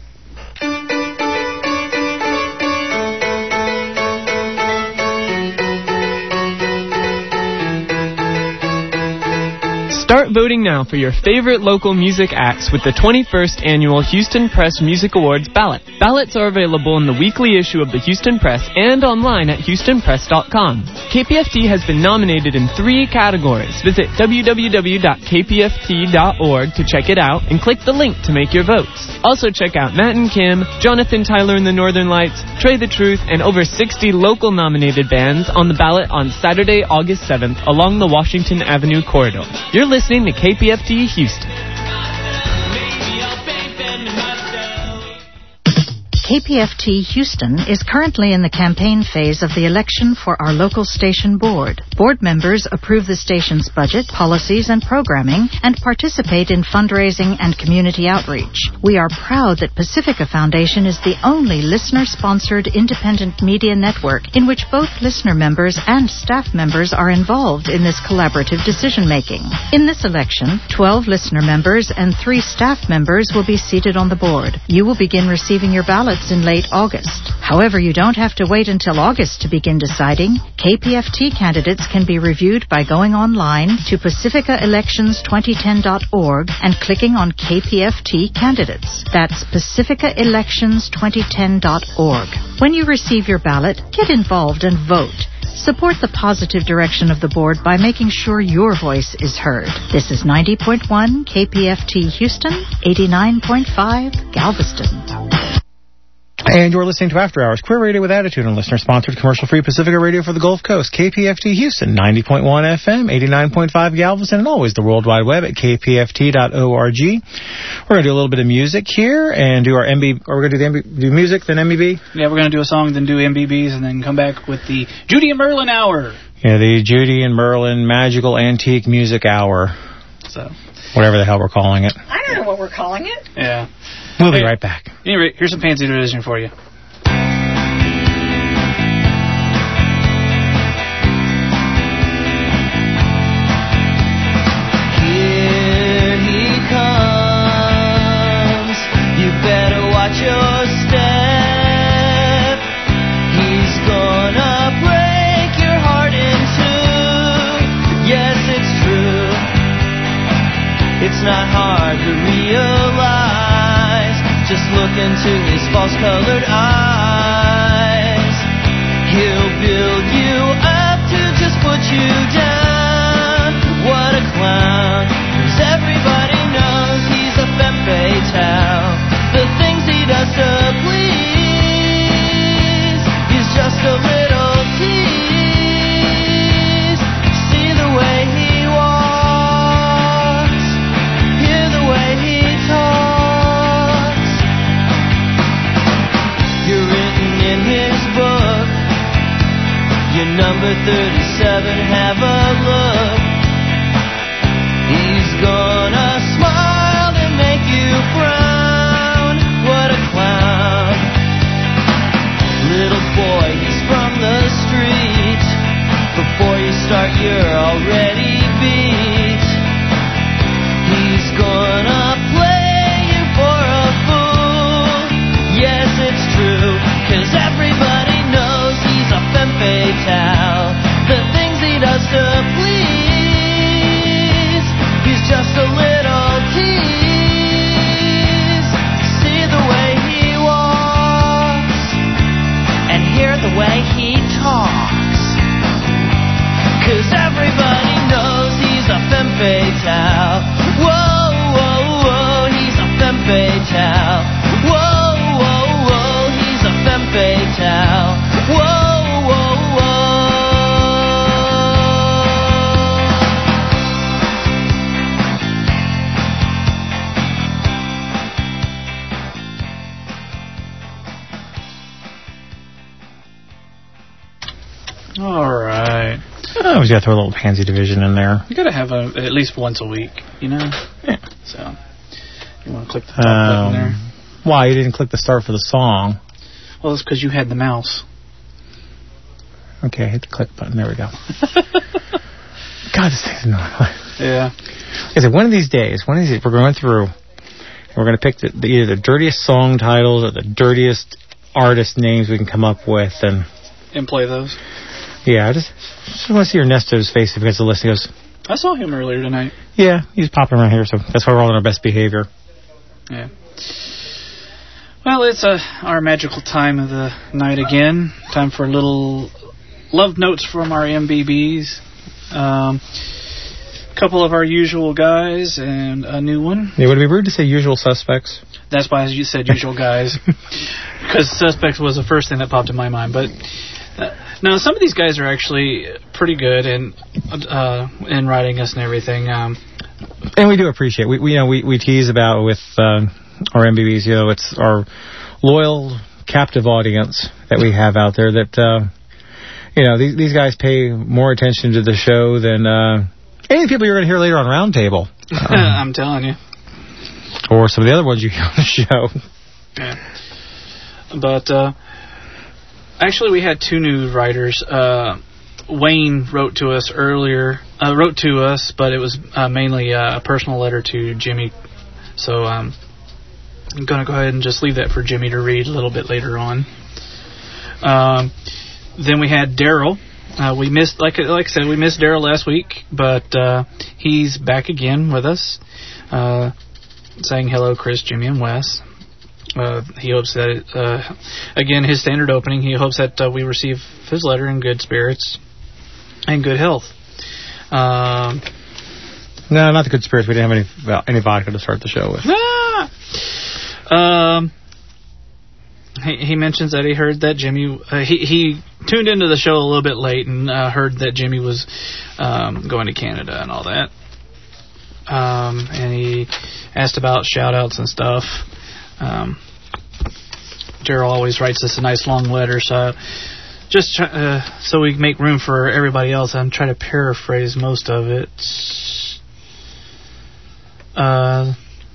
Start voting now for your favorite local music acts with the twenty-first Annual Houston Press Music Awards ballot. Ballots are available in the weekly issue of the Houston Press and online at houston press dot com. K P F T has been nominated in three categories. Visit w w w dot k p f t dot org to check it out and click the link to make your votes. Also check out Matt and Kim, Jonathan Tyler and the Northern Lights, Trey the Truth, and over sixty local nominated bands on the ballot on Saturday, August seventh along the Washington Avenue corridor. You're listening to K P F T Houston. K P F T Houston is currently in the campaign phase of the election for our local station board. Board members approve the station's budget, policies, and programming, and participate in fundraising and community outreach. We are proud that Pacifica Foundation is the only listener-sponsored independent media network in which both listener members and staff members are involved in this collaborative decision-making. In this election, twelve listener members and three staff members will be seated on the board. You will begin receiving your ballots ballots in late August. However, you don't have to wait until August to begin deciding. K P F T candidates can be reviewed by going online to pacifica elections twenty ten dot org and clicking on K P F T candidates. That's pacifica elections twenty ten dot org. When you receive your ballot, get involved and vote. Support the positive direction of the board by making sure your voice is heard. This is ninety point one K P F T Houston, eighty-nine point five Galveston. And you're listening to After Hours, Queer Radio with Attitude, and listener-sponsored commercial-free Pacifica Radio for the Gulf Coast. K P F T Houston, ninety point one F M, eighty-nine point five Galveston, and always the World Wide Web at k p f t dot org. We're going to do a little bit of music here and do our M B B, or we're going to do the M B B, do music, then M B B? Yeah, we're going to do a song, then do M B Bs, and then come back with the Judy and Merlin Hour. Yeah, the Judy and Merlin Magical Antique Music Hour. So, whatever the hell we're calling it. I don't know what we're calling it. Yeah. We'll be right back. Anyway, here's some Pansy Division for you. Here he comes. You better watch your step. He's gonna break your heart in two. Yes, it's true. It's not hard to realize. Just look into his false-colored eyes. He'll build you up to just put you down. What a clown. 'Cause everybody knows he's a femme fatale. The things he does to please, he's just a little tease. See the way he walks, hear the way he talks. You're written in his book. You're number thirty-seven, have a look. He's gonna smile and make you frown. What a clown. Little boy, he's from the street. Before you start, you're already beat. He's gonna play you for a fool. Yes, it's true, 'cause everybody knows he's a femme fatale. The things he does to please, he's just a little tease. See the way he walks and hear the way he talks. 'Cause everybody knows he's a femme fatale. Whoa, whoa, whoa, he's a femme fatale. Whoa, whoa, whoa, he's a femme fatale. Whoa, whoa, All right. Oh, we got to throw a little Pansy Division in there. You got to have a, at least once a week, you know? Yeah. So, you want to click the top Um, button there? why, you didn't click the start for the song? Well, it's because you had the mouse. Okay, hit the click button. There we go. God, this thing's annoying. Yeah. I said, one of these days, one of these days, we're going through, and we're going to pick the, the, either the dirtiest song titles or the dirtiest artist names we can come up with, and And play those. yeah, I just, just want to see Ernesto's face if he gets the list. He goes, I saw him earlier tonight. yeah, he's popping around here, so that's why we're all on our best behavior. Yeah. Well, it's uh, our magical time of the night again. Time for a little love notes from our M B Bs. Um, couple of our usual guys and a new one. Yeah, would it be rude to say usual suspects? That's why you said usual guys. Because suspects was the first thing that popped in my mind. But uh, now some of these guys are actually pretty good in uh, in writing us and everything. Um, and we do appreciate. We, we you know we, we tease about with uh, our M B Bs. You know, it's our loyal, captive audience that we have out there. That uh, you know these these guys pay more attention to the show than uh, any of the people you're going to hear later on Roundtable. Um, I'm telling you. Or some of the other ones you hear on the show. Yeah. But uh, actually, we had two new writers. Uh, Wayne wrote to us earlier. Uh, wrote to us, but it was uh, mainly uh, a personal letter to Jimmy. So um, I'm going to go ahead and just leave that for Jimmy to read a little bit later on. Um, then we had Daryl. Uh, we missed, like like I said, we missed Daryl last week, but uh, he's back again with us, uh, saying hello, Chris, Jimmy, and Wes. Uh, he hopes that, uh, again, his standard opening, he hopes that uh, we receive his letter in good spirits and good health. Um, no, not the good spirits. We didn't have any well, any vodka to start the show with. Ah! Um, he, he mentions that he heard that Jimmy, uh, he, he tuned into the show a little bit late and uh, heard that Jimmy was um, going to Canada and all that. Um, and he asked about shout-outs and stuff. Um, Daryl always writes us a nice long letter, so just try, uh, so we make room for everybody else, I'm trying to paraphrase most of it. Uh,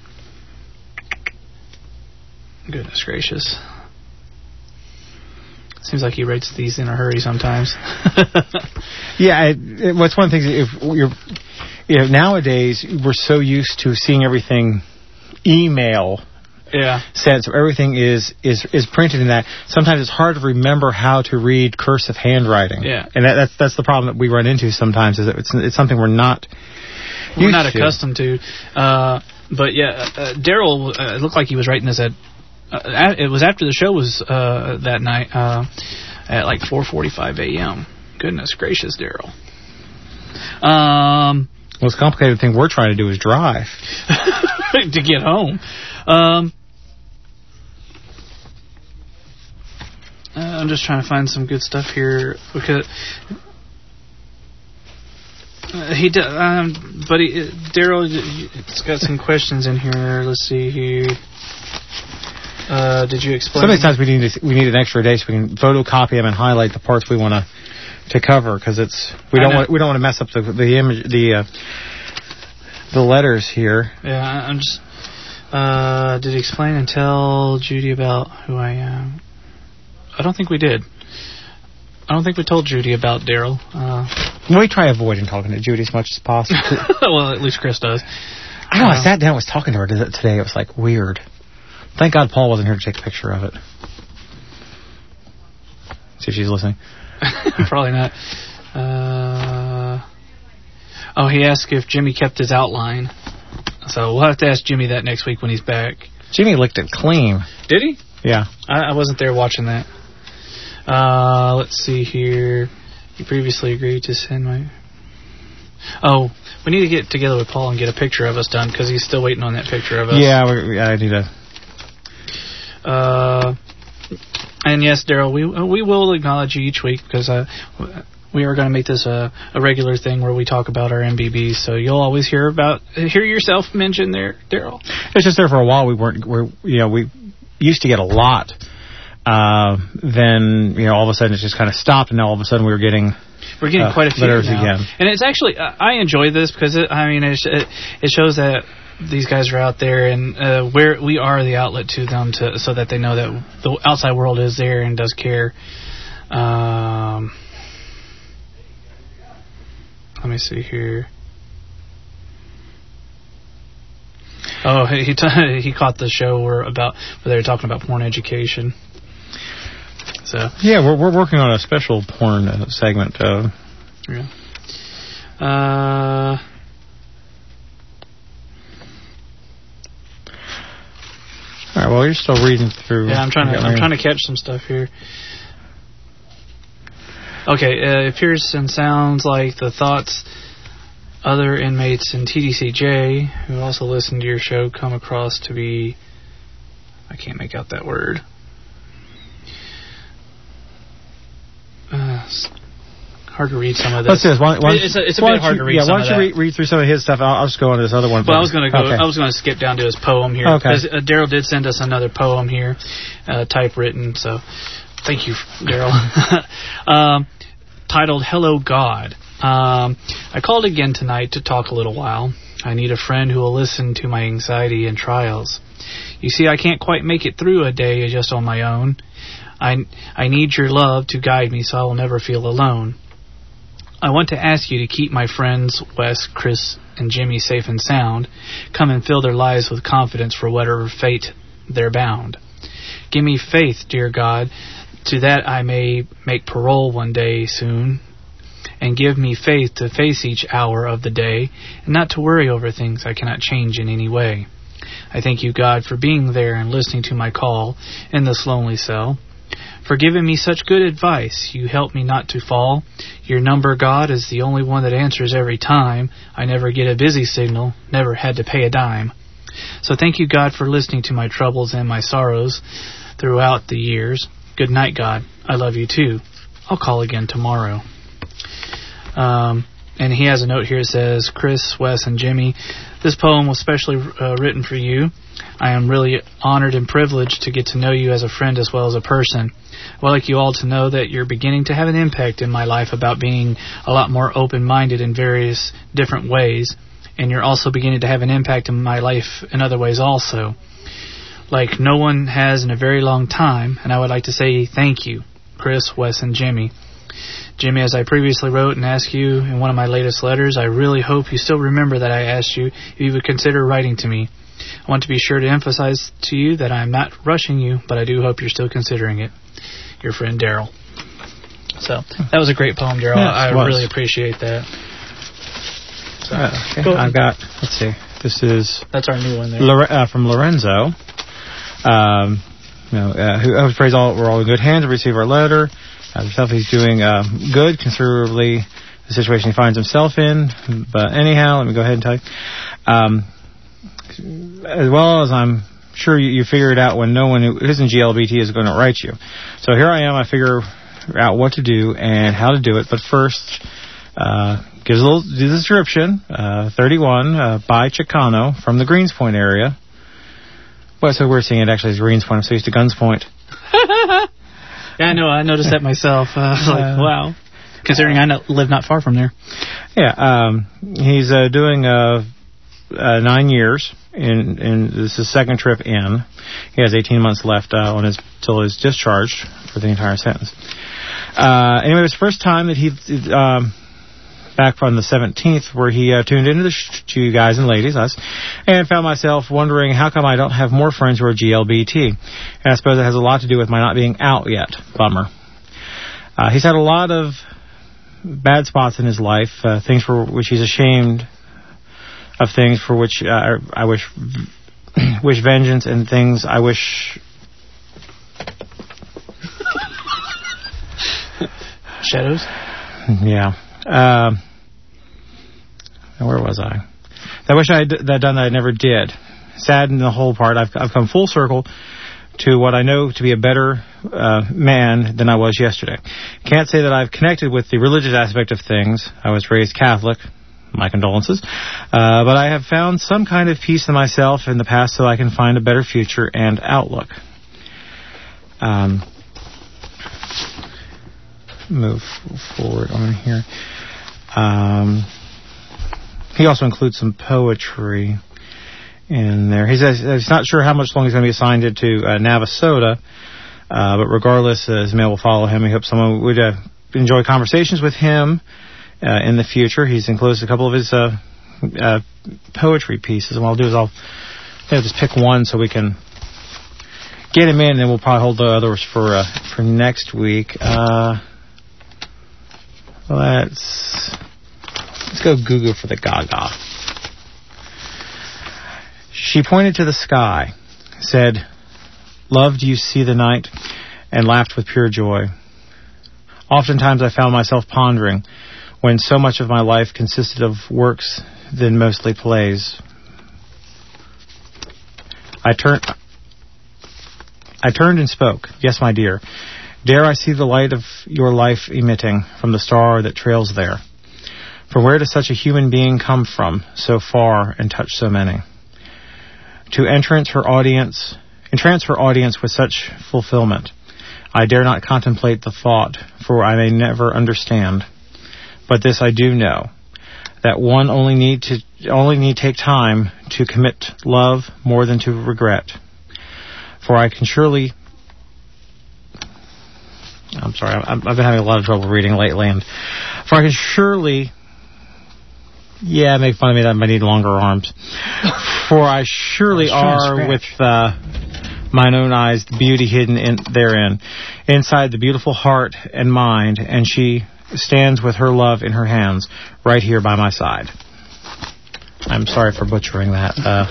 goodness gracious. Seems like he writes these in a hurry sometimes. Yeah, it, it, what's one of the things, if you're, you know, nowadays we're so used to seeing everything email yeah. sent, so everything is, is, is printed in that. Sometimes it's hard to remember how to read cursive handwriting. Yeah. And that, that's that's the problem that we run into sometimes, is that it's, it's something we're not We're not to. accustomed to. Uh, but yeah, uh, Daryl, uh, it looked like he was writing this at, uh, it was after the show was uh, that night uh, at like four forty-five a.m. Goodness gracious, Daryl. Um, the most complicated thing we're trying to do is drive. to get home. Um, uh, I'm just trying to find some good stuff here because uh, he, d- um, but he, Daryl, it's got some questions in here. Let's see here. Uh, did you explain? So many times we need to, we need an extra day so we can photocopy them and highlight the parts we want to to cover, because it's we don't want we don't want to mess up the the image the uh, the letters here. Yeah, I'm just. Uh, did he explain and tell Judy about who I am? I don't think we did. I don't think we told Judy about Daryl. Uh, we try avoiding talking to Judy as much as possible. Well, at least Chris does. I know. Uh, I sat down and was talking to her today. It was like weird. Thank God Paul wasn't here to take a picture of it. See if she's listening. Probably not. Uh, oh, he asked if Jimmy kept his outline. So we'll have to ask Jimmy that next week when he's back. Jimmy licked it clean. Did he? Yeah. I, I wasn't there watching that. Uh, let's see here. You previously agreed to send my... Oh, we need to get together with Paul and get a picture of us done, because he's still waiting on that picture of us. Yeah, we, I need to... Uh, and yes, Daryl, we we will acknowledge you each week, because uh, we are going to make this a, a regular thing where we talk about our M B Bs. So you'll always hear about hear yourself mentioned there, Daryl. It's just there for a while. We weren't. We're you know we used to get a lot. Uh, then you know all of a sudden it's just kind of stopped, and now all of a sudden we were getting. We're getting uh, quite a few letters now. again. And it's actually uh, I enjoy this because it, I mean it, it shows that these guys are out there, and uh, where we are the outlet to them, to so that they know that the outside world is there and does care. Um, let me see here. Oh, he he, t- he caught the show where about where they were talking about porn education. So yeah, we're we're working on a special porn uh, segment. Uh, yeah. Uh. All right. Well, you're still reading through. Yeah, I'm trying to. I'm trying to catch some stuff here. Okay, uh, it appears and sounds like the thoughts other inmates in T D C J who also listen to your show come across to be. I can't make out that word. Uh, hard to read some of this. Let's do this. Why, why, it's a, it's a bit bit hard you, to read. Yeah, some why don't you read, read through some of his stuff? I'll, I'll just go on to this other one. Well, I was going to go. Okay. I was going to skip down to his poem here Okay. because uh, Daryl did send us another poem here, uh, typewritten. So, thank you, Daryl. um, titled "Hello God." Um, I called again tonight to talk a little while. I need a friend who will listen to my anxiety and trials. You see, I can't quite make it through a day just on my own. I, I need your love to guide me so I will never feel alone. I want to ask you to keep my friends, Wes, Chris, and Jimmy safe and sound. Come and fill their lives with confidence for whatever fate they're bound. Give me faith, dear God, to that I may make parole one day soon, and give me faith to face each hour of the day, and not to worry over things I cannot change in any way. I thank you, God, for being there and listening to my call in this lonely cell, for giving me such good advice. You help me not to fall. Your number, God, is the only one that answers every time. I never get a busy signal, never had to pay a dime. So thank you, God, for listening to my troubles and my sorrows throughout the years. Good night, God. I love you too. I'll call again tomorrow. Um, and he has a note here that says, Chris, Wes, and Jimmy, this poem was specially uh, written for you. I am really honored and privileged to get to know you as a friend as well as a person. I would like you all to know that you're beginning to have an impact in my life about being a lot more open-minded in various different ways, and you're also beginning to have an impact in my life in other ways also, like no one has in a very long time, and I would like to say thank you, Chris, Wes, and Jimmy. Jimmy, as I previously wrote and asked you in one of my latest letters, I really hope you still remember that I asked you if you would consider writing to me. I want to be sure to emphasize to you that I'm not rushing you, but I do hope you're still considering it. Your friend, Daryl. So, that was a great poem, Daryl. Yes, I was. really appreciate that. So, Uh, okay. go I've got, let's see, this is That's our new one there. Lore- uh, from Lorenzo. Um, you know, uh, who I praise all, we're all in good hands to receive our letter. Uh, himself, he's doing uh, good, considerably the situation he finds himself in. But anyhow, let me go ahead and tell you. Um, as well as I'm sure you, you figured out when no one who isn't G L B T is going to write you. So here I am. I figure out what to do and how to do it. But first, uh, gives a little do the description. Uh, thirty-one uh, by Chicano from the Greens Point area. Well, so we're seeing it actually as Greens Point. I'm so used to Guns Point. Yeah, I know. I noticed that myself. Uh, I was like, wow. Considering I no- live not far from there. Yeah, um, he's uh, doing uh, uh, nine years. In, in this is his second trip in. He has eighteen months left uh, on his till his discharge for the entire sentence. Uh, anyway, it was the first time that he, um, back from the seventeenth, where he uh, tuned into the sh- to you guys and ladies, us, and found myself wondering how come I don't have more friends who are G L B T. And I suppose it has a lot to do with my not being out yet. Bummer. Uh, he's had a lot of bad spots in his life, uh, things for which he's ashamed of, things for which uh, I wish wish vengeance, and things I wish... Shadows? Yeah. Uh, where was I? I wish I had that done that I never did. Sad in the whole part. I've, I've come full circle to what I know to be a better uh, man than I was yesterday. Can't say that I've connected with the religious aspect of things. I was raised Catholic. My condolences. Uh, but I have found some kind of peace in myself in the past so I can find a better future and outlook. Um, move forward on here. Um, he also includes some poetry in there. He says he's not sure how much longer he's going to be assigned to uh, Navasota, uh, but regardless, uh, his mail will follow him. He hopes someone would uh, enjoy conversations with him uh, in the future. He's enclosed a couple of his uh, uh, poetry pieces, and what I'll do is I'll, I'll just pick one so we can get him in, and then we'll probably hold the others for uh, for next week. Uh, let's let's go Google for the Gaga. She pointed to the sky, said, "Love, do you see the night?" and laughed with pure joy. Oftentimes I found myself pondering, when so much of my life consisted of works than mostly plays. I turned I turned and spoke. "Yes, my dear. Dare I see the light of your life emitting from the star that trails there? For where does such a human being come from, so far, and touch so many? To entrance her audience, entrance her audience with such fulfillment, I dare not contemplate the thought, for I may never understand. But this I do know, that one only need to only need take time to commit love more than to regret. For I can surely..." I'm sorry, I've been having a lot of trouble reading lately, and for I can surely... Yeah, make fun of me that I need longer arms. For I surely are with uh, mine own eyes, the beauty hidden in, therein, inside the beautiful heart and mind, and she stands with her love in her hands, right here by my side. I'm sorry for butchering that. Uh,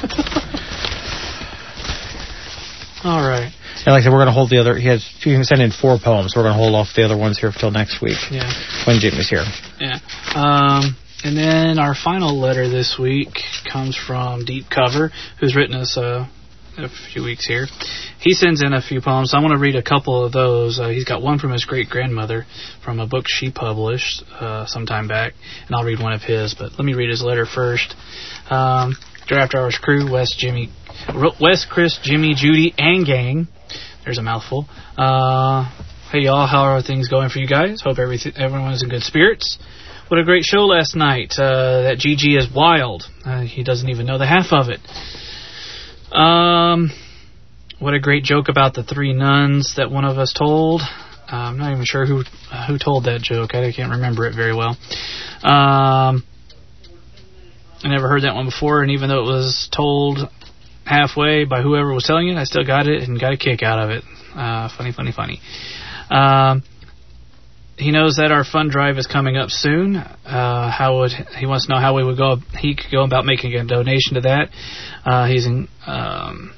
All right. And like I said, we're going to hold the other. He has. He can send in four poems. So we're going to hold off the other ones here until next week. Yeah. When Jimmy's here. Yeah. Um, and then our final letter this week comes from Deep Cover, who's written us uh, a few weeks here. He sends in a few poems. I want to read a couple of those. Uh, he's got one from his great-grandmother from a book she published uh, some time back, and I'll read one of his. But let me read his letter first. Um, After Hours crew, Wes, Jimmy, Wes, Chris, Jimmy, Judy, and gang. There's a mouthful. Uh, hey, y'all, how are things going for you guys? Hope everything, everyone is in good spirits. What a great show last night. Uh, that G G is wild. Uh, he doesn't even know the half of it. Um, what a great joke about the three nuns that one of us told. Uh, I'm not even sure who uh, who told that joke. I can't remember it very well. Um, I never heard that one before, and even though it was told halfway by whoever was telling it, I still got it and got a kick out of it. Uh, funny, funny, funny. Um, he knows that our fund drive is coming up soon. Uh, how would he wants to know how we would go? He could go about making a donation to that. Uh, he's in. Um,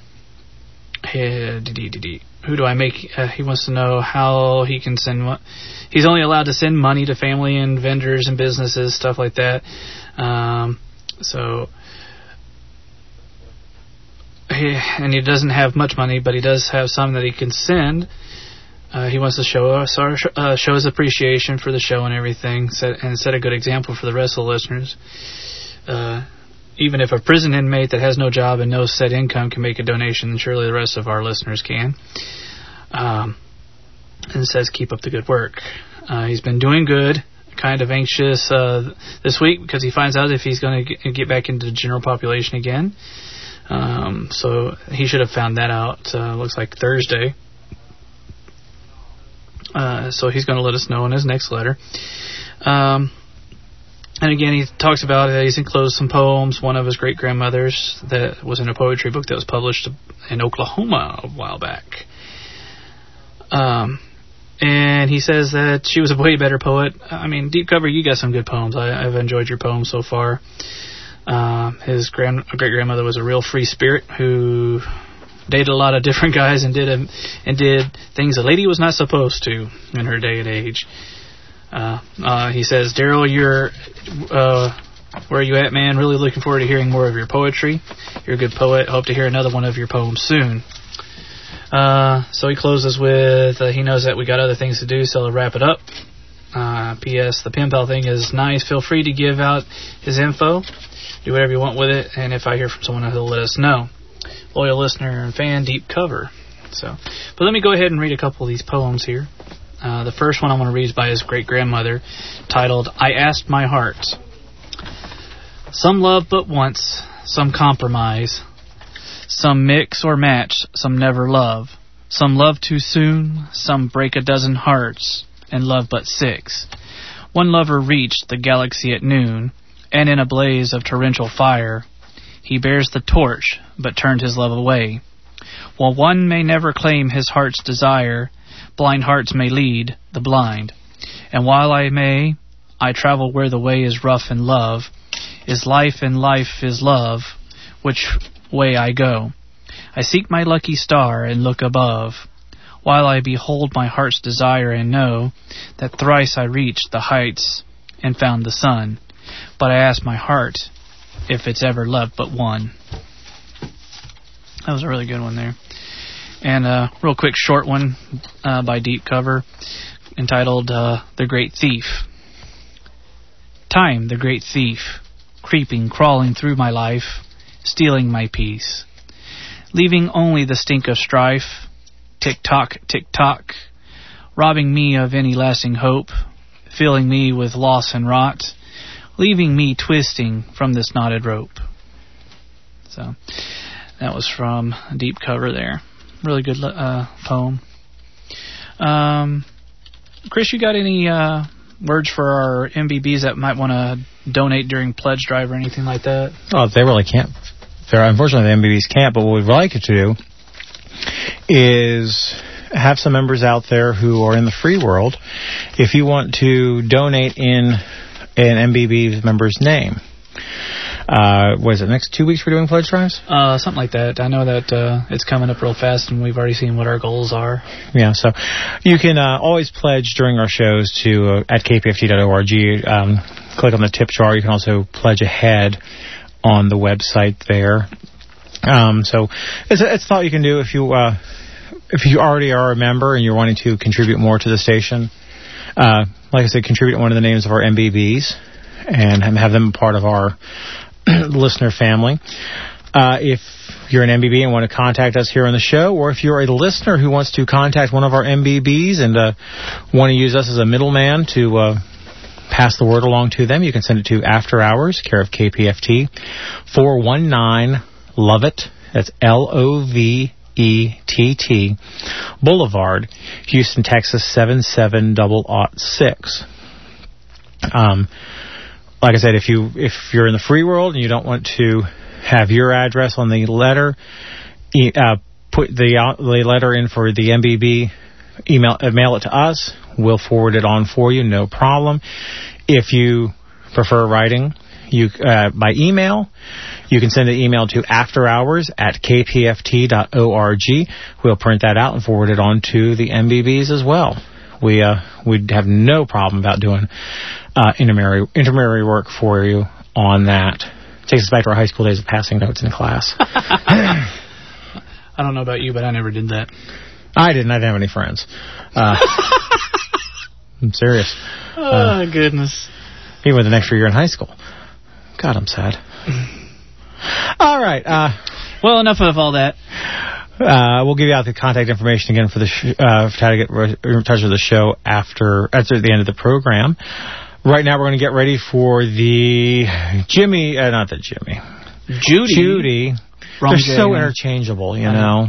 he, who do I make? Uh, he wants to know how he can send. Mo- he's only allowed to send money to family and vendors and businesses, stuff like that. Um, so. He, and he doesn't have much money, but he does have some that he can send. Uh, he wants to show us our, uh, show his appreciation for the show and everything, set, and set a good example for the rest of the listeners. Uh, even if a prison inmate that has no job and no set income can make a donation, then surely the rest of our listeners can. Um, and says, keep up the good work. Uh, he's been doing good. Kind of anxious uh, this week because he finds out if he's going to get back into the general population again. Um, so he should have found that out, uh, looks like Thursday. Uh, so he's going to let us know in his next letter. Um, and again, he talks about, uh, he's enclosed some poems, one of his great-grandmother's that was in a poetry book that was published in Oklahoma a while back. Um, and he says that she was a way better poet. I mean, Deep Cover, you got some good poems. I, I've enjoyed your poems so far. Uh, his grand great-grandmother was a real free spirit who dated a lot of different guys and did a, and did things a lady was not supposed to in her day and age. Uh, uh, he says, Daryl, you're uh, where are you at, man? Really looking forward to hearing more of your poetry. You're a good poet. Hope to hear another one of your poems soon. Uh, so he closes with, uh, he knows that we got other things to do, so he'll wrap it up. Uh, P S. The pen pal thing is nice. Feel free to give out his info. Do whatever you want with it, and if I hear from someone, he'll let us know. Loyal listener and fan, Deep Cover. So, but let me go ahead and read a couple of these poems here. Uh, the first one I want to read is by his great-grandmother, titled, I Asked My Heart. Some love but once, some compromise. Some mix or match, some never love. Some love too soon, some break a dozen hearts, and love but six. One lover reached the galaxy at noon, and in a blaze of torrential fire, he bears the torch, but turned his love away. While one may never claim his heart's desire, blind hearts may lead the blind. And while I may, I travel where the way is rough in love, is life and life is love, which way I go. I seek my lucky star and look above, while I behold my heart's desire and know that thrice I reached the heights and found the sun. But I ask my heart if it's ever loved but one. That was a really good one there. And a real quick short one uh, by Deep Cover entitled uh, The Great Thief. Time, the great thief, creeping, crawling through my life, stealing my peace, leaving only the stink of strife, tick-tock, tick-tock, robbing me of any lasting hope, filling me with loss and rot, leaving me twisting from this knotted rope. So that was from Deep Cover there. Really good uh, poem. Um, Chris, you got any uh, words for our M V Bs that might want to donate during pledge drive or anything like that? Well, they really can't. They're, unfortunately, the M V Bs can't, but what we'd like you to do is have some members out there who are in the free world. If you want to donate in an M B B member's name, uh, what is it, next two weeks we're doing pledge drives? Uh, something like that. I know that uh, it's coming up real fast, and we've already seen what our goals are. Yeah, so you can uh, always pledge during our shows to uh, at k p f t dot org. Um, click on the tip jar. You can also pledge ahead on the website there. Um, so it's a, it's a thought you can do if you uh, if you already are a member and you're wanting to contribute more to the station. Uh, like I said, contribute one of the names of our M B Bs and have them part of our listener family. Uh, if you're an M B B and want to contact us here on the show, or if you're a listener who wants to contact one of our M B Bs and uh, want to use us as a middleman to uh, pass the word along to them, you can send it to After Hours, care of K P F T, four one nine Lovett, that's L O V E T T, Boulevard, Houston, Texas, seven seven zero zero six. Um, like I said, if, you, if you're in the free world and you don't want to have your address on the letter, e- uh, put the, uh, the letter in for the M B B, email, uh, mail it to us. We'll forward it on for you, no problem. If you prefer writing you uh, by email, you can send an email to afterhours at k p f t dot org. We'll print that out and forward it on to the M B Bs as well. We uh, we'd have no problem about doing uh, intermarry intermarry work for you on that. It takes us back to our high school days of passing notes in class. I don't know about you, but I never did that. I didn't. I didn't have any friends. Uh, I'm serious. Oh, uh, goodness. Even with an extra year in high school. God, I'm sad. All right. Uh, well, enough of all that. Uh, we'll give you out the contact information again for the sh- uh, for how to get re- in touch with the show after after the end of the program. Right now, we're going to get ready for the Jimmy, uh, not the Jimmy, Judy. Judy. Wrong They're so interchangeable, you know.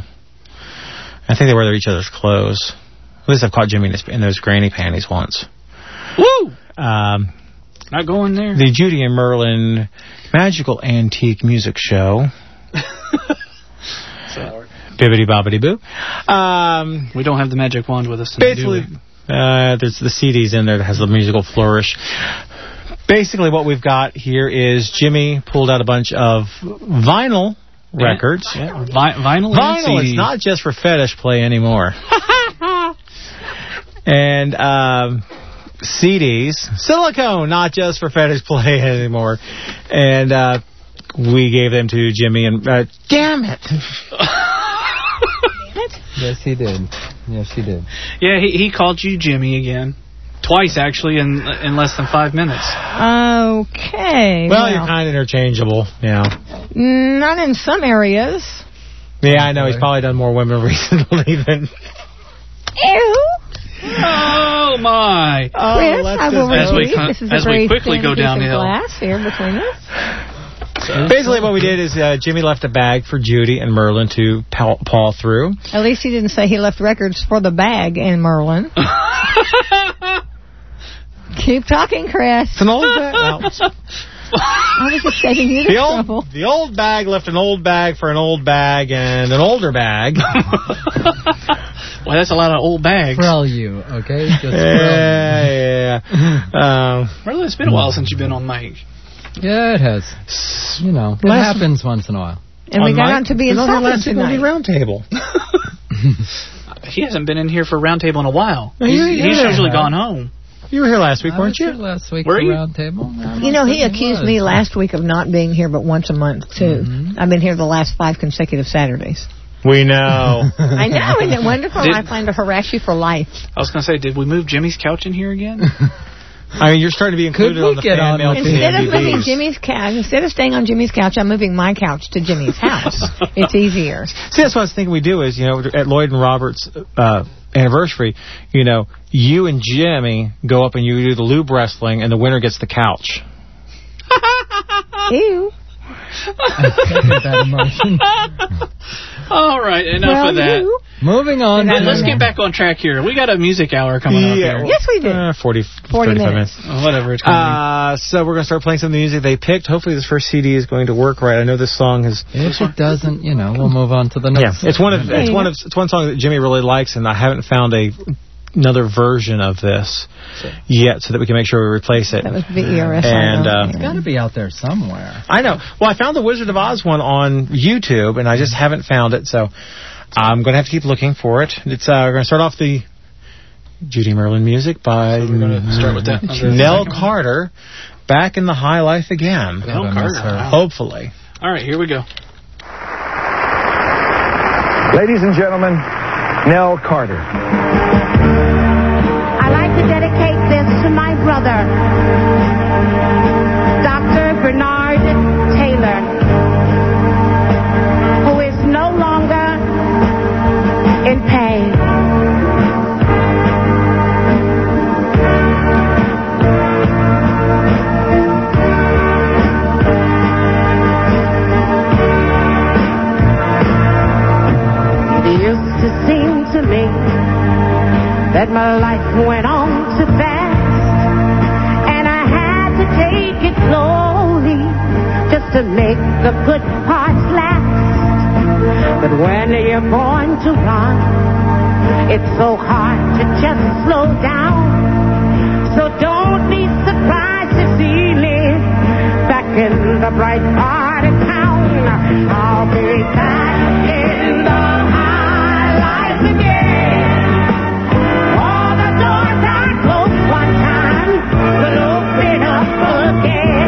I think they wear each other's clothes. At least I've caught Jimmy in, his, in those granny panties once. Woo! Um, Not going there. The Judy and Merlin Magical Antique Music Show. Bibbidi bobbidi boo. Um, we don't have the magic wand with us Basically, tonight, do we? uh, there's the C Ds in there that has the musical flourish. Basically, what we've got here is Jimmy pulled out a bunch of vinyl yeah, records. Yeah. Vi- vinyl, vinyl. It's not just for fetish play anymore. And um, C Ds, silicone, not just for fetish play anymore. And uh, we gave them to Jimmy. And uh, damn it. Yes, he did. Yes, he did. Yeah, he he called you Jimmy again. Twice, actually, in in less than five minutes. Okay. Well, well. You're kind of interchangeable, yeah. Not in some areas. Yeah, I know. He's probably done more women recently than... Ew. Oh, my. Oh, Chris, I will as we, con- this is as a we quickly go down the hill. Glass here between us. So, basically, what we did is uh, Jimmy left a bag for Judy and Merlin to paw, paw through. At least he didn't say he left records for the bag and Merlin. Keep talking, Chris. It's an old bag. Well, I was just saving you the, the old, trouble. The old bag left an old bag for an old bag and an older bag. Well, that's a lot of old bags. For all you, okay? Just yeah, yeah. um, Merlin, it's been a while since you've been on mic. Yeah, it has. You know, it last, happens once in a while. And on we got on to be in last tonight. Round Table. He hasn't been in here for Round Table in a while. No, he's he's yeah. usually gone home. You were here last week, I weren't was you? Here last week were for you? Round Table. You know, he accused me last week of not being here but once a month, too. Mm-hmm. I've been here the last five consecutive Saturdays. We know. I know. Isn't it wonderful? Did, I plan to harass you for life. I was going to say, did we move Jimmy's couch in here again? I mean, you're starting to be included on the fan on mail. Instead of moving Jimmy's couch, instead of staying on Jimmy's couch, I'm moving my couch to Jimmy's house. It's easier. See, that's what I was thinking we do is, you know, at Lloyd and Robert's uh, anniversary, you know, you and Jimmy go up and you do the lube wrestling, and the winner gets the couch. Ew. that emotion. All right, enough well, of that. You. Moving on. Now, let's get back on track here. We got a music hour coming yeah. up here. Yes, we do. Uh, forty, forty thirty-five minutes. minutes. Oh, whatever it's going uh, So we're going to start playing some of the music they picked. Hopefully this first C D is going to work right. I know this song is... If it doesn't, you know, we'll move on to the next. Yeah, it's one of it's one of it's one song that Jimmy really likes, and I haven't found a another version of this yet, so that we can make sure we replace it. That was the E R S. And uh, It's got to be out there somewhere. I know. Well, I found the Wizard of Oz one on YouTube, and I just haven't found it, so I'm going to have to keep looking for it. It's uh, we're going to start off the Judy Merlin music by So we're gonna start with that. Nell Carter, Back in the High Life Again. Nell Carter. Wow. Hopefully. All right, here we go. Ladies and gentlemen, Nell Carter. I'd like to dedicate this to my brother, Doctor Bernard Taylor, who is no longer in pain. It used to seem to me that my life went on too fast, and I had to take it slowly just to make the good parts last. But when you're born to run, it's so hard to just slow down. So don't be surprised to see me back in the bright part of town. I'll be back in the high life again. All the doors I closed one time will open up again.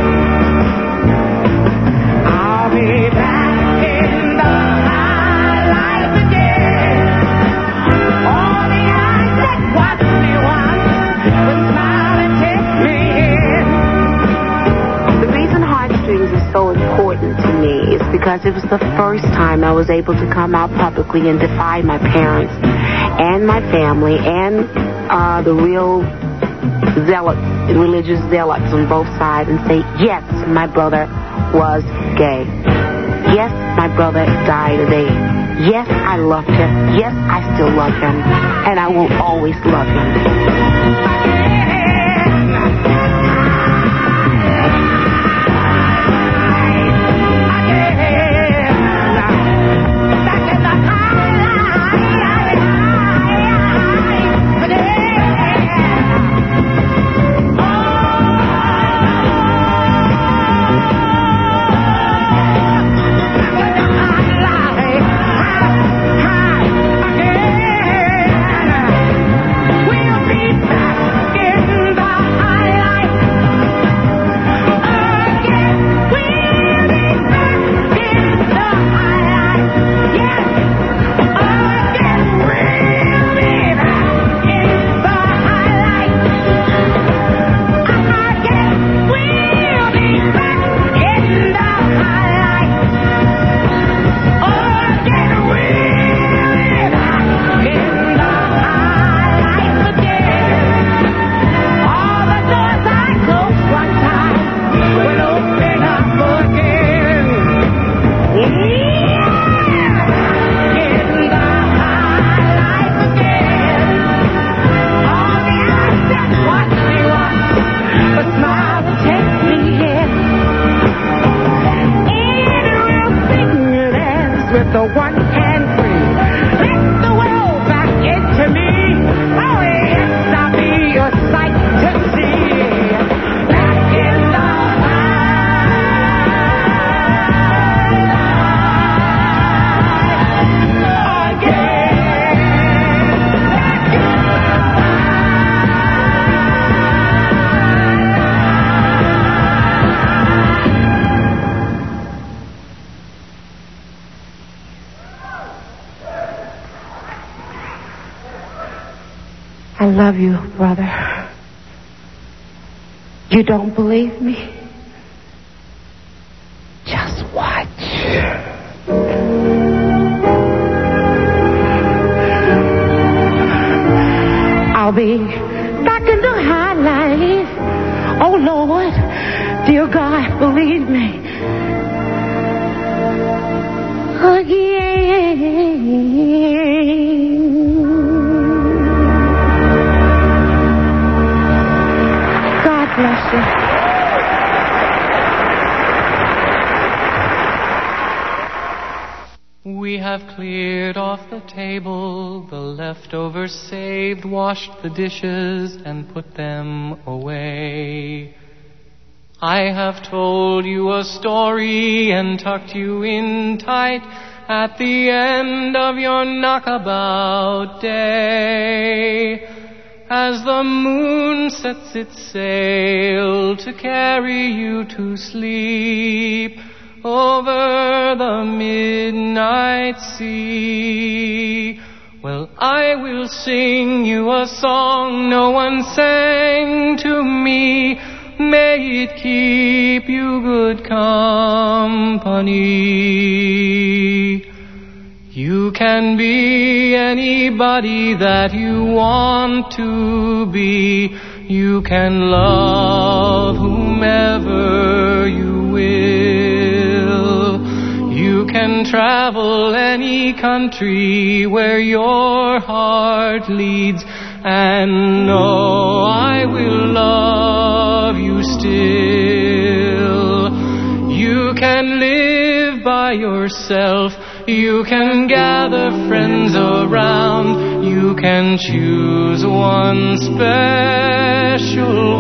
I'll be back in the high life again. All the eyes that watched me once will smile and take me in. The reason Heartstrings is so important to me is because it was the first time I was able to come out publicly and defy my parents and my family and uh, the real zealots, religious zealots on both sides, and say, yes, my brother was gay. Yes, my brother died today. Yes, I loved him. Yes, I still love him. And I will always love him. I love you, brother. You don't believe me? Just watch. I'll be back in the high life. Oh, Lord, dear God, believe me. leftovers saved, washed the dishes and put them away. I have told you a story and tucked you in tight at the end of your knockabout day, as the moon sets its sail to carry you to sleep over the midnight sea. Well, I will sing you a song no one sang to me. May it keep you good company. You can be anybody that you want to be. You can love whomever you will. You can travel any country where your heart leads. And no, I will love you still. You can live by yourself. You can gather friends around. You can choose one special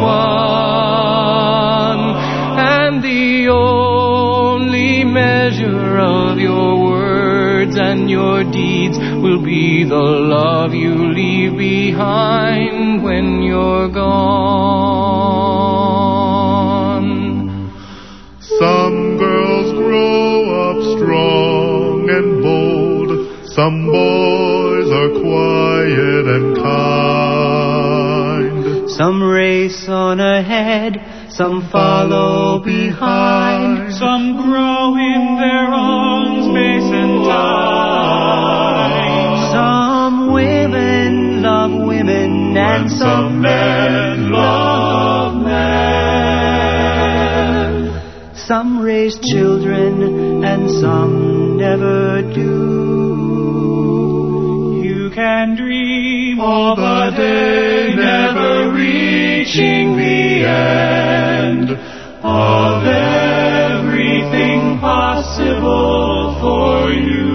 one. And the only measure of your words and your deeds will be the love you leave behind when you're gone. Some girls grow up strong and bold. Some boys are quiet and kind. Some race on ahead, some follow behind. Some grow in their own space and time. Some women love women, and some men love men. Some raise children, and some never do. You can dream of a day never reaching the end of everything possible for you.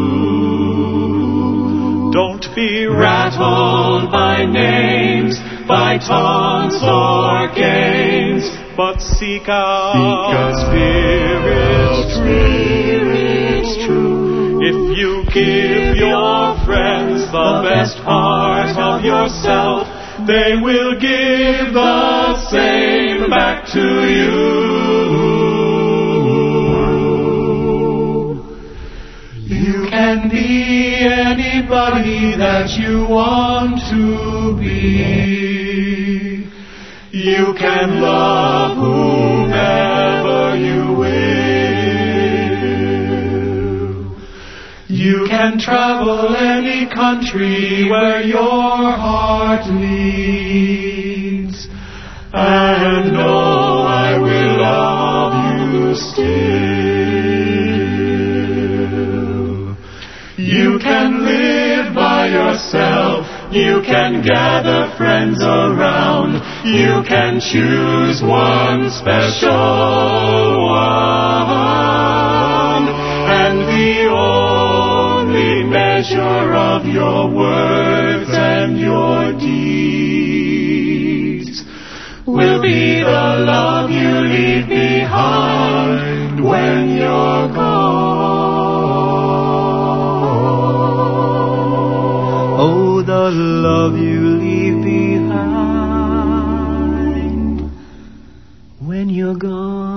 Don't be rattled by names, by taunts or games, but seek out, seek out spirits true. If you give your friends the best part of yourself, they will give the same back to you. You can be anybody that you want to be. You can love whomever you will. You can travel any country where your heart leads. And know I will love you still. You can live by yourself. You can gather friends around. You can choose one special one. And the only measure of your words and your deeds will be the love you leave behind when you're gone. Oh, the love you leave behind when you're gone.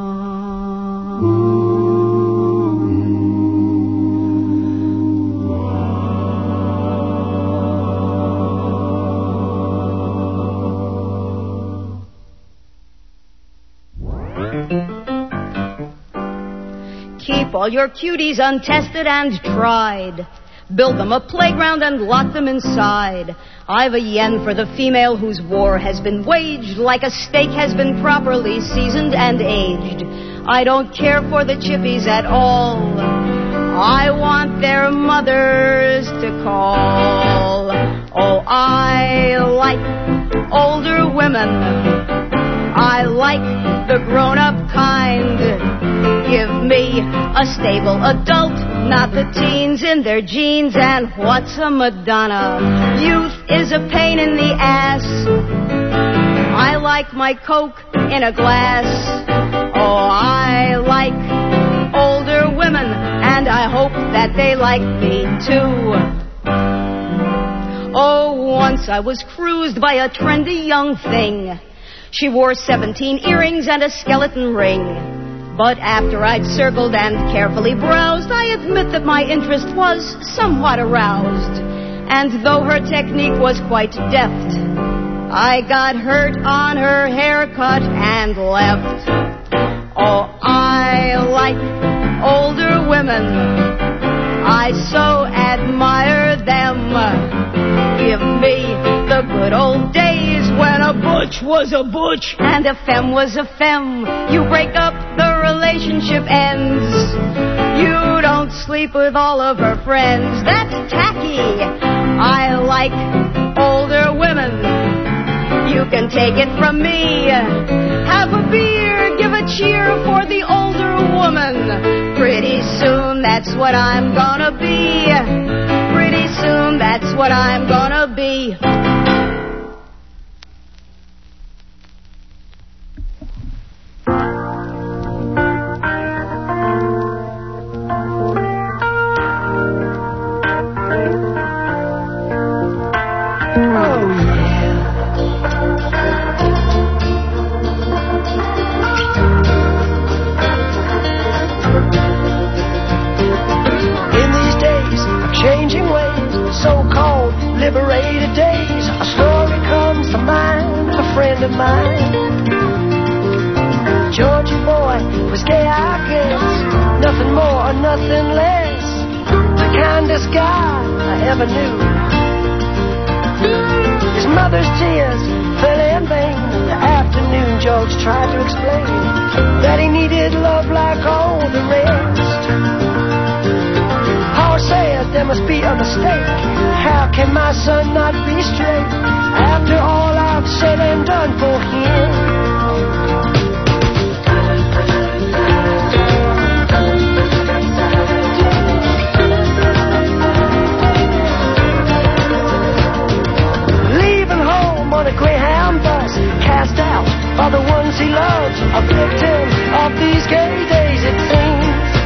Keep all your cuties untested and tried. Build them a playground and lock them inside. I've a yen for the female whose war has been waged, like a steak has been properly seasoned and aged. I don't care for the chippies at all. I want their mothers to call. Oh, I like older women. I like the grown-up kind. Give me a stable adult, not the teens in their jeans. And what's a Madonna? Youth is a pain in the ass. I like my Coke in a glass. Oh, I like older women, and I hope that they like me too. Oh, once I was cruised by a trendy young thing. She wore seventeen earrings and a skeleton ring. But after I'd circled and carefully browsed, I admit that my interest was somewhat aroused. And though her technique was quite deft, I got hurt on her haircut and left. Oh, I like older women. I so admire them. Give me the good old days when a butch was a butch and a femme was a femme. You break up, the relationship ends. You don't sleep with all of her friends. That's tacky. I like older women. You can take it from me. Have a beer, give a cheer for the older woman. Pretty soon that's what I'm gonna be. Pretty soon that's what I'm gonna be. Liberated days, a story comes to mind, a friend of mine. Georgie boy was gay, I guess, nothing more or nothing less. The kindest guy I ever knew. His mother's tears fell in vain. In the afternoon, George tried to explain that he needed love like all the rest. Paul said there must be a mistake. How can my son not be straight after all I've said and done for him? Leaving home on a Greyhound bus, cast out by the ones he loves, a victim of these gay days it seems.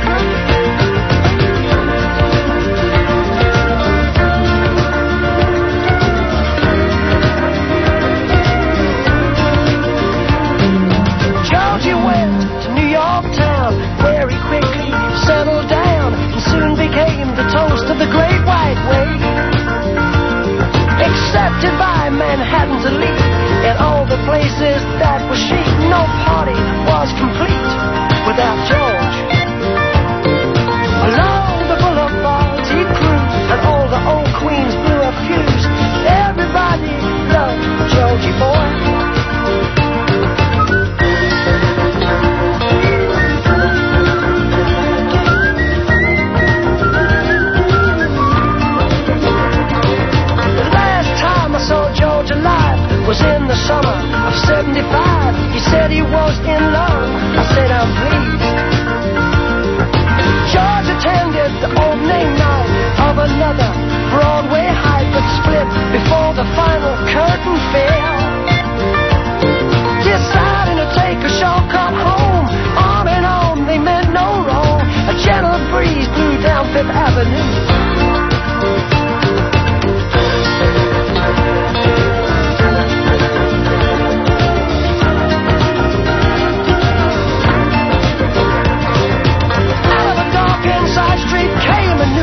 Where he quickly settled down and soon became the toast of the Great White Way. Accepted by Manhattan's elite in all the places that were chic. No party was complete without George. Along the boulevards he cruised, and all the old queens blew a fuse. Everybody loved Georgie boy. Was in the summer of seventy-five. He said he was in love. I said I'm pleased. George attended the opening night of another Broadway hype, but split before the final curtain fell. Deciding to take a shortcut home, on and on they meant no wrong. A gentle breeze blew down Fifth Avenue.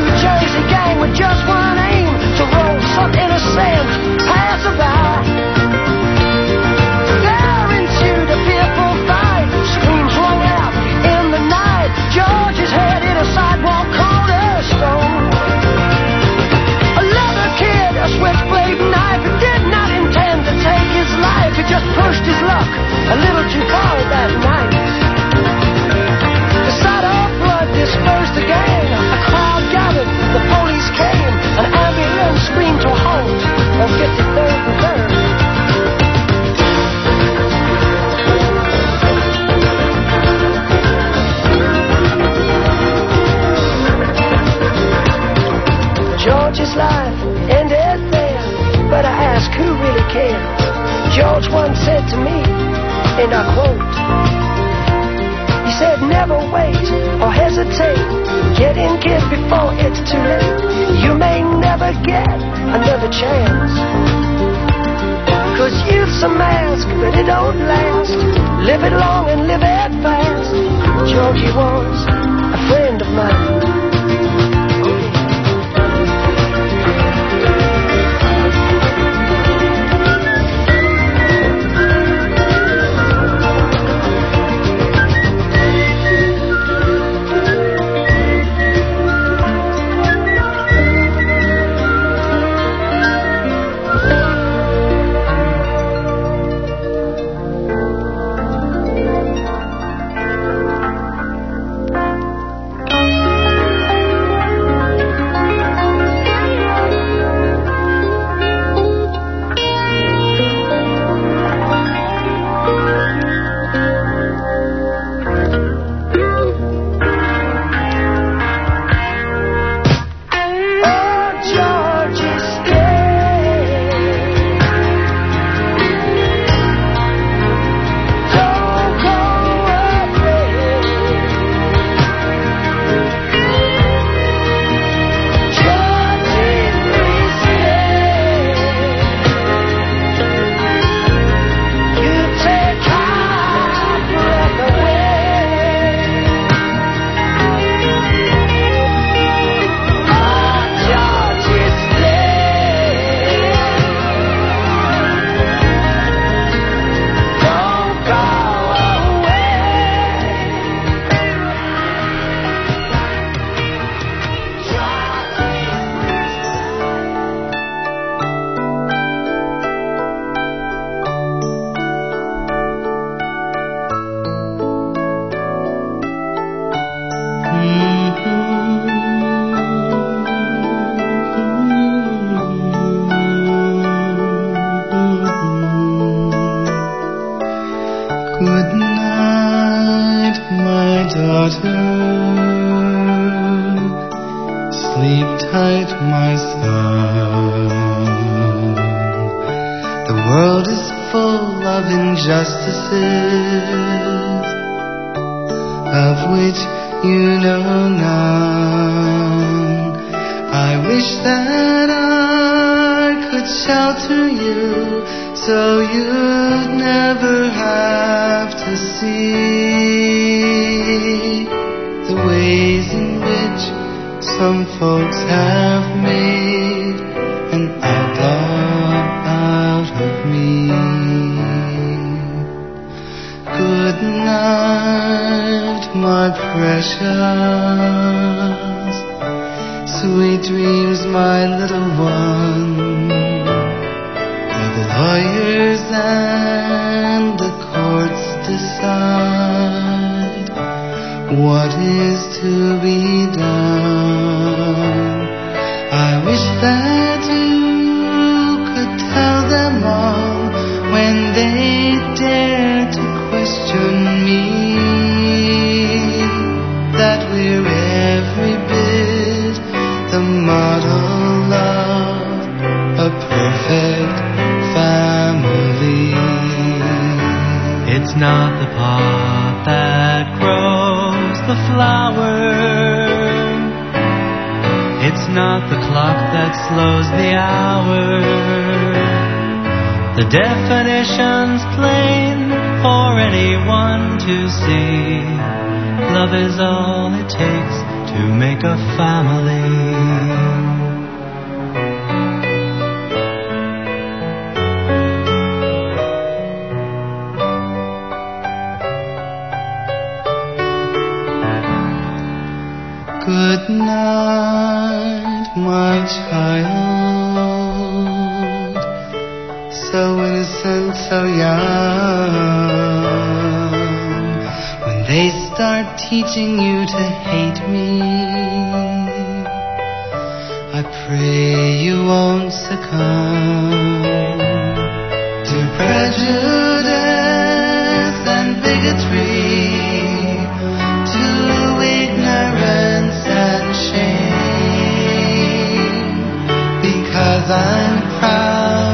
With just one aim to roll some innocent passerby. but I ask who really cares. George once said to me, and I quote, he said, never wait or hesitate. Get in, kid, before it's too late. You may never get another chance. Cause youth's a mask, but it don't last. Live it long and live it fast. Georgie was a friend of mine. Good night, my child, so innocent, so young. When they start teaching you to hate me, I pray you won't succumb to prejudice and bigotry, to ignorance and shame, because I'm proud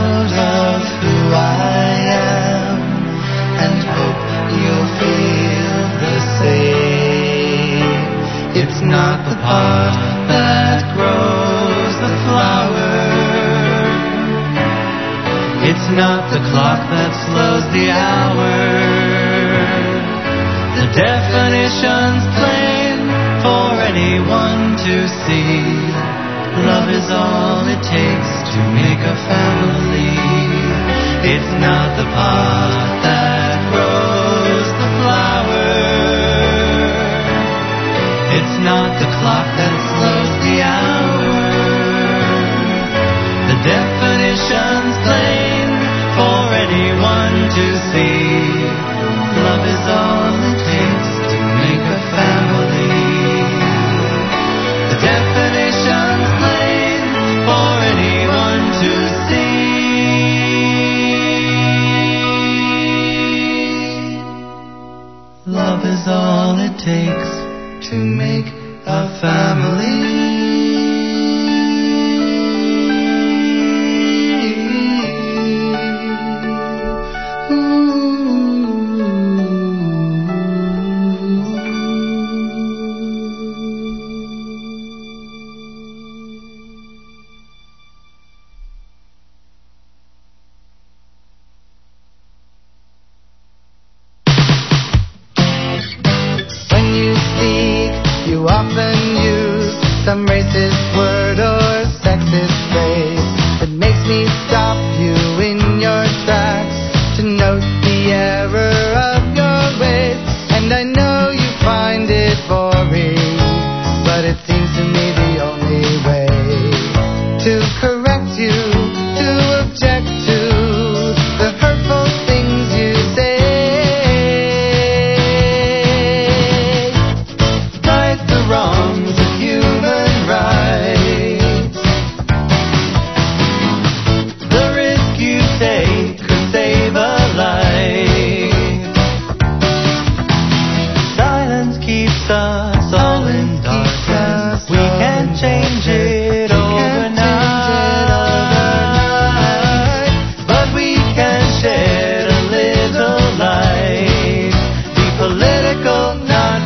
It's not the clock that slows the hour. The definition's plain for anyone to see. Love is all it takes to make a family. It's not the pot that grows the flower. It's not the clock that slows the hour. The definition's plain for anyone to see. Love is all it takes to make a family. The definition's plain for anyone to see. Love is all it takes to make a family. Some racist word or sexist phrase that makes me stop you in your tracks to note the error of your ways. And I know you find it boring, but it seems to me the only way to correct you, to object to the hurtful things you say. Right the wrongs of human rights. The risk you take could save a life. Silence keeps us all in darkness. We can't change it overnight, but we can shed a little light. Be political, not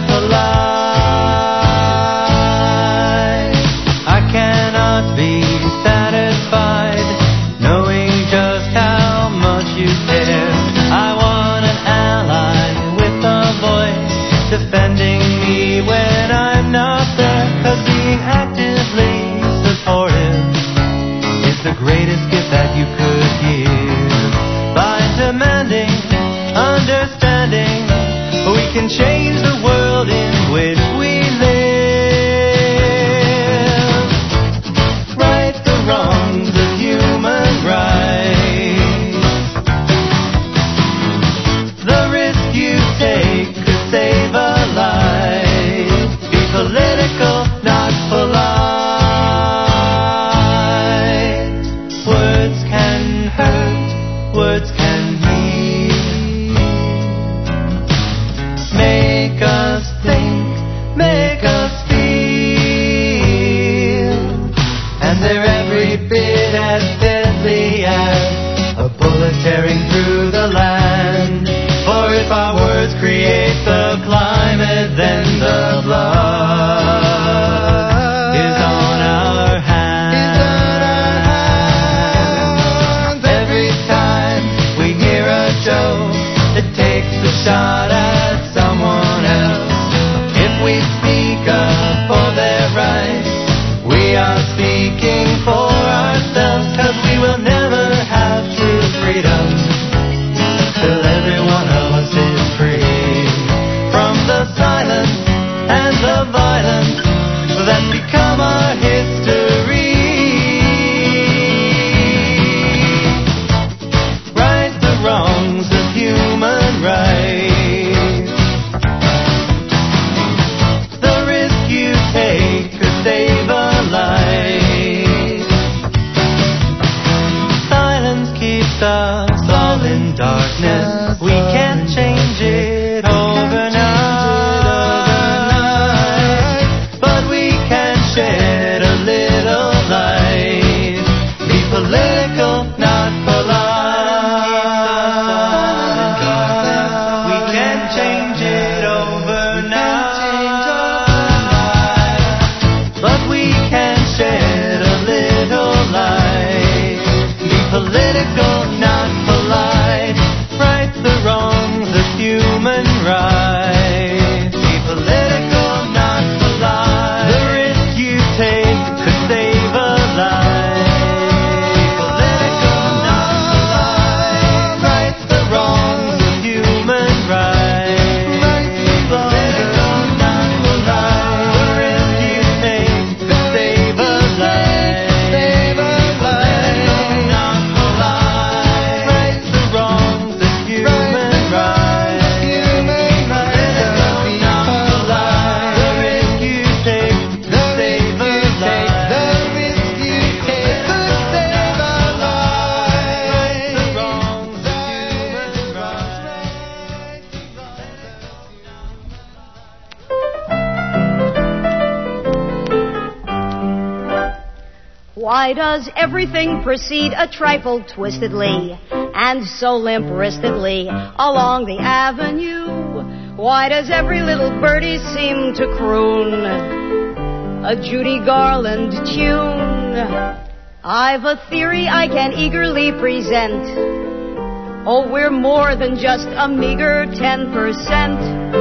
polite. I cannot be satisfied knowing just how much you care. I want an ally with a voice defending me when I'm not there. 'Cause being actively supportive is the greatest gift that you could give. By demanding understanding, we can change the world in which we live. Right the wrongs of human rights. The risk you take could save a life. Be political, not polite. Words can hurt, words can heal. Make us think, make us feel. And they're every bit as deadly as a bullet tearing through the land. For if our words create the climate, then the blood is on our hands. Every time we hear a joke that takes a shot at someone else, if we speak up for their rights, we are speaking for ourselves. 'Cause we will never have true freedom till every one of us is free from the silence and the violence that become our history. Right the wrongs of human rights. The risk you take could save a life. Silence keeps us all in darkness. We can't change it overnight, but we can shed a little light. Be political, not polite. We can't change it overnight, but we can shed a little light. Be political, not Why does everything proceed a trifle twistedly and so limp-wristedly along the avenue? Why does every little birdie seem to croon a Judy Garland tune? I've a theory I can eagerly present. Oh, we're more than just a meager ten percent.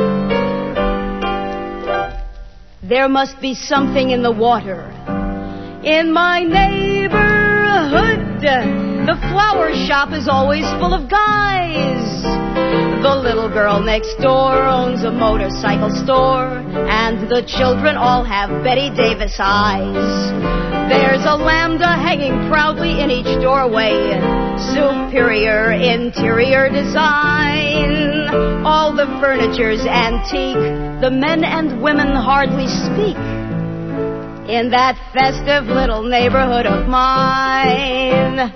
There must be something in the water. In my neighborhood, the flower shop is always full of guys. The little girl next door owns a motorcycle store, and the children all have Betty Davis eyes. There's a lambda hanging proudly in each doorway, superior interior design. All the furniture's antique, the men and women hardly speak in that festive little neighborhood of mine.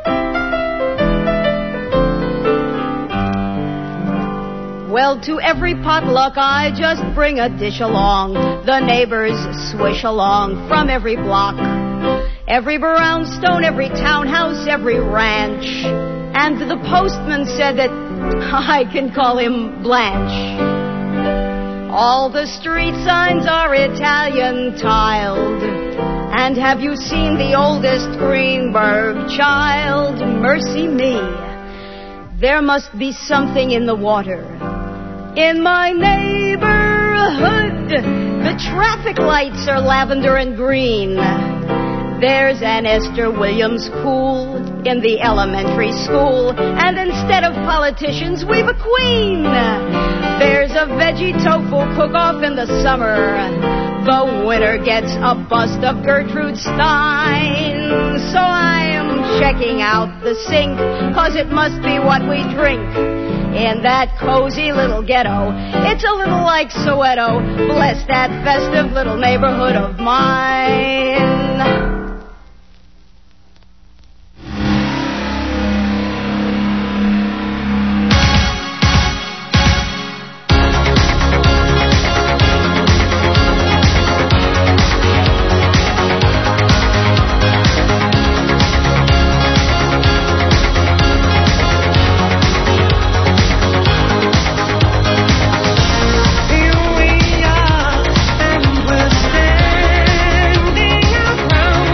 Well, to every potluck I just bring a dish along. The neighbors swish along from every block. Every brownstone, every townhouse, every ranch. And the postman said that I can call him Blanche. All the street signs are Italian tiled. And have you seen the oldest Greenberg child? Mercy me, there must be something in the water. In my neighborhood, the traffic lights are lavender and green. There's an Esther Williams pool in the elementary school, and instead of politicians, we've a queen. There's a veggie tofu cook-off in the summer. The winner gets a bust of Gertrude Stein. So I am checking out the sink, 'cause it must be what we drink in that cozy little ghetto. It's a little like Soweto. Bless that festive little neighborhood of mine. Standing around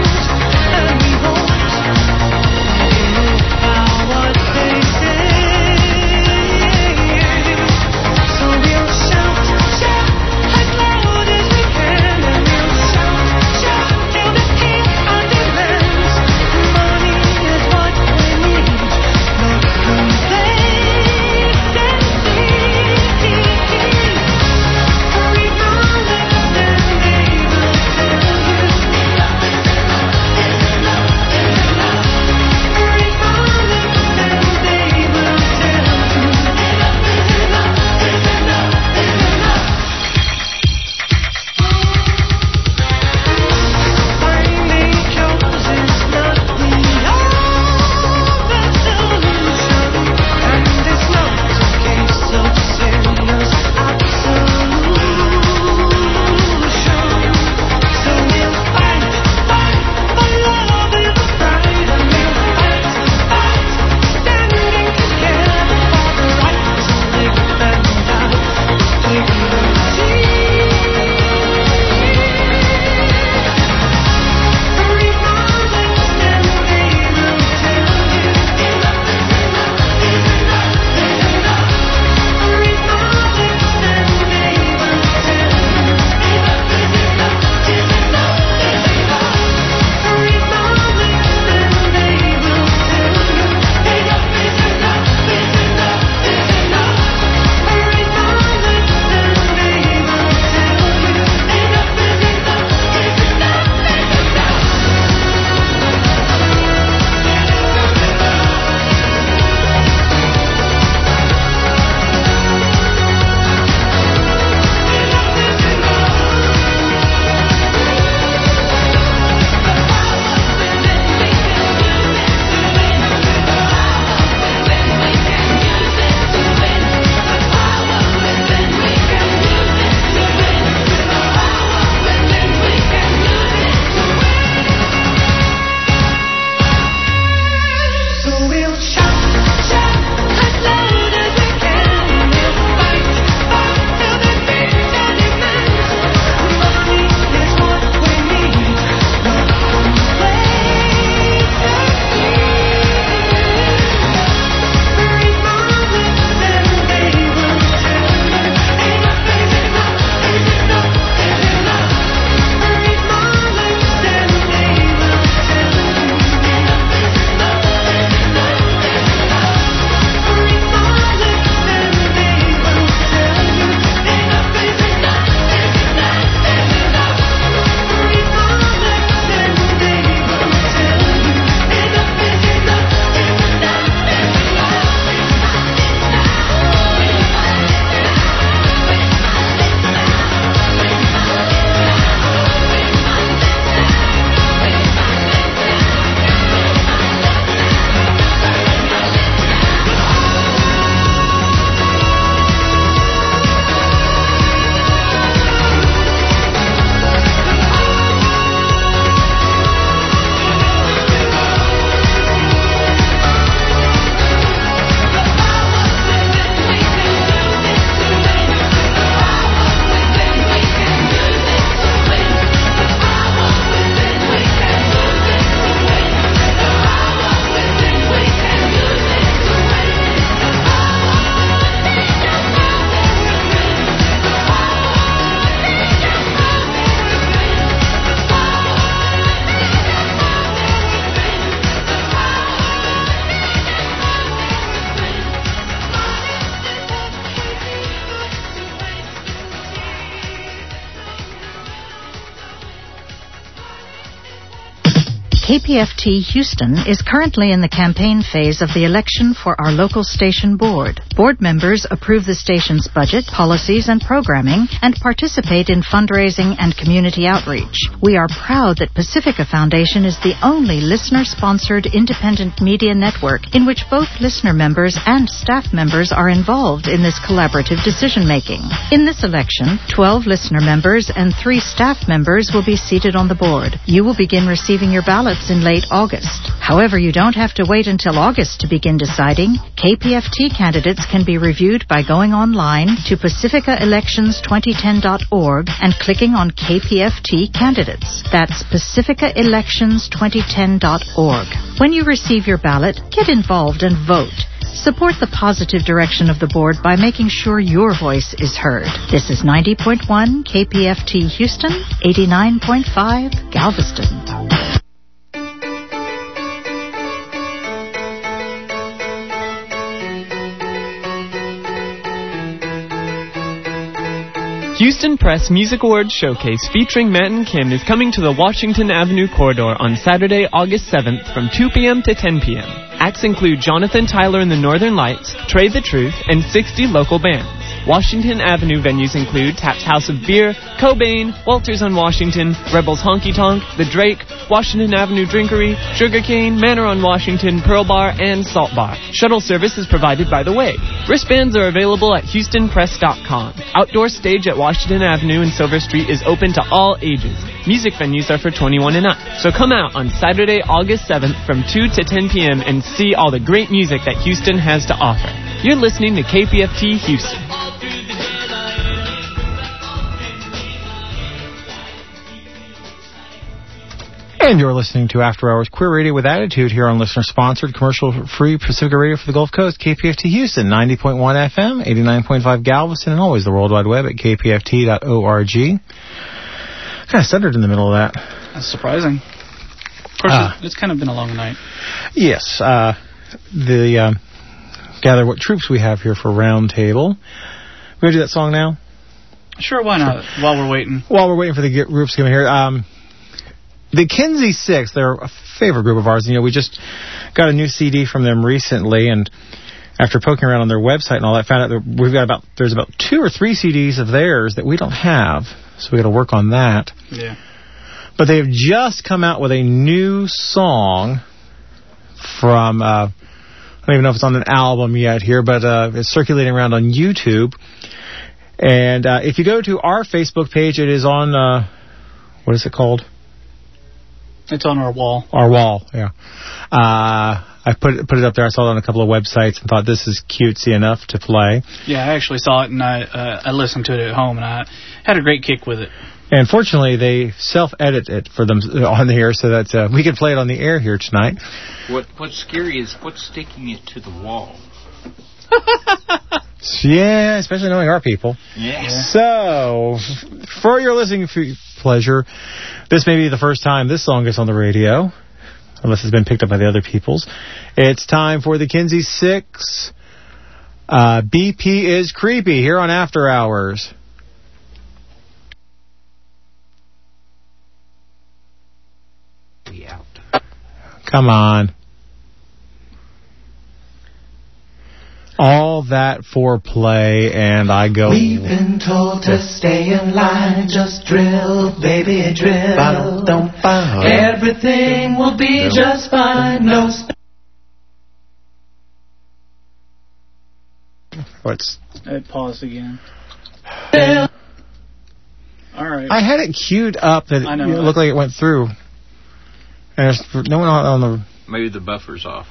K P F T Houston is currently in the campaign phase of the election for our local station board. Board members approve the station's budget, policies, and programming, and participate in fundraising and community outreach. We are proud that Pacifica Foundation is the only listener-sponsored independent media network in which both listener members and staff members are involved in this collaborative decision-making. In this election, twelve listener members and three staff members will be seated on the board. You will begin receiving your ballots in late August. However, you don't have to wait until August to begin deciding. K P F T candidates can be reviewed by going online to pacifica elections twenty ten dot org and clicking on K P F T candidates. That's pacifica elections twenty ten dot org. When you receive your ballot, get involved and vote. Support the positive direction of the board by making sure your voice is heard. This is ninety point one K P F T Houston, eighty-nine point five Galveston. Houston Press Music Awards Showcase featuring Matt and Kim is coming to the Washington Avenue corridor on Saturday, August seventh from two p.m. to ten p.m. Acts include Jonathan Tyler and the Northern Lights, Trey the Truth, and sixty local bands. Washington Avenue venues include Taps House of Beer, Cobain, Walters on Washington, Rebels Honky Tonk, The Drake, Washington Avenue Drinkery, Sugarcane, Manor on Washington, Pearl Bar, and Salt Bar. Shuttle service is provided by The Way. Wristbands are available at houston press dot com. Outdoor stage at Washington Avenue and Silver Street is open to all ages. Music venues are for twenty-one and up. So come out on Saturday, August seventh from two to ten p.m. and see all the great music that Houston has to offer. You're listening to K P F T Houston. And you're listening to After Hours Queer Radio with Attitude here on listener-sponsored, commercial-free Pacifica Radio for the Gulf Coast, K P F T Houston, ninety point one F M, eighty-nine point five Galveston, and always the World Wide Web at k p f t dot org. Kind of stuttered in the middle of that. That's surprising. Of course, uh, it's kind of been a long night. Yes. Uh, the uh, gather what troops we have here for Roundtable. We going to do that song now? Sure, why not? Sure. While we're waiting. While we're waiting for the groups to come here. Um, the Kinsey Six, they're a favorite group of ours. You know, we just got a new C D from them recently, and after poking around on their website and all that, found out that we've got about there's about two or three C Ds of theirs that we don't have, so we got to work on that. Yeah. But they've just come out with a new song from uh, I don't even know if it's on an album yet here, but uh, it's circulating around on YouTube. And uh, if you go to our Facebook page, it is on uh, what is it called? It's on our wall. Our wall, yeah. Uh, I put it, put it up there. I saw it on a couple of websites and thought this is cutesy enough to play. Yeah, I actually saw it, and I uh, I listened to it at home, and I had a great kick with it. And fortunately, they self-edit it for them on the air so that uh, we can play it on the air here tonight. What What's scary is what's sticking it to the wall. Yeah, especially knowing our people. Yes. So, for your listening pleasure, this may be the first time this song gets on the radio, unless it's been picked up by the other people's. It's time for the Kinsey Six. Uh, B P is Creepy here on After Hours. Be out. Come on. All that foreplay, and I go... We've been told to stay in line, just drill, baby, drill. Everything will be just fine, no... Sp- What's... I paused again. All right. I had it queued up that I know, it looked like it went through. And there's no one on the... Maybe the buffer's off.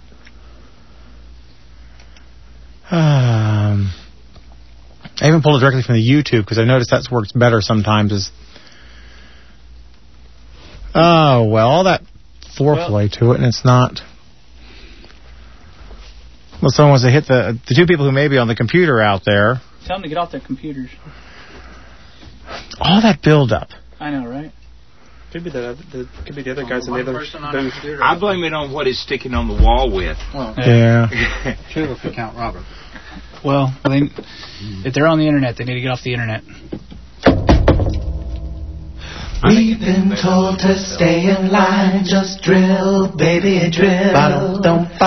Um, I even pulled it directly from the YouTube because I noticed that works better sometimes. Is oh well, all that foreplay well, to it, and it's not. Well, someone wants to hit the the two people who may be on the computer out there. Tell them to get off their computers. All that build up. I know, right? Could be the, the could be the other guys in the other. I blame it on what it's sticking on the wall with. Well, yeah. Two if we count Robert. Well, they, if they're on the internet, they need to get off the internet. We've been told to stay in line, just drill, baby, drill.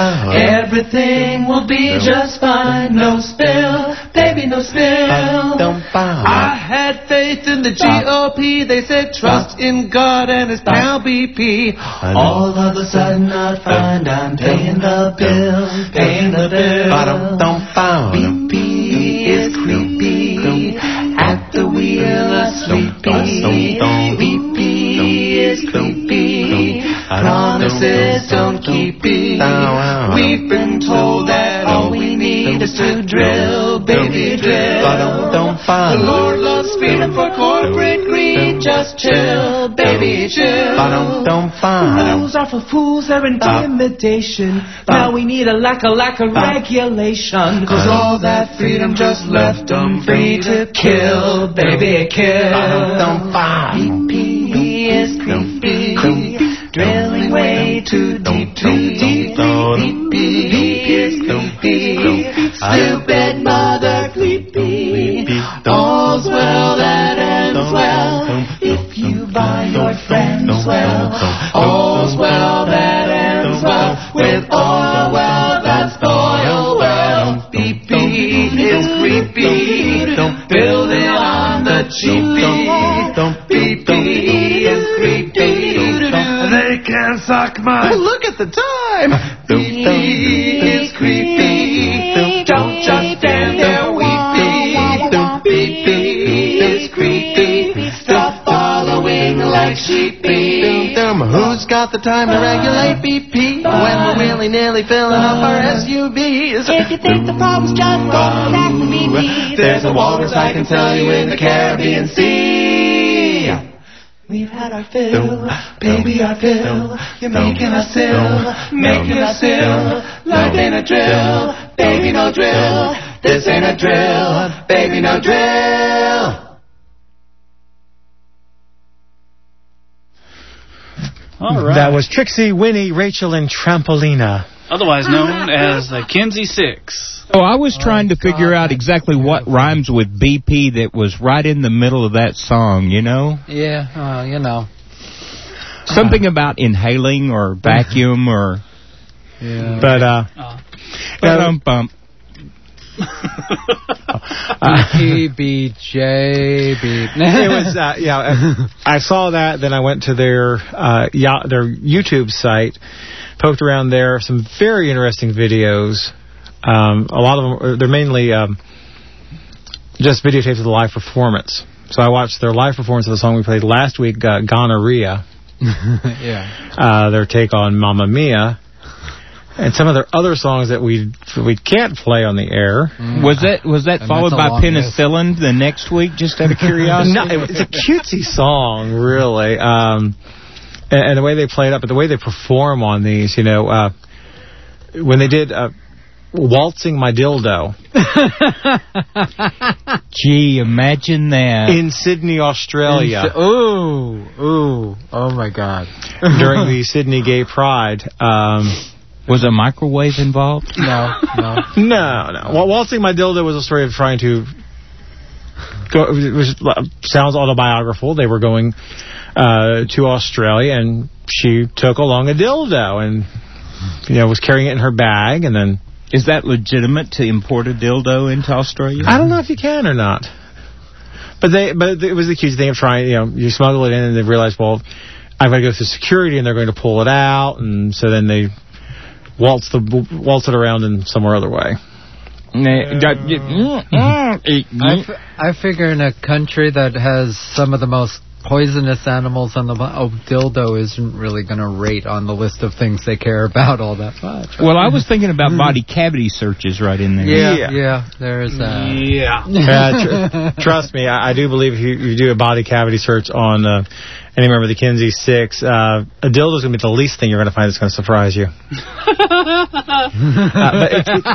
Everything will be just fine, no spill, baby, no spill. I had faith in the G O P, they said trust in God and it's now B P. All of a sudden I find I'm paying the bill, paying the bill. B P is creepy, at the wheel of sleepy. B P is creepy, promises don't keep it. We've been told that all we need is to drill, baby, drill. The Lord loves freedom for corporate greed, just chill, baby, chill. Rules are for fools, they're intimidation. Now we need a lack of lack of regulation. Cause all that freedom just left them free to kill, baby, kill. B P is creepy, drilling way too deep, too deep. B P is creepy, stupid mother creepy. All's well that ends well, if you buy your friends well. All's well that ends well, with oil well that's oil well. B P is creepy, building on the cheapy. B P is creepy, they can suck my. Look at the time. B P is creepy, don't just stand there weepy. B P is creepy, stop following like sheepy. Who's got the time to regulate B P when we're willy-nilly filling up our S U Vs? If you think the problem's just go back to B P, there's a walrus I can tell you in the Caribbean Sea. We've had our fill, baby, our fill. You're making us ill, making us ill. Life ain't a drill, baby, no drill. This ain't a drill, baby, no drill. All right. That was Trixie, Winnie, Rachel, and Trampolina. Otherwise known as the Kinsey Six. Oh, I was trying to figure out exactly what rhymes with B P that was right in the middle of that song, you know? Yeah, well, you know. Something about inhaling or vacuum or... Yeah. But, uh... Bum bump. B B J B. It was, uh, yeah, I saw that, then I went to their, uh, ya- their YouTube site, poked around there, some very interesting videos. Um, a lot of them, they're mainly um, just videotapes of the live performance. So I watched their live performance of the song we played last week, uh, Gonorrhea. Yeah. Uh, their take on Mamma Mia. And some of their other songs that we we can't play on the air. Mm. Was that was that and followed by Penicillin list. The next week, just out of curiosity? No, it's a cutesy song, really. Um, and, and the way they play it up, but the way they perform on these, you know, uh, when they did uh, Waltzing My Dildo. Gee, imagine that. In Sydney, Australia. In, ooh, ooh, oh my God. During the Sydney Gay Pride. Um, Was a microwave involved? No, no. no, no. Well, Waltzing My Dildo was a story of trying to go, it was, sounds autobiographical. They were going uh, to Australia, and she took along a dildo and, you know, was carrying it in her bag, and then... Is that legitimate to import a dildo into Australia? I don't know if you can or not. But they, but it was the cute thing of trying, you know, you smuggle it in, and they realize, well, I've got to go through security, and they're going to pull it out, and so then they... Waltz the waltz it around in some other way. I, f- I figure in a country that has some of the most poisonous animals on the oh, dildo isn't really going to rate on the list of things they care about all that much. Well, I was thinking about body cavity searches right in there. Yeah, yeah, yeah there's that. Yeah. uh, tr- trust me, I, I do believe if you, you do a body cavity search on uh, any member of the Kinsey Six, uh, a dildo is going to be the least thing you're going to find that's going to surprise you. uh, but it's, it's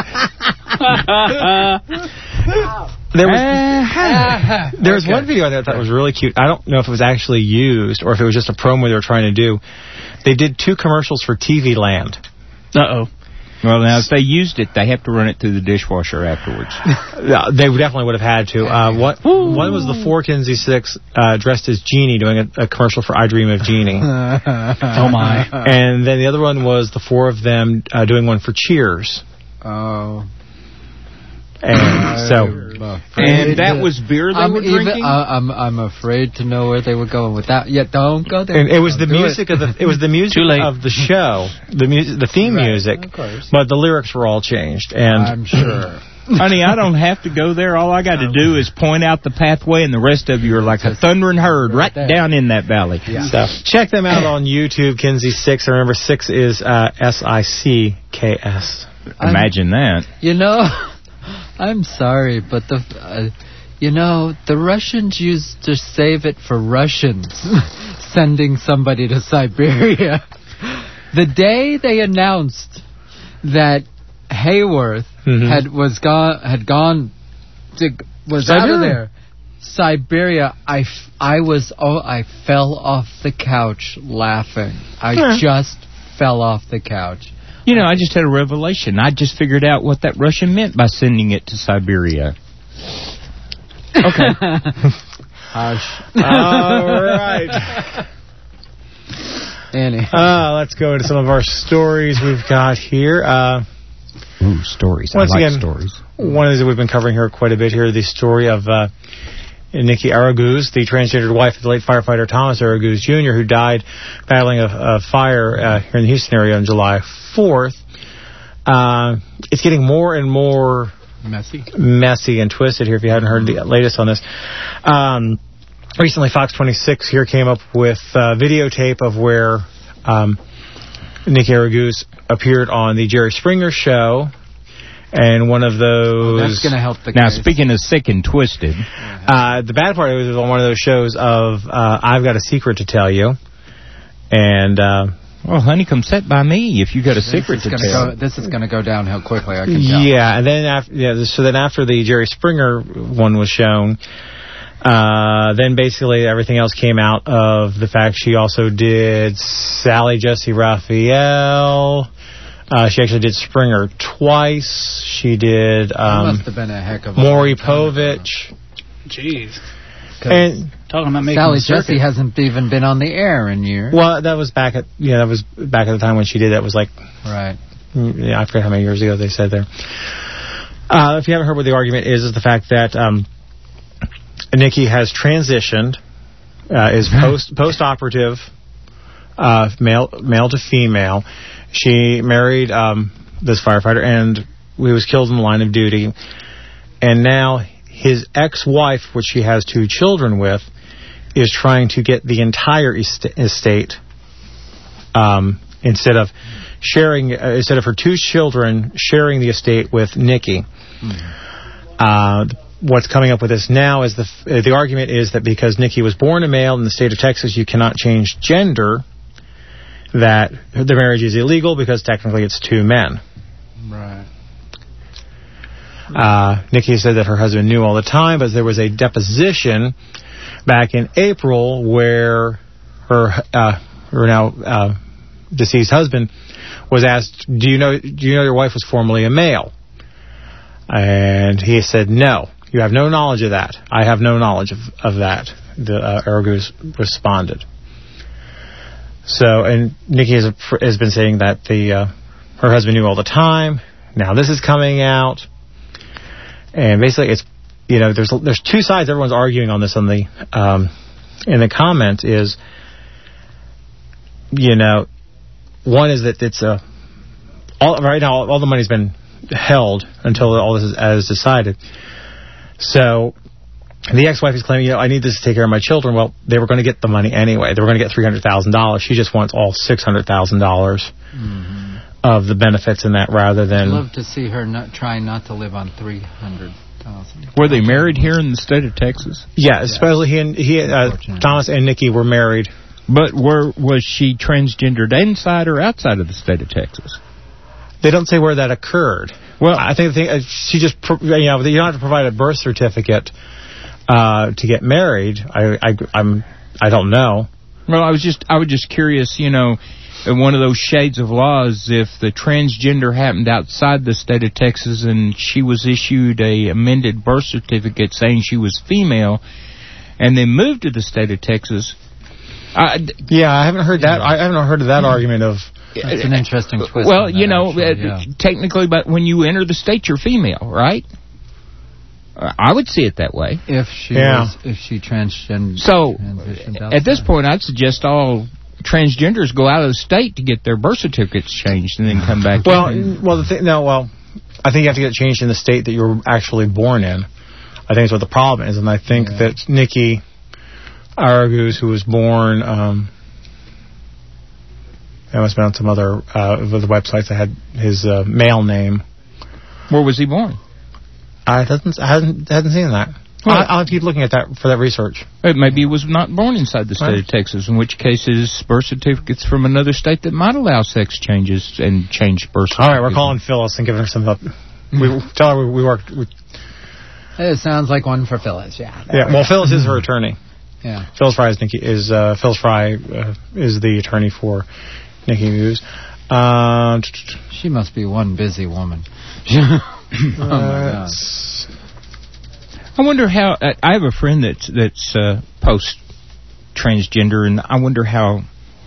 There was, uh, there was okay. one video that I thought was really cute. I don't know if it was actually used or if it was just a promo they were trying to do. They did two commercials for T V Land. Uh-oh. Well, now, if they used it, they have to run it through the dishwasher afterwards. Yeah, they definitely would have had to. Uh, what, one was the four Kinsey Six uh, dressed as Jeannie doing a, a commercial for I Dream of Jeannie. Oh, my. And then the other one was the four of them uh, doing one for Cheers. Oh. And so, and that was beer they I'm were even, drinking. Uh, I'm I'm afraid to know where they were going with that. Yeah, don't go there. and it was the Don't do music it. of the it was the music of the show, the music, the theme Right, music, of course. but the lyrics were all changed. And I'm sure. Honey, I don't have to go there. All I got to do is point out the pathway, and the rest of you are like a thundering herd right down in that valley. Yeah. So check them out on YouTube, Kinsey Six. And remember, Six is uh, S I C K S. Imagine that. You know, I'm sorry, but the, uh, you know, the Russians used to save it for Russians, sending somebody to Siberia. The day they announced that Hayworth Mhm. had was gone had gone to, was Siberia. out of there. Siberia, I, f- I was oh I fell off the couch laughing. I Huh. just fell off the couch. You know, I just had a revelation. I just figured out what that Russian meant by sending it to Siberia. Okay. Hush. All right. Annie. Uh, let's go into some of our stories we've got here. Uh, Ooh, stories. Once I like again, stories. one is that we've been covering here quite a bit here, the story of uh, Nikki Araguz, the transgendered wife of the late firefighter Thomas Araguz Junior, who died battling a, a fire uh, here in the Houston area on July fourth. Uh, it's getting more and more messy, messy and twisted here, if you haven't heard the latest on this. Um, recently, Fox twenty-six here came up with a videotape of where um, Nikki Araguz appeared on the Jerry Springer show, and one of those... That's going to help the Now, case. speaking of sick and twisted... Uh, the bad part was on one of those shows of uh, I've Got a Secret to Tell You, and... Uh, well, honey, come sit by me if you got a secret This is to gonna tell. go, this is going to go downhill quickly, I can tell. Yeah, and then after, yeah, so then after the Jerry Springer one was shown, uh, then basically everything else came out of the fact she also did Sally Jesse Raphael. Uh, she actually did Springer twice. She did um, That must have been a heck of a Maury long time ago. Povich. Jeez. And talking about making Sally the circuit. Jesse hasn't even been on the air in years. Well, that was back at yeah, that was back at the time when she did that. It was like Right. Yeah, I forget how many years ago they said there. Uh, if you haven't heard what the argument is, is the fact that um, Nikki has transitioned, uh, is post post operative, uh, male male to female. She married um, this firefighter, and he was killed in the line of duty. And now his ex-wife, which she has two children with, is trying to get the entire est- estate um, instead of sharing, uh, instead of her two children sharing the estate with Nikki. Mm-hmm. Uh, what's coming up with this now is the uh, the argument is that because Nikki was born a male in the state of Texas, you cannot change gender, that the marriage is illegal because technically it's two men. Right. Uh, Nikki said that her husband knew all the time, but there was a deposition back in April where her uh, her now uh, deceased husband was asked, "Do you know? Do you know your wife was formerly a male?" And he said, "No, you have no knowledge of that. I have no knowledge of of that." The uh, Araguz responded. So, and Nikki has has been saying that the uh, her husband knew all the time. Now this is coming out. And basically, it's, you know, there's there's two sides. Everyone's arguing on this on the um, in the comments is, you know, one is that it's a all right now all the money's been held until all this is as decided. So the ex-wife is claiming, you know, I need this to take care of my children. Well, they were going to get the money anyway. They were going to get three hundred thousand dollars. She just wants all six hundred thousand dollars Mm-hmm. of the benefits in that, rather than. I'd love to see her not try not to live on three hundred thousand. Were they married here in the state of Texas? Yeah, especially he and he, uh, Thomas and Nikki were married. But were was she transgendered inside or outside of the state of Texas? They don't say where that occurred. Well, I think the thing, uh, she just, you know, you don't have to provide a birth certificate uh, to get married. I, I, I'm, I don't know. Well, I was just, I was just curious. You know, And one of those shades of law is if the transgender happened outside the state of Texas and she was issued a amended birth certificate saying she was female and then moved to the state of Texas. Uh, yeah, I haven't heard that. I haven't heard of that argument of. That's an interesting twist. Well, you know, actually, uh, yeah. technically, but when you enter the state, you're female, right? Uh, I would see it that way. If she Yeah. was, if she transgen- So, transitioned at this outside. point, I'd suggest all transgenders go out of the state to get their birth certificates changed and then come back. Well, in. well, the thing, no, well, I think you have to get it changed in the state that you were actually born in. I think that's what the problem is, and I think Yeah. that Nikki Aragus, who was born, um, I must have been on some other uh, of the websites that had his uh, male name. Where was he born? I doesn't, I hadn't, hadn't seen that. Well, I, I'll have to keep looking at that for that research. It maybe he was not born inside the state Right. of Texas, in which case his birth certificates from another state that might allow sex changes and change birth certificates. All right, we're calling Phyllis and giving her some help. We tell her we, we worked. We, It sounds like one for Phyllis. Yeah. yeah, well, Phyllis is her attorney. Yeah. Phyllis Fry is Nikki is uh, Phyllis Fry uh, is the attorney for Nikki Muse. Uh, She must be one busy woman. oh my God. I wonder how. Uh, I have a friend that's that's uh, post transgender, and I wonder how.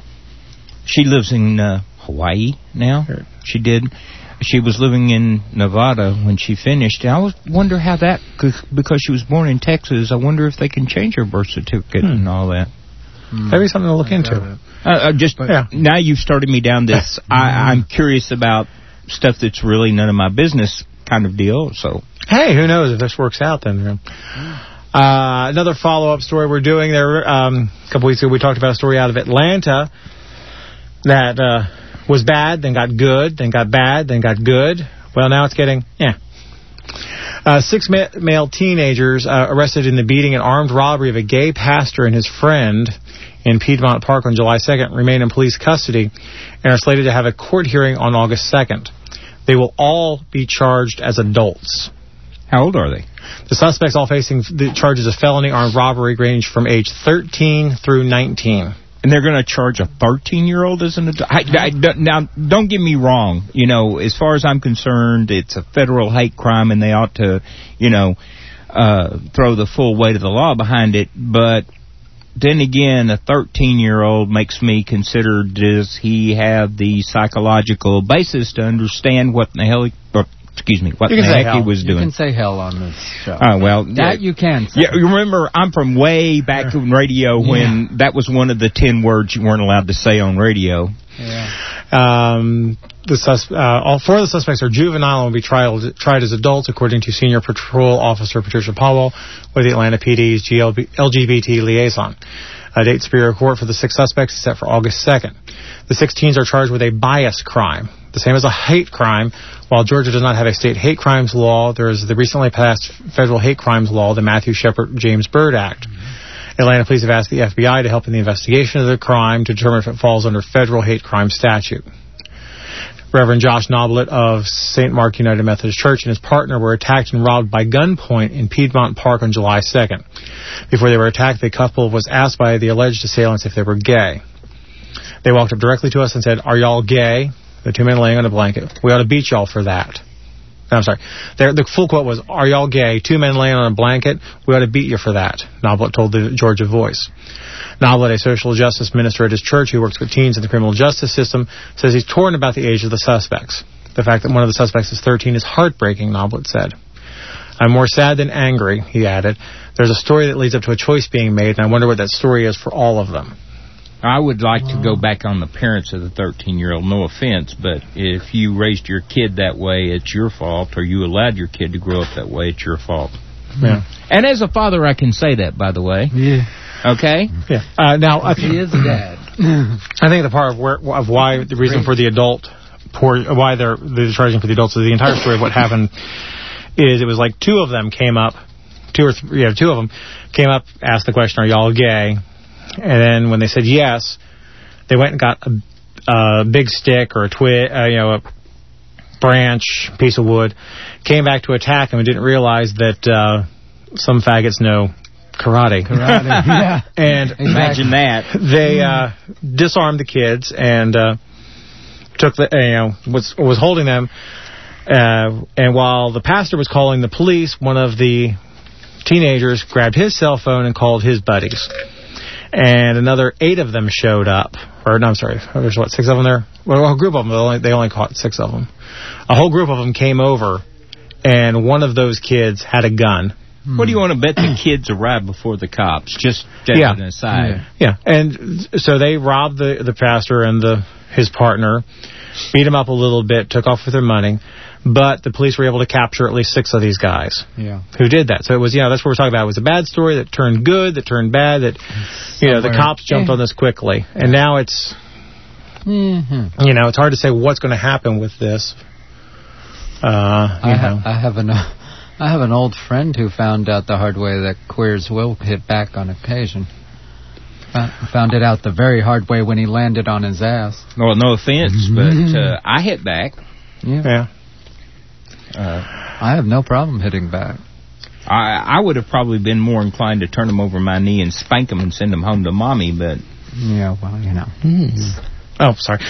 She lives in uh, Hawaii now. She did. She was living in Nevada when she finished. And I was wonder how that, because she was born in Texas. I wonder if they can change her birth certificate Hmm. and all that. Maybe something to look into. Uh, uh, just Yeah. now you've started me down this. I, I'm curious about stuff that's really none of my business kind of deal. So Hey, who knows if this works out then? Uh, another follow-up story we're doing there. Um, a couple weeks ago, we talked about a story out of Atlanta that uh, was bad, then got good, then got bad, then got good. Well, now it's getting, yeah. Uh, six ma- male teenagers uh, arrested in the beating and armed robbery of a gay pastor and his friend in Piedmont Park on July second remain in police custody and are slated to have a court hearing on August second. They will all be charged as adults. How old are they? The suspects, all facing the charges of felony armed robbery, range from age thirteen through nineteen. And they're going to charge a thirteen-year-old as an adult? I, I, don't- now, don't get me wrong. You know, as far as I'm concerned, it's a federal hate crime, and they ought to, you know, uh, throw the full weight of the law behind it. But then again, a thirteen-year-old makes me consider, does he have the psychological basis to understand what in the hell he, or, excuse me, what You the can say heck he hell. was You doing? can say hell on this show. Oh, well. That you can say. Yeah, you remember, I'm from way back in radio when that was one of the ten words you weren't allowed to say on radio. Yeah. Um, the sus- uh, all four of the suspects are juvenile and will be tried, tried as adults, according to Senior Patrol Officer Patricia Powell with the Atlanta P D's G L B- L G B T liaison. A date Superior Court for the six suspects is set for August second. The six teens are charged with a bias crime, the same as a hate crime. While Georgia does not have a state hate crimes law, there is the recently passed federal hate crimes law, the Matthew Shepard James Byrd Act. Atlanta police have asked the F B I to help in the investigation of the crime to determine if it falls under federal hate crime statute. Reverend Josh Noblet of Saint Mark United Methodist Church and his partner were attacked and robbed by gunpoint in Piedmont Park on July second. Before they were attacked, the couple was asked by the alleged assailants if they were gay. They walked up directly to us and said, "Are y'all gay?" The two men laying on a blanket. "We ought to beat y'all for that." No, I'm sorry. Their, the full quote was, "Are y'all gay? Two men laying on a blanket. We ought to beat you for that," Noblet told the Georgia Voice. Noblet, a social justice minister at his church who works with teens in the criminal justice system, says he's torn about the age of the suspects. The fact that one of the suspects is thirteen is heartbreaking, Noblet said. "I'm more sad than angry," he added. "There's a story that leads up to a choice being made, and I wonder what that story is for all of them." I would like to go back on the parents of the thirteen-year-old. No offense, but if you raised your kid that way, it's your fault, or you allowed your kid to grow up that way, it's your fault. Yeah. And as a father, I can say that, by the way. Yeah. Okay? Yeah. Uh, now, I He is a dad. I think the part of, where, of why the reason for the adult, poor, why they're, they're charging for the adults is the entire story of what happened is it was like two of them came up, two or three, yeah, two of them came up, asked the question, "Are y'all gay?" And then when they said yes, they went and got a, a big stick or a twig, uh, you know, a branch, piece of wood, came back to attack them and didn't realize that uh, some faggots know karate. Karate, yeah. And Imagine that. They uh, disarmed the kids and uh, took the, you know, was was holding them. Uh, and while the pastor was calling the police, one of the teenagers grabbed his cell phone and called his buddies. And another eight of them showed up. Or, no, I'm sorry. There's, what, six of them there? Well, a group of them. They only, they only caught six of them. A whole group of them came over, and one of those kids had a gun. What do you want to bet the kids arrived before the cops? Just as Yeah. an aside. Yeah. And so they robbed the, the pastor and the his partner, beat him up a little bit, took off with their money. But the police were able to capture at least six of these guys Yeah. who did that. So it was, you know, that's what we're talking about. It was a bad story that turned good, that turned bad, that, you know, the Somewhere. cops jumped on this quickly. And now it's, Mm-hmm. you know, it's hard to say what's going to happen with this. Uh, you I, know. ha- I have an I have an old friend who found out the hard way that queers will hit back on occasion. Found found it out the very hard way when he landed on his ass. Well, no offense, but uh, I hit back. Yeah. Yeah. Uh, I have no problem hitting back. I I would have probably been more inclined to turn them over my knee and spank them and send them home to mommy, but... Yeah, well, you know. Oh, sorry.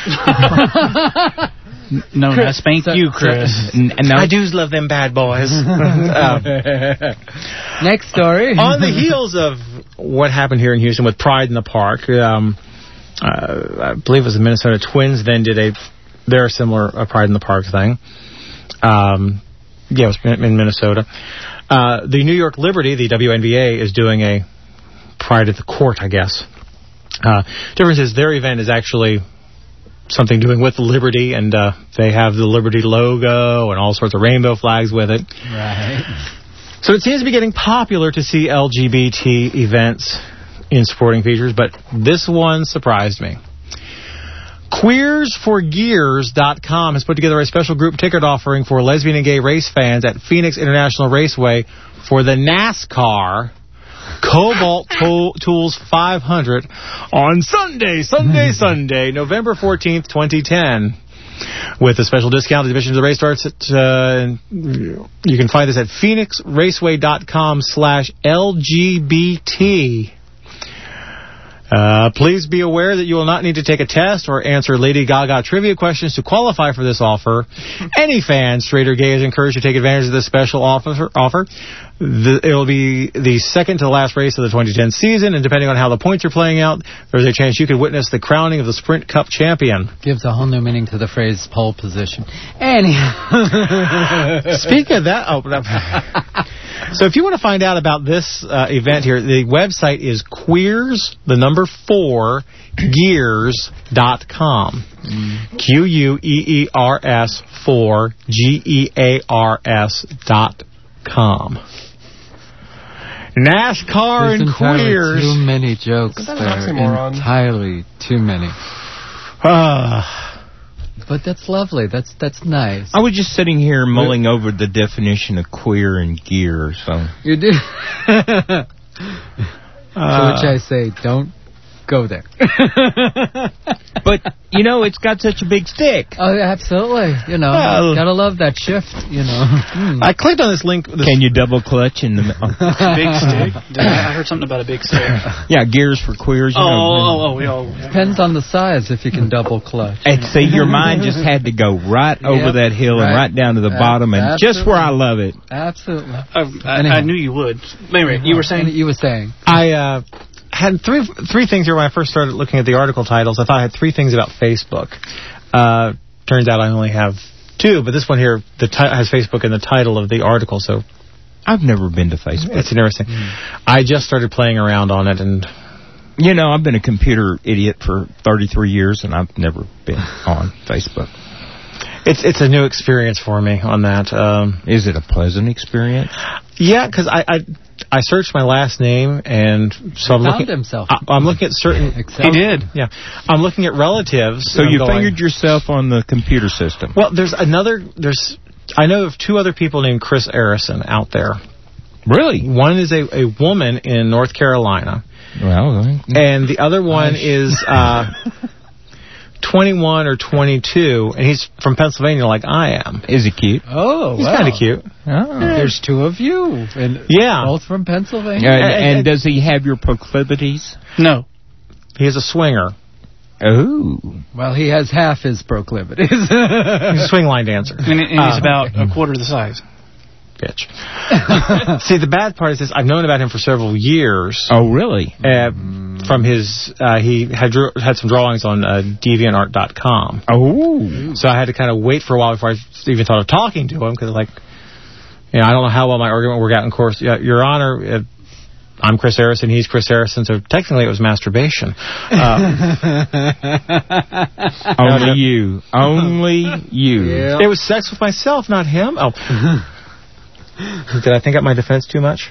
No, I spank you, Chris. N- no. I do love them bad boys. um, Next story. on the heels of what happened here in Houston with Pride in the Park, um, uh, I believe it was the Minnesota Twins then did a very similar uh, Pride in the Park thing. Um, yeah, it was in Minnesota. Uh, the New York Liberty, the W N B A, is doing a Pride at the Court, I guess. Uh, difference is their event is actually something doing with Liberty, and uh, they have the Liberty logo and all sorts of rainbow flags with it. Right. So it seems to be getting popular to see L G B T events in sporting features, but this one surprised me. Queers for Gears dot com has put together a special group ticket offering for lesbian and gay race fans at Phoenix International Raceway for the NASCAR Cobalt to- Tools five hundred on Sunday, Sunday, Sunday, November fourteenth, twenty ten. With a special discount, the admission to the race starts at, uh, you can find this at phoenix raceway dot com slash L G B T. Uh, please be aware that you will not need to take a test or answer Lady Gaga trivia questions to qualify for this offer. Any fan, straight or gay, is encouraged to take advantage of this special offer. offer. The, it will be the second to the last race of the twenty ten season, and depending on how the points are playing out, there's a chance you could witness the crowning of the Sprint Cup champion. Gives a whole new meaning to the phrase pole position. Anyhow. Speaking of that, oh, so if you want to find out about this uh, event here, the website is queers, the number four, gears dot com. Mm. Q U E E R S four, G E A R S dot com. NASCAR There's and entirely queers. Too many jokes Isn't there. that an oxymoron? Entirely too many. Uh, But that's lovely. That's that's nice. I was just sitting here mulling over the definition of queer and gear, so... You do. uh, To which I say, don't go there. But, you know, it's got such a big stick. Oh, absolutely. You know, Well- gotta love that shift, you know. Mm. I clicked on this link. This Can you double clutch in the... Big stick? Did I I heard something about a big stick. Yeah, gears for queers. You Oh, know. oh, oh, we all. Depends on the size if you can double clutch. And see, your mind just had to go right over Yep, that hill and right. right down to the Uh, bottom, and just where I love it. Absolutely. I, I, Anyhow. I knew you would. Anyway, you were saying. You were saying. I uh, had three three things here when I first started looking at the article titles. I thought I had three things about Facebook. Uh, turns out I only have two, but this one here the ti- has Facebook in the title of the article, so I've never been to Facebook. it's interesting. Mm. I just started playing around on it, and You know, I've been a computer idiot for thirty-three years, and I've never been on Facebook. it's it's a new experience for me on that. Um, Is it a pleasant experience? yeah, because I, I I searched my last name, and so I'm Found looking. himself. I, I'm looking at certain. He did. Yeah, I'm looking at relatives. So and you I'm going, fingered yourself on the computer system. Well, there's another. There's I know of two other people named Chris Arison out there. Really? One is a, a woman in North Carolina, Well, and the other one is uh, twenty-one or twenty-two, and he's from Pennsylvania like I am. Is he cute? Oh, He's wow. kind of cute. Oh. There's two of you. And Yeah. Both from Pennsylvania. And, and, and does he have your proclivities? No. He is a swinger. Oh. Well, he has half his proclivities. He's a swing line dancer. And, and he's Uh, about a quarter the size. Bitch. See, the bad part is this. I've known about him for several years. Oh, really? Uh, from his, uh, he had drew, had some drawings on uh, deviantart dot com. Oh. So I had to kind of wait for a while before I even thought of talking to him, because, like, you know, I don't know how well my argument worked out in course. Uh, Your Honor, uh, I'm Chris Harrison, he's Chris Harrison, so technically it was masturbation. Uh, Only you. Only you. It was sex with myself, not him. Oh. Did I think up my defense too much?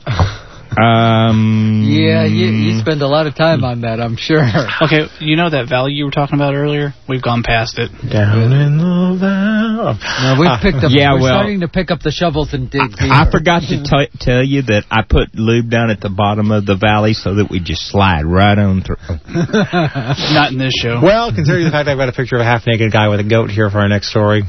Um. Yeah, you, you spend a lot of time on that, I'm sure. Okay, you know that valley you were talking about earlier? We've gone past it. Down in the valley. No, we've picked up. Yeah, we're well, starting to pick up the shovels and dig deeper. I forgot to t- tell you that I put lube down at the bottom of the valley so that we just slide right on through. Not in this show. Well, considering the fact I've got a picture of a half-naked guy with a goat here for our next story.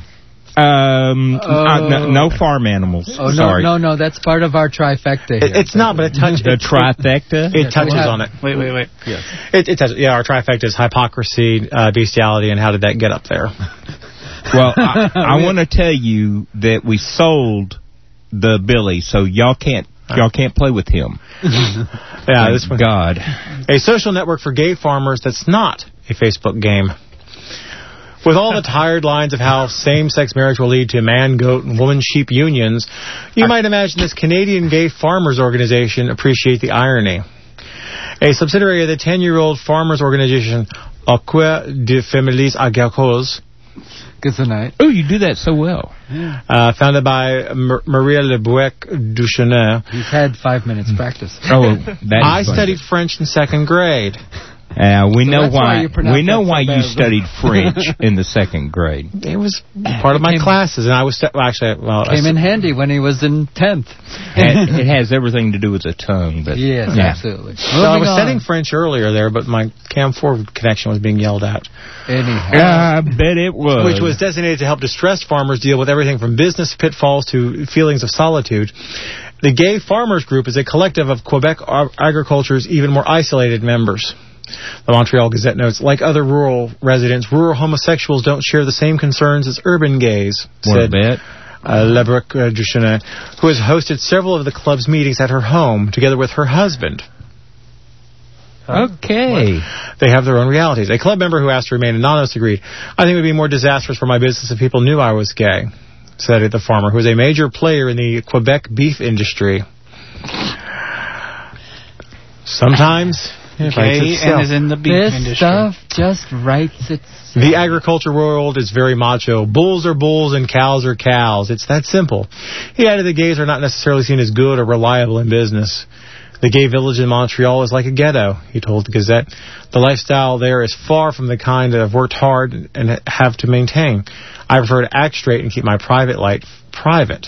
Um, Oh. uh, no, no farm animals. Oh, no, Sorry. no, no, that's part of our trifecta here. It, it's not, but it touches. The trifecta? It touches have- on it. Wait, wait, wait. Yes. It, it touches. Yeah, our trifecta is hypocrisy, uh, bestiality, and how did that get up there? Well, I, I want to tell you that we sold the Billy, so y'all can't y'all can't play with him. Yeah, this one. God. A social network for gay farmers that's not a Facebook game. With all the tired lines of how same-sex marriage will lead to man-goat and woman-sheep unions, you might imagine this Canadian gay farmers organization appreciate the irony. A subsidiary of the ten-year-old farmers organization Acquis de Families Agricoles, Good night. Oh, you do that so well. uh, founded by M- Maria Lebuec Duchenet. He's had five minutes practice. Oh, that I is studied French in second grade. Uh, we So know that's why why. you pronounce we know that so why you bad. studied French in the second grade. It was part of my Came- classes, and I was stu- well, actually well, I Came s- in handy when he was in tenth. And it has everything to do with the tongue, but Yes, yeah. absolutely. So I Moving was on. studying French earlier there, but my Cam four connection was being yelled at. Anyhow. I bet it was. Which was designated to help distressed farmers deal with everything from business pitfalls to feelings of solitude. The Gay Farmers Group is a collective of Quebec ar- agriculture's even more isolated members. The Montreal Gazette notes, like other rural residents, rural homosexuals don't share the same concerns as urban gays, What a said bet. uh, Lebrec uh, Duchenet, who has hosted several of the club's meetings at her home together with her husband. Okay. They have their own realities. A club member who asked to remain anonymous agreed, I think it would be more disastrous for my business if people knew I was gay, said the farmer, who is a major player in the Quebec beef industry. Sometimes it writes Gay itself. and is in the beef This industry. stuff just writes itself. The agriculture world is very macho. Bulls are bulls and cows are cows. It's that simple. He added the gays are not necessarily seen as good or reliable in business. The gay village in Montreal is like a ghetto, he told the Gazette. The lifestyle there is far from the kind that I've worked hard and have to maintain. I prefer to act straight and keep my private life private.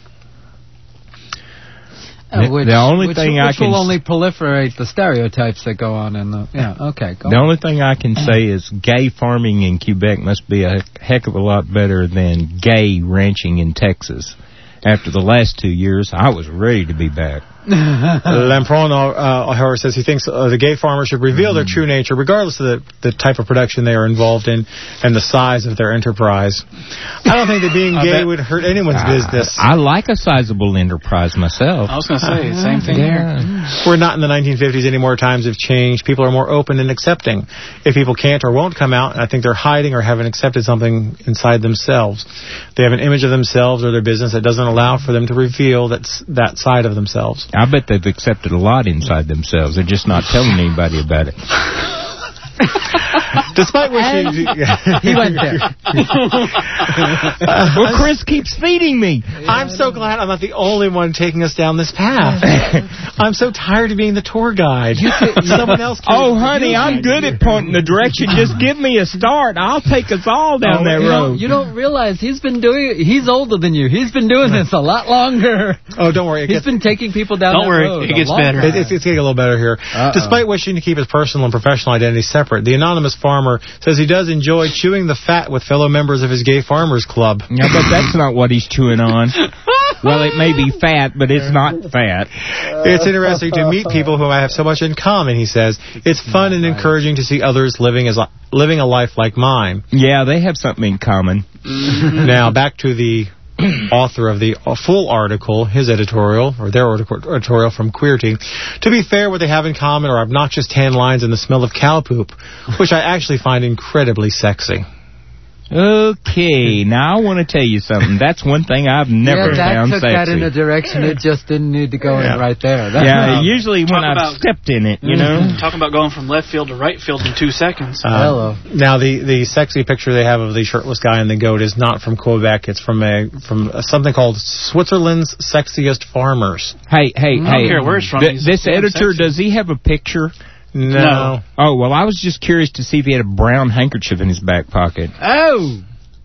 Uh, which, The only which, thing which I can will s- only proliferate the stereotypes that go on in the... Yeah, okay, go The on. only thing I can say is gay farming in Quebec must be a heck of a lot better than gay ranching in Texas. After the last two years, I was ready to be back. Lampron uh, O'Hara says he thinks uh, the gay farmers should reveal their true nature, regardless of the, the type of production they are involved in and the size of their enterprise. I don't think that being I gay bet- would hurt anyone's business. I like a sizable enterprise myself. I was going to say, same thing Yeah. here. We're not in the nineteen fifties anymore. Times have changed. People are more open and accepting. If people can't or won't come out, I think they're hiding or haven't accepted something inside themselves. They have an image of themselves or their business that doesn't allow for them to reveal that, that side of themselves. I bet they've accepted a lot inside themselves. They're just not telling anybody about it. Despite wishing... He went there. Well, Chris keeps feeding me. I'm so glad I'm not the only one taking us down this path. I'm so tired of being the tour guide. Someone else can... Oh, honey, I'm good at pointing the direction. Just give me a start. I'll take us all down Oh, that you road. Don't, you don't realize he's been doing it. He's older than you. He's been doing this a lot longer. Oh, don't worry. It He's gets, been taking people down Don't that worry, road it a gets long better. time. it, it's, it's getting a little better here. Uh-oh. Despite wishing to keep his personal and professional identity separate, the anonymous farmer farmer, says he does enjoy chewing the fat with fellow members of his gay farmers club. Yeah, but that's not what he's chewing on. Well, it may be fat, but it's not fat. It's interesting to meet people whom I have so much in common, he says. It's fun and encouraging to see others living as living a life like mine. Yeah, they have something in common. Now, back to the author of the full article, his editorial, or their editorial from Queerty. To be fair, what they have in common are obnoxious tan lines and the smell of cow poop, which I actually find incredibly sexy. Okay, now I want to tell you something. That's one thing I've never yeah, that found took sexy. that in a direction it just didn't need to go yeah. in right there. That's yeah, usually when I've about, stepped in it, you know. Talking about going from left field to right field in two seconds. Um, Hello. Now, the, the sexy picture they have of the shirtless guy and the goat is not from Quebec. It's from a from something called Switzerland's Sexiest Farmers. Hey, hey, I don't hey. care where it's from. Th- this editor, sexy. does he have a picture? No. no. Oh, well, I was just curious to see if he had a brown handkerchief in his back pocket. Oh.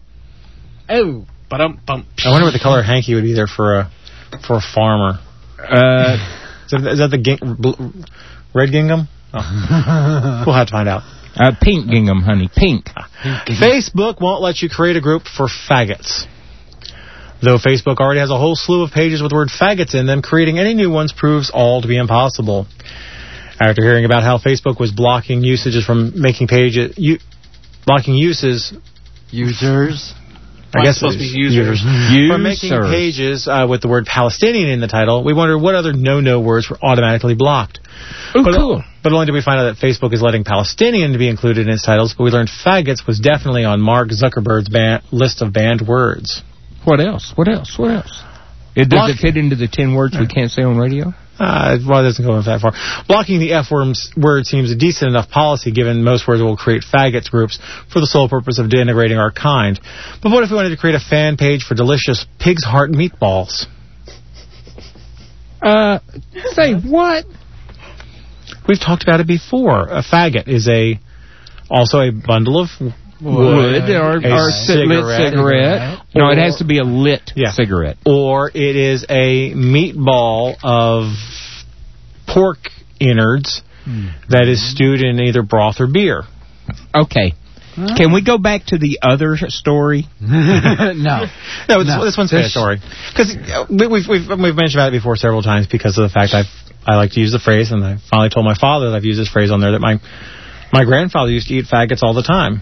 Oh. Ba-dum, bum. I wonder what the color hanky would be there for a for a farmer. Uh, is, that, is that the ging- bl- red gingham? Oh. We'll have to find out. Uh, pink gingham, honey, pink. Facebook won't let you create a group for faggots. Though Facebook already has a whole slew of pages with the word faggots in them, creating any new ones proves all to be impossible. After hearing about how Facebook was blocking usages from making pages, u- blocking uses, users. I guess supposed it's to be users. users. From making pages uh, with the word Palestinian in the title, we wondered what other no-no words were automatically blocked. Oh, but, cool. But only did we find out that Facebook is letting Palestinian to be included in its titles, but we learned faggots was definitely on Mark Zuckerberg's ban- list of banned words. What else? What else? What else? It, does Block- it fit into the ten words we can't say on radio? Uh, well, it doesn't go that far. Blocking the F word seems a decent enough policy, given most words will create faggots groups for the sole purpose of denigrating our kind. But what if we wanted to create a fan page for delicious pig's heart meatballs? Uh, say what? We've talked about it before. A faggot is a also a bundle of wood, wood or, a or cigarette. lit cigarette. No, or, it has to be a lit yeah. cigarette. Or it is a meatball of pork innards mm. that is stewed in either broth or beer. Okay. Huh? Can we go back to the other story? no. No, this, no. this one's a story. Because we've, we've, we've mentioned about it before several times because of the fact I've, I like to use the phrase, and I finally told my father that I've used this phrase on there, that my, my grandfather used to eat faggots all the time.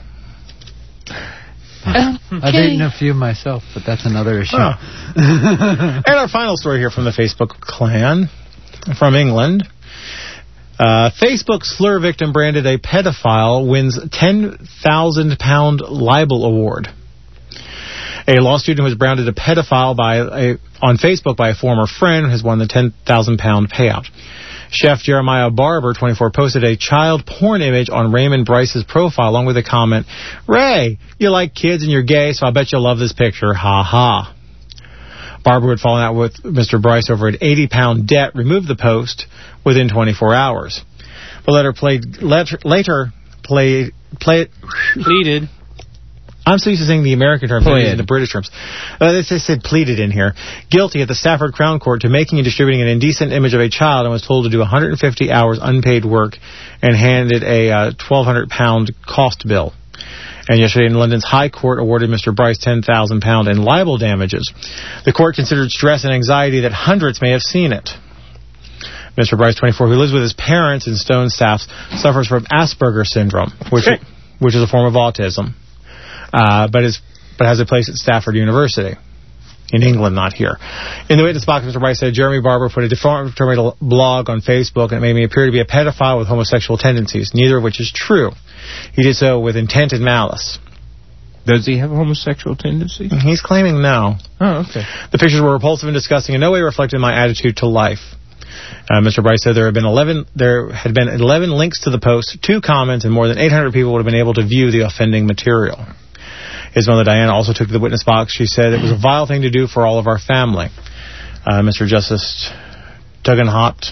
Okay. I've eaten a few myself, but that's another issue. Oh. And our final story here from the Facebook clan from England. Uh, Facebook slur victim branded a pedophile wins ten thousand pound libel award. A law student who was branded a pedophile by a, on Facebook by a former friend has won the ten thousand pound payout. Chef Jeremiah Barber, twenty-four, posted a child porn image on Raymond Bryce's profile along with a comment, "Ray, you like kids and you're gay, so I bet you'll love this picture. Ha ha." Barber had fallen out with Mister Bryce over an eighty pound debt, removed the post within twenty-four hours. The letter played, letter, later played, played, pleaded. I'm so used to saying the American terms, I'm using the British terms. Uh, they said pleaded in here. Guilty at the Stafford Crown Court to making and distributing an indecent image of a child, and was told to do one hundred fifty hours unpaid work, and handed a uh, twelve hundred pound cost bill. And yesterday in London's High Court awarded Mister Bryce ten thousand pounds in libel damages. The court considered stress and anxiety that hundreds may have seen it. Mister Bryce, twenty-four, who lives with his parents in Stone Staffs, suffers from Asperger's syndrome, which which is a form of autism, uh, but is but has a place at Stafford University. In England, not here. In the witness box, Mister Bryce said, Jeremy Barber put a defamatory blog on Facebook, and it made me appear to be a pedophile with homosexual tendencies, neither of which is true. He did so with intent and malice. Does he have homosexual tendencies? He's claiming no. Oh, okay. The pictures were repulsive and disgusting, in no way reflected my attitude to life. Uh, Mister Bryce said there had been eleven. There had been eleven links to the post, two comments, and more than eight hundred people would have been able to view the offending material. His mother, Diana, also took to the witness box. She said it was a vile thing to do for all of our family. Uh, Mister Justice Tugendhat.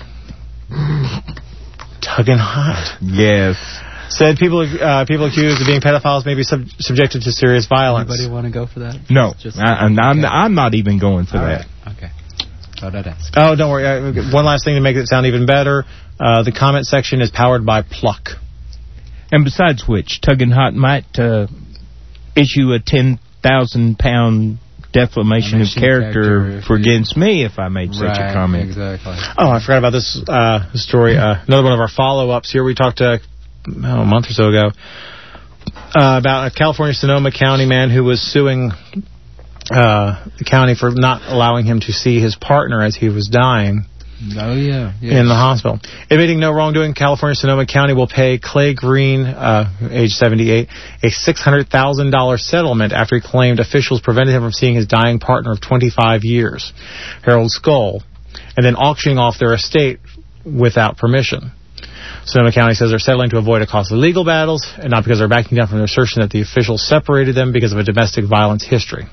Tugendhat. Yes. Said people uh, people accused of being pedophiles may be sub- subjected to serious violence. Anybody want to go for that? No. Just I, I'm, I'm, I'm not even going for all that. Right. Okay. Thought I'd ask. Oh, don't worry. Uh, one last thing to make it sound even better. Uh, the comment section is powered by Pluck. And besides which, Tugendhat might uh, issue a ten thousand pound defamation of character, character for against me if I made such right, a comment. Exactly. Oh, I forgot about this uh, story. Uh, another one of our follow-ups here. We talked uh, oh, a month or so ago uh, about a California Sonoma County man who was suing uh, the county for not allowing him to see his partner as he was dying. Oh, yeah. yeah. In the hospital. Admitting no wrongdoing, California Sonoma County will pay Clay Green, uh, age seventy-eight, a six hundred thousand dollars settlement after he claimed officials prevented him from seeing his dying partner of twenty-five years, Harold Skull, and then auctioning off their estate without permission. Sonoma County says they're settling to avoid a costly legal battles, and not because they're backing down from their assertion that the officials separated them because of a domestic violence history.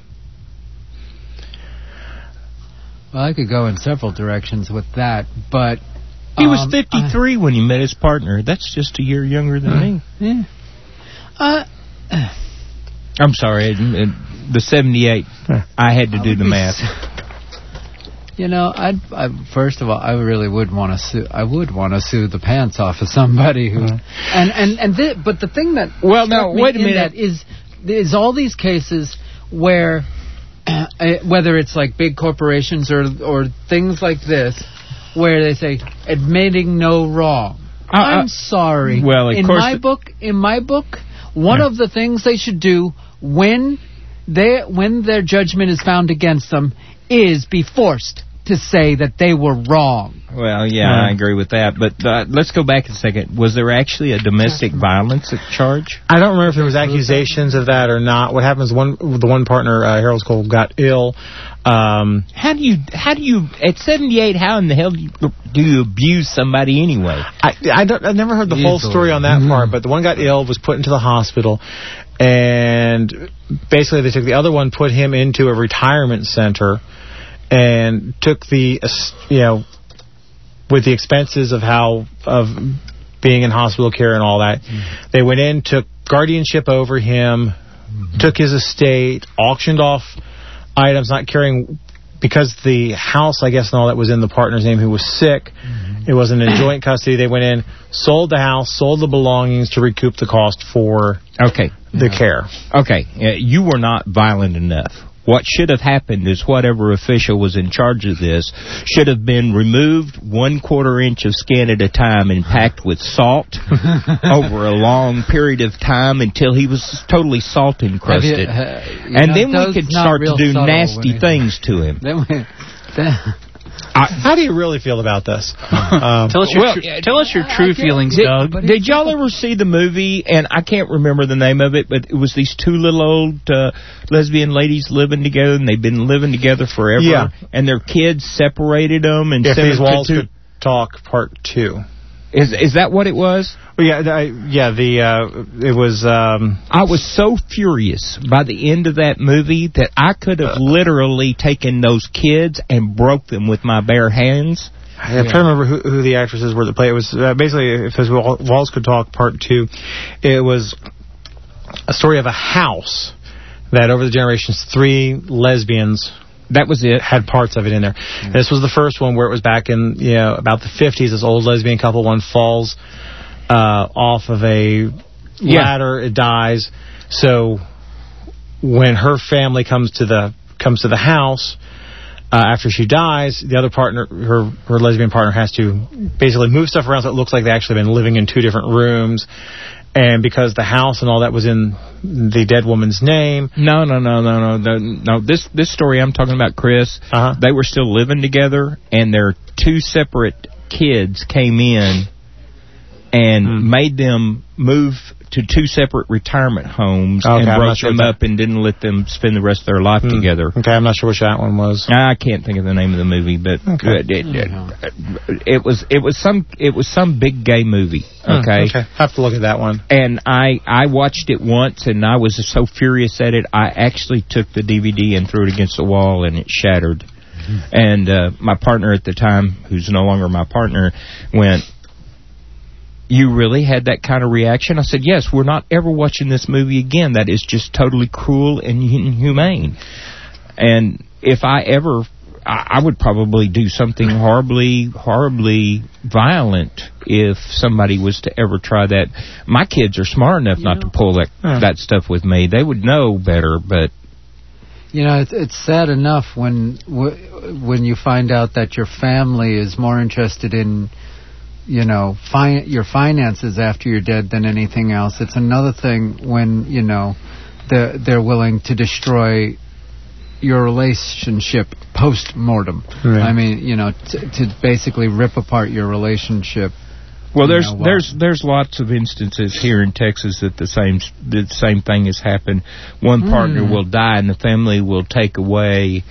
Well, I could go in several directions with that, but... He was um, fifty-three I, when he met his partner. That's just a year younger than uh, me. Yeah. Uh, I'm sorry, the seventy-eight, I had to do the math. You know, I'd, I first of all, I really would want to sue. I would want to sue the pants off of somebody who, uh, and and and th- but the thing that well, now wait a minute is is all these cases where. Uh, whether it's like big corporations or or things like this, where they say admitting no wrong. Uh, I'm uh, sorry. Well, of in course my book, in my book, one yeah. of the things they should do when they when their judgment is found against them is be forced to say that they were wrong. Well, yeah, uh, I agree with that. But uh, let's go back a second. Was there actually a domestic violence charge? I don't remember if there was accusations of that or not. What happened is one, the one partner, uh, Harold Cole, got ill. Um, how do you, how do you, at seventy-eight, how in the hell do you, do you abuse somebody anyway? I, I don't, I've never heard the whole story on that mm-hmm. part, but the one got ill, was put into the hospital, and basically they took the other one, put him into a retirement center, and took the, you know, with the expenses of how, of being in hospital care and all that. Mm-hmm. They went in, took guardianship over him, mm-hmm. took his estate, auctioned off items, not caring, because the house, I guess, and all that was in the partner's name who was sick. Mm-hmm. It wasn't in joint custody. They went in, sold the house, sold the belongings to recoup the cost for okay. the yeah. care. Okay, uh, you were not violent enough. What should have happened is whatever official was in charge of this should have been removed one quarter inch of skin at a time and packed with salt over a long period of time until he was totally salt encrusted. You, uh, and know, then we could start to do nasty things to him. Then we, then I, How do you really feel about this? Um, tell us your well, tr- tell us your true feelings, did, Doug. Did y'all ever see the movie? And I can't remember the name of it, but it was these two little old uh, lesbian ladies living together, and they've been living together forever. Yeah. And their kids separated them. And if these walls to, could talk, part two. Is is that what it was? Well, yeah, I, yeah. The uh, it was. Um, I was so furious by the end of that movie that I could have uh, literally taken those kids and broke them with my bare hands. I'm trying to remember who, who the actresses were that played. It was uh, basically, if those walls could talk, part two. It was a story of a house that over the generations, three lesbians. That was it. Had parts of it in there. Mm-hmm. This was the first one where it was back in, you know, about the fifties. This old lesbian couple, one falls uh, off of a yeah. ladder, it dies. So when her family comes to the comes to the house uh, after she dies, the other partner, her her lesbian partner, has to basically move stuff around so it looks like they actually been living in two different rooms. And because the house and all that was in the dead woman's name. No, no, no, no, no, no. no. This this story I'm talking about, Chris, uh-huh. they were still living together, and their two separate kids came in and mm. made them move to two separate retirement homes okay, and broke sure them up and didn't let them spend the rest of their life mm. together. Okay, I'm not sure which that one was. I can't think of the name of the movie, but okay. it, it, it, it was it was some it was some big gay movie. Okay, mm, okay, have to look at that one. And I I watched it once, and I was so furious at it, I actually took the D V D and threw it against the wall, and it shattered. Mm. And uh, my partner at the time, who's no longer my partner, went, "You really had that kind of reaction?" I said, "Yes, we're not ever watching this movie again. That is just totally cruel and inhumane. And if I ever I, I would probably do something horribly, horribly violent if somebody was to ever try that. My kids are smart enough you not know. to pull that huh. that stuff with me. They would know better, but you know, it's, it's sad enough when w- when you find out that your family is more interested in, you know, fi- your finances after you're dead than anything else. It's another thing when, you know, they're, they're willing to destroy your relationship post-mortem. Right. I mean, you know, t- to basically rip apart your relationship. Well, there's know, there's there's lots of instances here in Texas that the same the same thing has happened. One partner mm. will die, and the family will take away,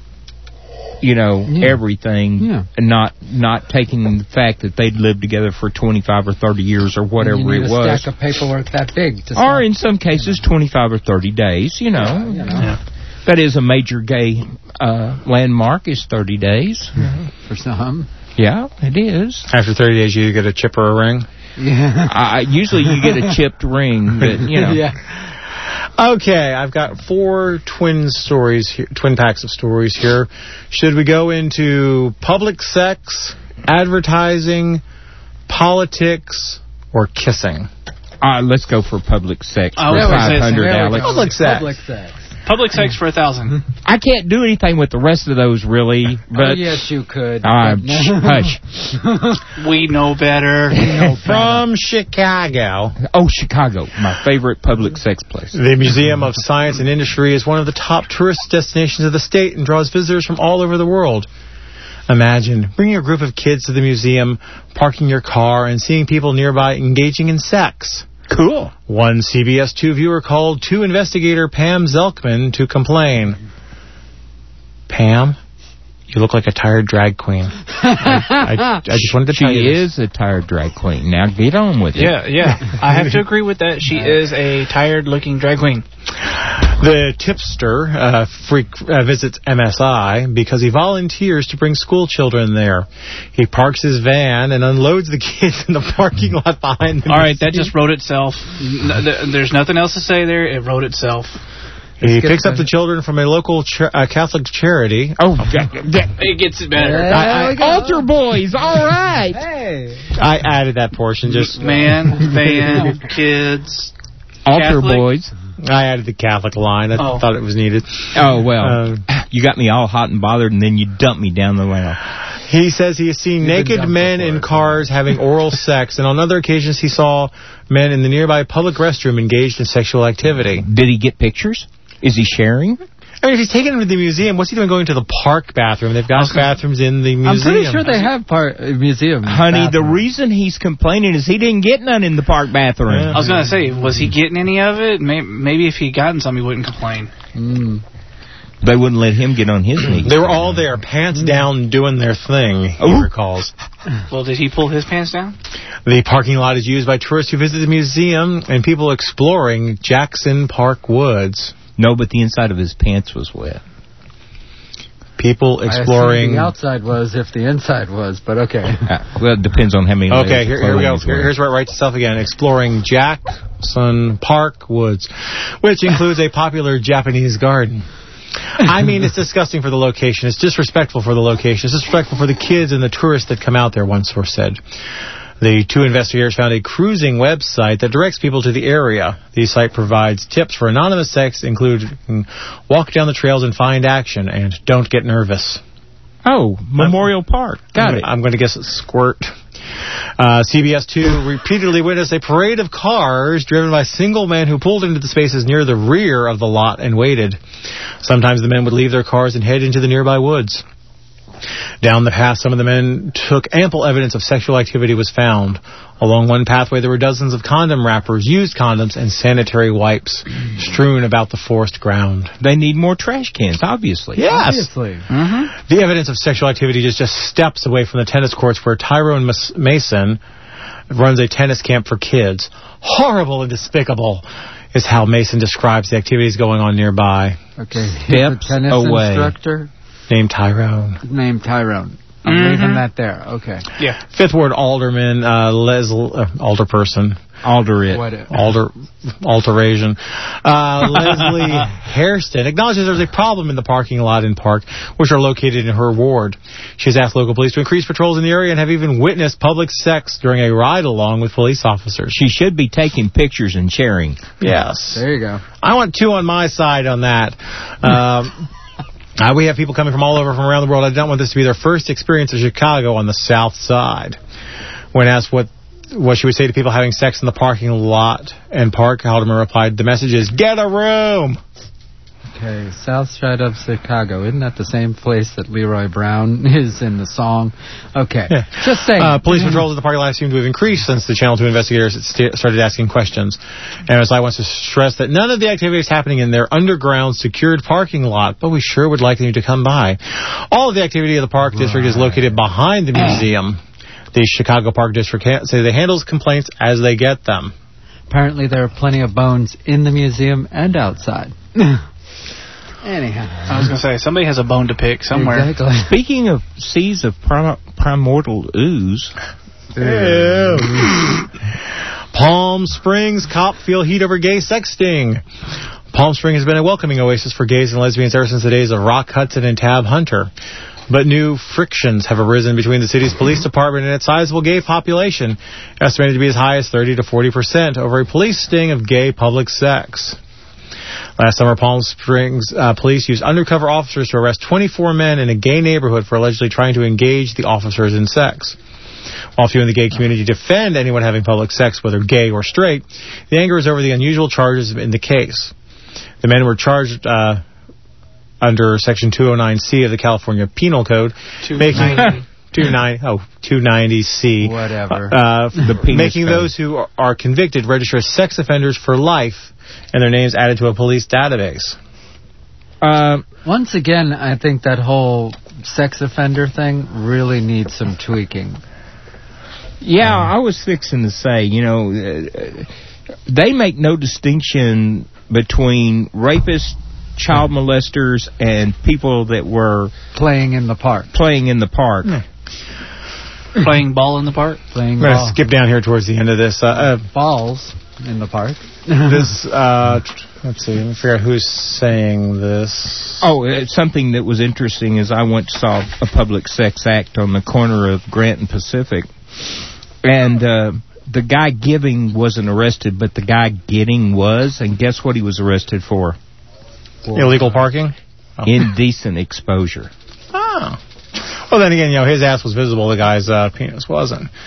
you know, yeah. everything, yeah. and not not taking the fact that they'd lived together for twenty-five or thirty years or whatever you need it a was. Stack of paperwork that big. To or in some cases, twenty-five or thirty days. You know, yeah, you know. Yeah. That is a major gay uh, landmark. Is thirty days mm-hmm. for some. Yeah, it is. After thirty days, you get a chip or a ring? Yeah. Uh, usually you get a chipped ring, but, you know. Yeah. Okay, I've got four twin stories here, twin packs of stories here. Should we go into public sex, advertising, politics, or kissing? Uh, let's go for public sex. Oh, for five hundred, Alex. Public sex. Public sex. Public sex for a thousand. I can't do anything with the rest of those, really. But oh, yes, you could. Uh, hush. We know better. We know From Chicago. Oh, Chicago, my favorite public sex place. The Museum of Science and Industry is one of the top tourist destinations of the state and draws visitors from all over the world. Imagine bringing a group of kids to the museum, parking your car, and seeing people nearby engaging in sex. Cool. One C B S two viewer called to investigator Pam Zelkman to complain. Pam, you look like a tired drag queen. I, I, I just wanted to she tell you She is a tired drag queen. Now get on with it. Yeah, yeah. I have to agree with that. She is a tired-looking drag queen. The tipster uh, freak uh, visits M S I because he volunteers to bring school children there. He parks his van and unloads the kids in the parking lot behind the All right, that just wrote itself. There's nothing else to say there. It wrote itself. He picks up the children from a local cha- uh, Catholic charity. Oh, it gets better. I, I, altar boys, all right. Hey. I added that portion. Just man, van, kids, altar Catholic. boys. I added the Catholic line. I oh. thought it was needed. Oh, well, uh, you got me all hot and bothered, and then you dumped me down the well. He says he has seen You've naked men in cars having oral sex, and on other occasions he saw men in the nearby public restroom engaged in sexual activity. Did he get pictures? Is he sharing? I mean, if he's taking him to the museum, what's he doing going to the park bathroom? They've got okay. bathrooms in the museum. I'm pretty sure they have part uh, museum. Honey, bathrooms. The reason he's complaining is he didn't get none in the park bathroom. Yeah. I was going to say, was he getting any of it? Maybe, maybe if he'd gotten some, he wouldn't complain. Mm. They wouldn't let him get on his knees. They were all there, pants down, doing their thing, he Ooh. recalls. Well, did he pull his pants down? The parking lot is used by tourists who visit the museum and people exploring Jackson Park Woods. No, but the inside of his pants was wet. People exploring... I the outside was if the inside was, but okay. Uh, well, it depends on how many... Okay, here, here we go. Here, here's where it writes itself again. Exploring Jackson Park Woods, which includes a popular Japanese garden. I mean, it's disgusting for the location. It's disrespectful for the location. It's disrespectful for the kids and the tourists that come out there, one source said. The two investigators found a cruising website that directs people to the area. The site provides tips for anonymous sex, including walk down the trails and find action, and don't get nervous. Oh, Memorial I'm, Park. Got I'm, it. I'm going to guess it's squirt. Uh, C B S two repeatedly witnessed a parade of cars driven by single men who pulled into the spaces near the rear of the lot and waited. Sometimes the men would leave their cars and head into the nearby woods. Down the path, some of the men took ample evidence of sexual activity was found. Along one pathway, there were dozens of condom wrappers, used condoms, and sanitary wipes strewn about the forest ground. They need more trash cans, obviously. Yes. Obviously. Mm-hmm. The evidence of sexual activity is just steps away from the tennis courts where Tyrone Mason runs a tennis camp for kids. Horrible and despicable is how Mason describes the activities going on nearby. Okay. Steps tennis away. Instructor? Named Tyrone. Named Tyrone. I'm Mhm. leaving that there. Okay. Yeah. Fifth Ward Alderman, uh, Les, uh, Alderperson. Alder What it. Alder, alteration. Uh, Leslie Hairston acknowledges there's a problem in the parking lot in Park, which are located in her ward. She's asked local police to increase patrols in the area and have even witnessed public sex during a ride-along with police officers. She should be taking pictures and sharing. Yes. There you go. I want two on my side on that. Um, uh, we have people coming from all over from around the world. I don't want this to be their first experience of Chicago on the South Side. When asked what what she would say to people having sex in the parking lot and Park, Haldeman replied, "The message is, get a room!" Okay, South Side of Chicago. Isn't that the same place that Leroy Brown is in the song? Okay, Yeah. just saying. Uh, police patrols at the parking lot seem to have increased since the Channel two investigators st- started asking questions. And S I wants to stress that none of the activity is happening in their underground secured parking lot, but we sure would like you to come by. All of the activity of the Park District is located behind the museum. The Chicago Park District ha- say they handles complaints as they get them. Apparently there are plenty of bones in the museum and outside. Anyhow. I was going to say, somebody has a bone to pick somewhere. Exactly. Speaking of seas of prim- primordial ooze. Ew. Palm Springs cop feel heat over gay sexting. Palm Springs has been a welcoming oasis for gays and lesbians ever since the days of Rock Hudson and Tab Hunter. But new frictions have arisen between the city's police department and its sizable gay population, estimated to be as high as thirty to forty percent, over a police sting of gay public sex. Last summer, Palm Springs uh, police used undercover officers to arrest twenty-four men in a gay neighborhood for allegedly trying to engage the officers in sex. While few in the gay community defend anyone having public sex, whether gay or straight, the anger is over the unusual charges in the case. The men were charged uh, under Section two oh nine C of the California Penal Code, making two ninety oh two ninety C, whatever, uh, the making code. those who are convicted register as sex offenders for life, and their names added to a police database. Uh, Once again, I think that whole sex offender thing really needs some tweaking. Yeah, I was fixing to say, you know, uh, they make no distinction between rapists, child molesters, and people that were playing in the park. Playing in the park. Yeah. Playing ball in the park? Playing I'm going ball. to skip down here towards the end of this. Uh, uh, Balls in the park. this, uh, let's see, let me figure out who's saying this. Oh, uh, something that was interesting is I once saw a public sex act on the corner of Grant and Pacific, and uh, the guy giving wasn't arrested, but the guy getting was, and guess what he was arrested for? Illegal parking? Oh. Indecent exposure. Oh. Well, then again, you know, his ass was visible, the guy's uh, penis wasn't. Um,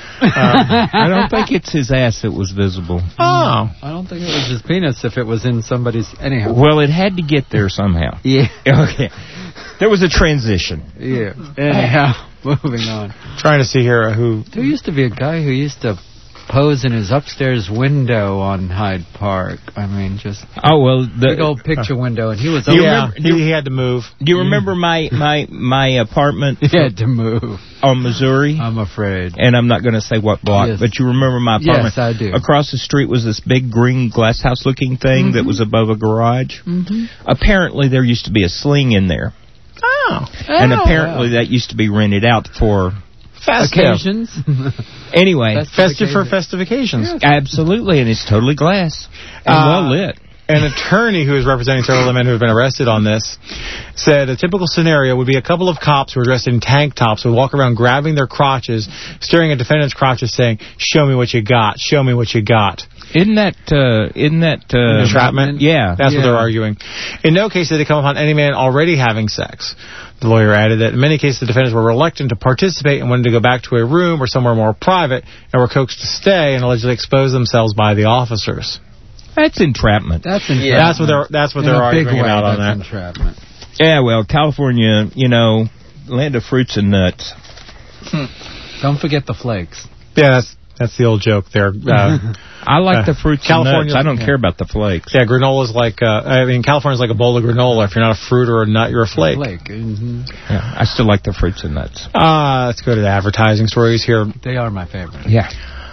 I don't think it's his ass that was visible. Oh. I don't think it was his penis if it was in somebody's... Anyhow. Well, it had to get there somehow. Yeah. Okay. There was a transition. Yeah. Anyhow, moving on. Trying to see here who... There used to be a guy who used to pose in his upstairs window on Hyde Park. I mean, just... Oh, well... The big old picture window, and he was... Yeah, he, he had to move. Do you remember my, my, my apartment? He had to move. On Missouri? I'm afraid. And I'm not going to say what block, Yes. but you remember my apartment? Yes, I do. Across the street was this big green glass house looking thing Mm-hmm. that was above a garage. Mm-hmm. Apparently there used to be a sling in there. Oh. And Oh, apparently wow. that used to be rented out for... Festive. Occasions. Anyway. Festive Festive for occasion. festive occasions. Absolutely, and it's totally glass. And Uh, well lit. An attorney who is representing several of the men who have been arrested on this said a typical scenario would be a couple of cops who are dressed in tank tops would walk around grabbing their crotches, staring at defendants' crotches saying, "Show me what you got, show me what you got." Isn't that, uh, isn't that, uh... entrapment? Yeah. That's yeah. what they're arguing. In no case did they come upon any man already having sex. The lawyer added that in many cases the defendants were reluctant to participate and wanted to go back to a room or somewhere more private and were coaxed to stay and allegedly expose themselves by the officers. That's entrapment. That's entrapment. Yeah. That's what they're that's what In they're a big arguing way, about on that's that. entrapment. Yeah, well, California, you know, land of fruits and nuts. Hmm. Don't forget the flakes. Yeah, that's that's the old joke there. Uh, I like uh, the fruits California, and nuts. I don't yeah. care about the flakes. Yeah, granola's like, uh, I mean, California's like a bowl of granola. If you're not a fruit or a nut, you're a flake. Flake. Mm-hmm. Yeah, I still like the fruits and nuts. Uh, let's go to the advertising stories here. They are my favorite. Yeah.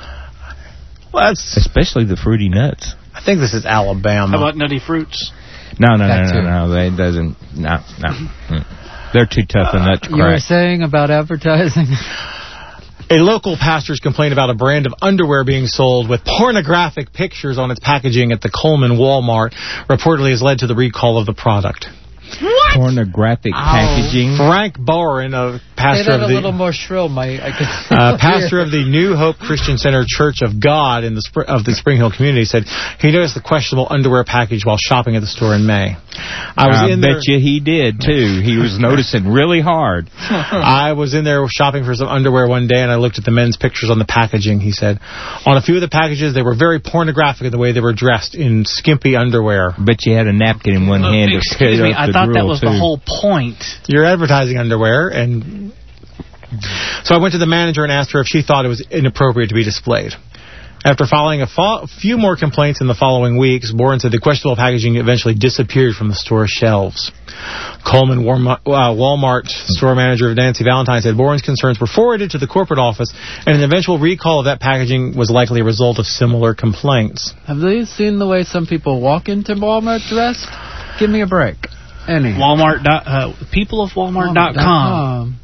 Well, that's, Especially the fruity nuts. I think this is Alabama. How about Nutty Fruits? No, no, no, That no, too. no. They doesn't. No, no. Mm. They're too tough a nut to You were crack. saying about advertising? A local pastor's complaint about a brand of underwear being sold with pornographic pictures on its packaging at the Coleman Walmart reportedly has led to the recall of the product. What? Pornographic packaging. Frank Boren, a pastor Say that of a little the more shrill, Mike. I can uh, pastor of the New Hope Christian Center Church of God in the Spr- of the Spring Hill community, said he noticed the questionable underwear package while shopping at the store in May. I was I in bet there, you he did, too. He was noticing really hard. I was in there shopping for some underwear one day, and I looked at the men's pictures on the packaging, he said. On a few of the packages, they were very pornographic in the way they were dressed in skimpy underwear. But you had a napkin in one Look, hand to excuse cut me, up I the thought that drill, was too. the whole point. You're advertising underwear, and so I went to the manager and asked her if she thought it was inappropriate to be displayed. After following a fo- few more complaints in the following weeks, Boren said the questionable packaging eventually disappeared from the store's shelves. Coleman Walmart, uh, Walmart store manager Nancy Valentine said Boren's concerns were forwarded to the corporate office, and an eventual recall of that packaging was likely a result of similar complaints. Have you seen the way some people walk into Walmart dressed? Give me a break. Any. Walmart. Dot, uh, people of Walmart dot com.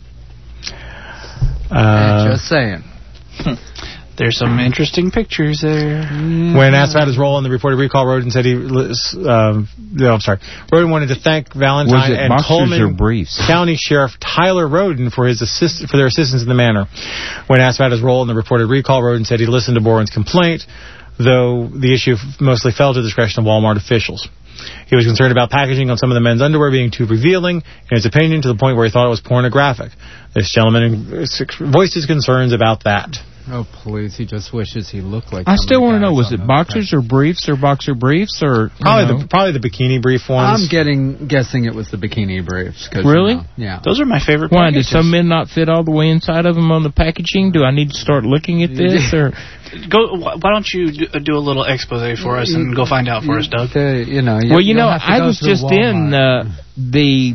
Uh, Just saying. There's some interesting pictures there. When asked about his role in the reported recall, Roden said he, um, no, I'm sorry, Roden wanted to thank Valentine Was it and boxers Coleman or briefs? County Sheriff Tyler Roden for his assist for their assistance in the matter. When asked about his role in the reported recall, Roden said he listened to Boren's complaint, though the issue mostly fell to the discretion of Walmart officials. He was concerned about packaging on some of the men's underwear being too revealing, in his opinion, to the point where he thought it was pornographic. This gentleman voiced his concerns about that. Oh, please. He just wishes he looked like I some still of the want to know, guys was on it those boxers or briefs or boxer briefs or... Probably you know? the probably the bikini brief ones. I'm getting guessing it was the bikini briefs. 'Cause, Really? You know, yeah. Those are my favorite Why, did packages. some men not fit all the way inside of them on the packaging? Do I need to start looking at this? Or Go. Why don't you do, do a little expose for us and go find out for us, Doug? The, you know, you, well, you know, have to I go was through just in Walmart. uh, the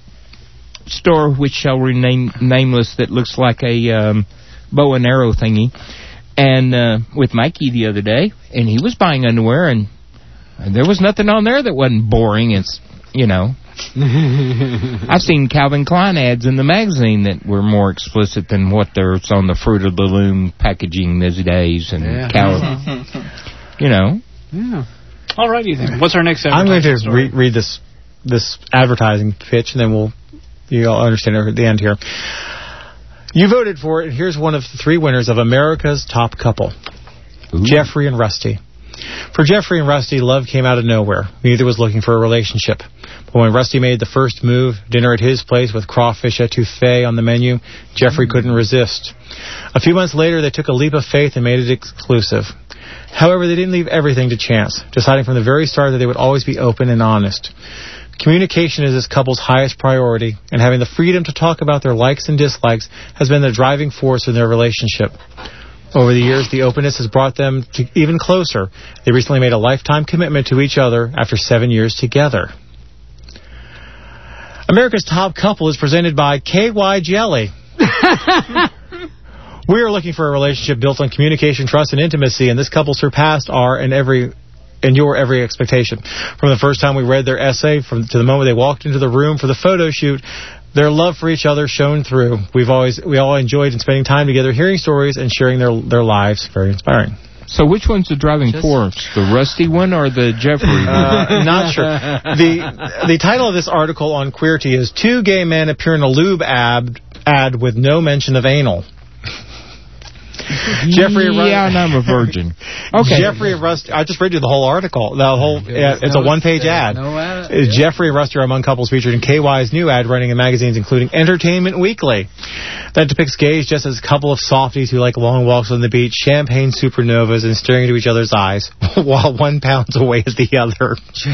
store, which shall remain nameless, that looks like a um, bow and arrow thingy, and uh, with Mikey the other day, and he was buying underwear, and, and there was nothing on there that wasn't boring. It's, you know, I've seen Calvin Klein ads in the magazine that were more explicit than what there's on the Fruit of the Loom packaging these days, and Yeah. Cal- you know. Yeah. Alrighty then. What's our next? I'm going to story? re- read this this advertising pitch, and then we'll you'll understand it at the end here. You voted for it, and here's one of the three winners of America's Top Couple, Ooh. Jeffrey and Rusty. For Jeffrey and Rusty, love came out of nowhere. Neither was looking for a relationship. But when Rusty made the first move, dinner at his place with crawfish etouffee on the menu, Jeffrey mm. couldn't resist. A few months later, they took a leap of faith and made it exclusive. However, they didn't leave everything to chance, deciding from the very start that they would always be open and honest. Communication is this couple's highest priority, and having the freedom to talk about their likes and dislikes has been the driving force in their relationship. Over the years, the openness has brought them to even closer. They recently made a lifetime commitment to each other after seven years together. America's Top Couple is presented by K Y Jelly. We are looking for a relationship built on communication, trust, and intimacy, and this couple surpassed our and every and your every expectation. From the first time we read their essay from to the moment they walked into the room for the photo shoot, their love for each other shone through. We've always we all enjoyed spending time together, hearing stories and sharing their their lives. Very inspiring. So which one's the driving Just force? The Rusty one or the Jeffrey one? Uh, not sure. The the title of this article on Queerty is Two Gay Men Appear in a Lube ad, ad with No Mention of Anal. Jeffrey yeah, and I'm a virgin. Okay. Jeffrey and Rusty. I just read you the whole article. The whole. Uh, it's no, a one-page ad. No ad. Yeah. Jeffrey and Rusty are among couples featured in K Y's new ad running in magazines, including Entertainment Weekly. That depicts gays just as a couple of softies who like long walks on the beach, champagne supernovas, and staring into each other's eyes, while one pounds away at the other.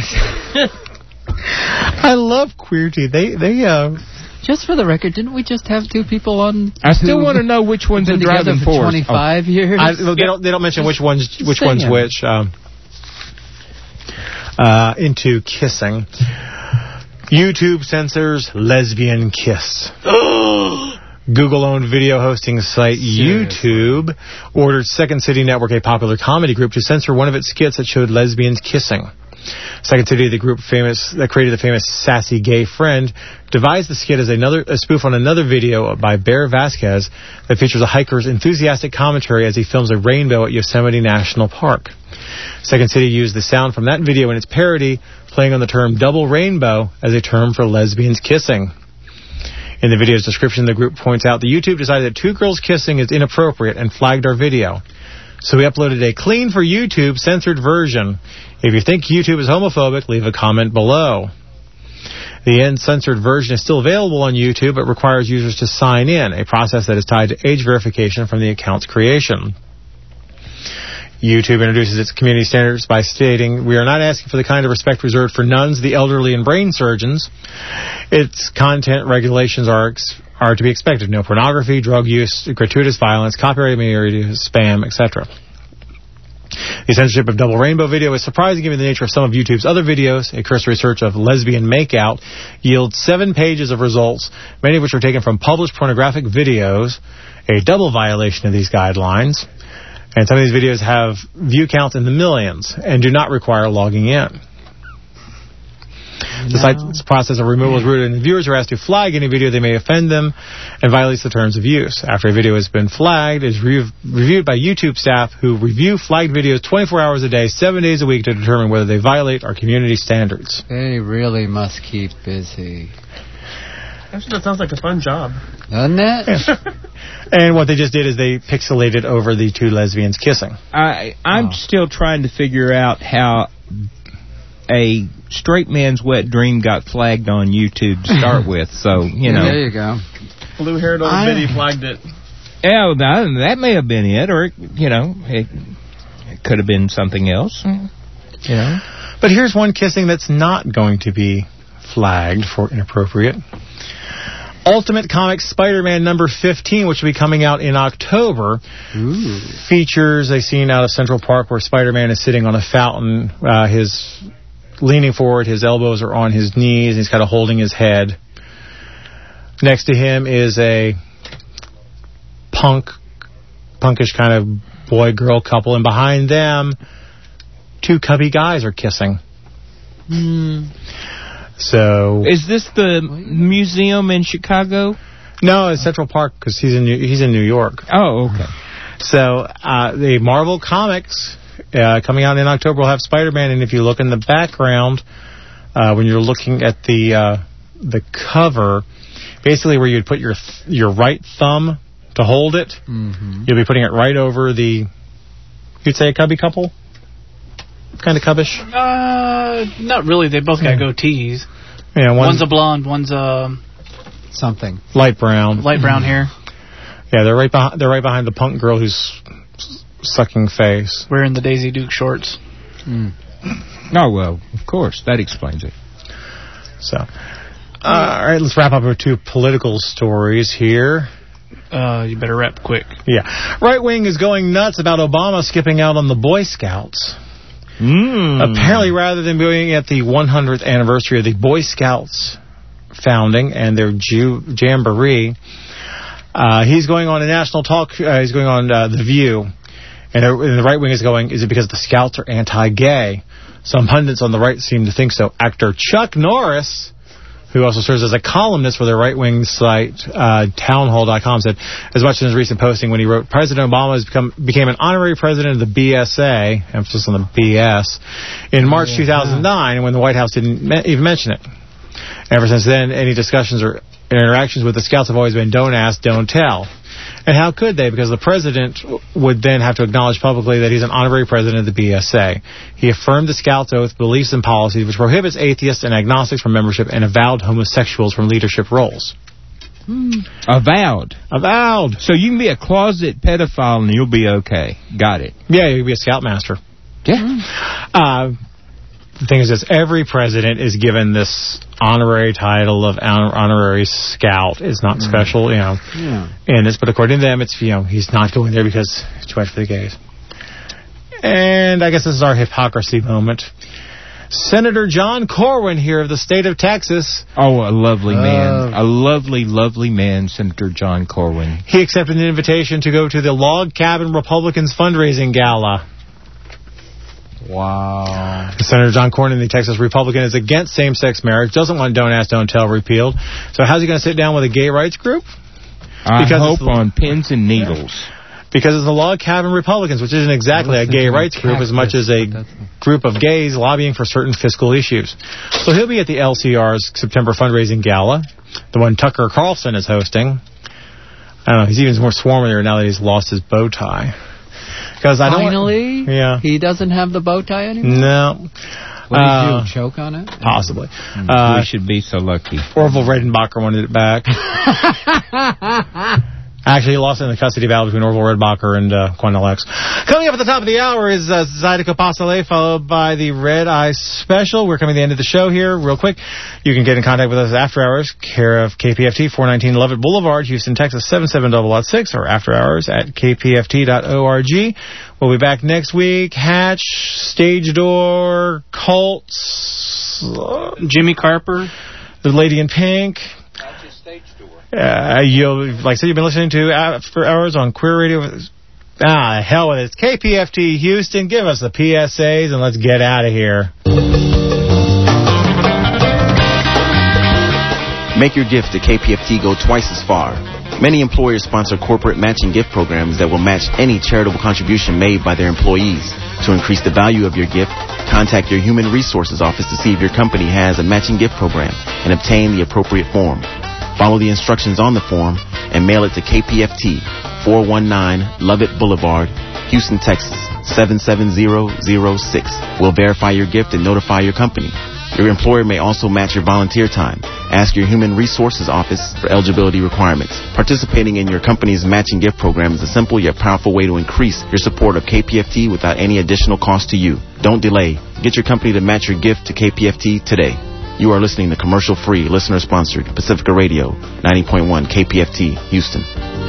I love Queerty. They they uh. Just for the record, didn't we just have two people on? I still want to know which one's the driving force. twenty-five oh. years. I, they don't. They don't mention which one's which one's which. Um, uh, into kissing. YouTube censors lesbian kiss. Google-owned video hosting site Seriously? YouTube ordered Second City Network, a popular comedy group, to censor one of its skits that showed lesbians kissing. Second City, the group famous that created the famous Sassy Gay Friend, devised the skit as another a spoof on another video by Bear Vasquez that features a hiker's enthusiastic commentary as he films a rainbow at Yosemite National Park. Second City used the sound from that video in its parody, playing on the term double rainbow as a term for lesbians kissing. In the video's description, the group points out that YouTube decided that two girls kissing is inappropriate and flagged our video. So we uploaded a clean for YouTube censored version. If you think YouTube is homophobic, leave a comment below. The uncensored version is still available on YouTube, but requires users to sign in, a process that is tied to age verification from the account's creation. YouTube introduces its community standards by stating, "We are not asking for the kind of respect reserved for nuns, the elderly, and brain surgeons. Its content regulations are ex- are to be expected. No pornography, drug use, gratuitous violence, copyright material, spam, et cetera" The censorship of Double Rainbow video is surprising given the nature of some of YouTube's other videos. A cursory search of lesbian makeout yields seven pages of results, many of which are taken from published pornographic videos, a double violation of these guidelines. And some of these videos have view counts in the millions and do not require logging in. No. The site's process of removal is rooted in viewers are asked to flag any video they may offend them and violates the terms of use. After a video has been flagged, it is re- reviewed by YouTube staff who review flagged videos twenty-four hours a day, seven days a week to determine whether they violate our community standards. They really must keep busy. Actually, that sounds like a fun job. Doesn't it? Yeah. And what they just did is they pixelated over the two lesbians kissing. I, I'm Oh. still trying to figure out how a straight man's wet dream got flagged on YouTube to start with. So, you know. There you go. Blue-haired old I- Biddy flagged it. Yeah, that, that may have been it, or, you know, it, it could have been something else. You know. But here's one kissing that's not going to be flagged for inappropriate. Ultimate Comics Spider-Man number fifteen, which will be coming out in October, Ooh. features a scene out of Central Park where Spider-Man is sitting on a fountain, uh, his leaning forward, his elbows are on his knees, and he's kind of holding his head. Next to him is a punk, punkish kind of boy-girl couple, and behind them, two cubby guys are kissing. Mm. So is this the museum in Chicago? No, it's Central Park because he's in New, he's in New York. Oh, okay. So uh, the Marvel Comics uh, coming out in October will have Spider-Man, and if you look in the background, uh, when you're looking at the uh, the cover, basically where you'd put your th- your right thumb to hold it, Mm-hmm. you'll be putting it right over the. You'd say a cubby couple. Kind of cubbish. Uh, not really. They both got goatees. Yeah, one's, One's a blonde. One's a Something. light brown. light brown hair. Yeah, they're right behind. They're right behind the punk girl who's sucking face. Wearing the Daisy Duke shorts. Mm. Oh well, of course that explains it. So, uh, all right, let's wrap up with two political stories here. Uh, you better rap quick. Yeah, right wing is going nuts about Obama skipping out on the Boy Scouts. Mm. Apparently, rather than being at the one hundredth anniversary of the Boy Scouts founding and their Jew jamboree, uh, he's going on a national talk. Uh, he's going on uh, The View, and, uh, and the right wing is going, is it because the Scouts are anti-gay? Some pundits on the right seem to think so. Actor Chuck Norris, who also serves as a columnist for their right-wing site, uh, townhall dot com, said, as much in his recent posting when he wrote, President Obama has become became an honorary president of the B S A, emphasis on the B S, in March two thousand nine, when the White House didn't me- even mention it. Ever since then, any discussions or interactions with the Scouts have always been don't ask, don't tell. And how could they? Because the president would then have to acknowledge publicly that he's an honorary president of the B S A. He affirmed the Scouts' oath, beliefs, and policies, which prohibits atheists and agnostics from membership and avowed homosexuals from leadership roles. Hmm. Avowed. Avowed. So you can be a closet pedophile and you'll be okay. Got it. Yeah, you can be a Scoutmaster. Yeah. Uh, the thing is this, every president is given this honorary title of honor- honorary scout. It's not mm. special, you know. Yeah. And it's, but according to them, it's, you know, he's not going there because it's too much for the gays. And I guess this is our hypocrisy moment. Senator John Corwin here of the state of Texas. Oh, a lovely Uh, man. A lovely, lovely man, Senator John Corwin. He accepted an invitation to go to the Log Cabin Republicans fundraising gala. Wow. Senator John Cornyn, the Texas Republican, is against same-sex marriage, doesn't want Don't Ask, Don't Tell repealed. So how's he going to sit down with a gay rights group? I because hope on pins and needles. Because it's the Log Cabin Republicans, which isn't exactly a gay rights group as much as a group of gays lobbying for certain fiscal issues. So he'll be at the L C R's September fundraising gala, the one Tucker Carlson is hosting. I don't know, he's even more swarmy there now that he's lost his bow tie. Because I don't Finally? Want, yeah. He doesn't have the bow tie anymore? No. What did uh, you do, choke on it? Possibly. Mm, uh, we should be so lucky. Orville Redenbacher wanted it back. Actually, he lost it in the custody battle between Orville Redenbacher and uh, Quendel X. Coming up at the top of the hour is uh, Zydeco Pasale, followed by the Red Eye Special. We're coming to the end of the show here. Real quick, you can get in contact with us after hours, care of K P F T, four nineteen Lovett Boulevard, Houston, Texas, seven seven zero zero six, or after hours at k p f t dot org. We'll be back next week. Hatch, Stage Door, Cults, uh, Jimmy Carper, The Lady in Pink. Uh, you'll, like I said, you've been listening to After Hours on Queer Radio. Ah, hell with it. It's K P F T Houston. Give us the P S As and let's get out of here. Make your gift to K P F T go twice as far. Many employers sponsor corporate matching gift programs that will match any charitable contribution made by their employees. To increase the value of your gift, contact your Human Resources office to see if your company has a matching gift program and obtain the appropriate form. Follow the instructions on the form and mail it to K P F T, four one nine Lovett Boulevard, Houston, Texas, seven seven zero zero six. We'll verify your gift and notify your company. Your employer may also match your volunteer time. Ask your Human Resources office for eligibility requirements. Participating in your company's matching gift program is a simple yet powerful way to increase your support of K P F T without any additional cost to you. Don't delay. Get your company to match your gift to K P F T today. You are listening to commercial-free, listener-sponsored Pacifica Radio, ninety point one K P F T, Houston.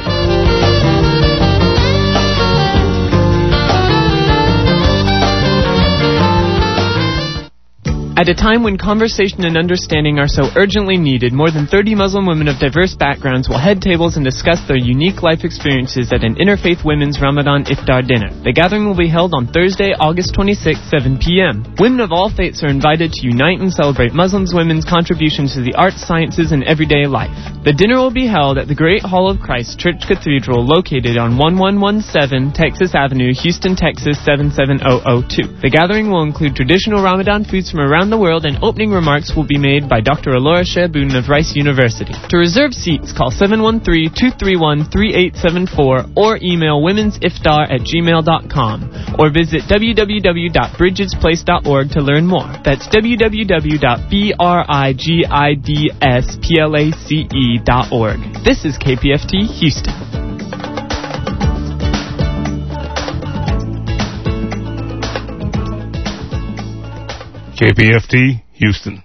At a time when conversation and understanding are so urgently needed, more than thirty Muslim women of diverse backgrounds will head tables and discuss their unique life experiences at an Interfaith Women's Ramadan Iftar dinner. The gathering will be held on Thursday, August twenty-sixth, seven p.m. Women of all faiths are invited to unite and celebrate Muslims women's contributions to the arts, sciences, and everyday life. The dinner will be held at the Great Hall of Christ Church Cathedral, located on eleven seventeen Texas Avenue, Houston, Texas, seven seven zero zero two. The gathering will include traditional Ramadan foods from around the world, and opening remarks will be made by Doctor Alora Shehboon of Rice University. To reserve seats, call seven one three, two three one, three eight seven four or email womensiftar at gmail dot com or visit w w w dot bridges place dot org to learn more. That's w w w dot bridges place dot org. This is K P F T Houston. K P F T, Houston.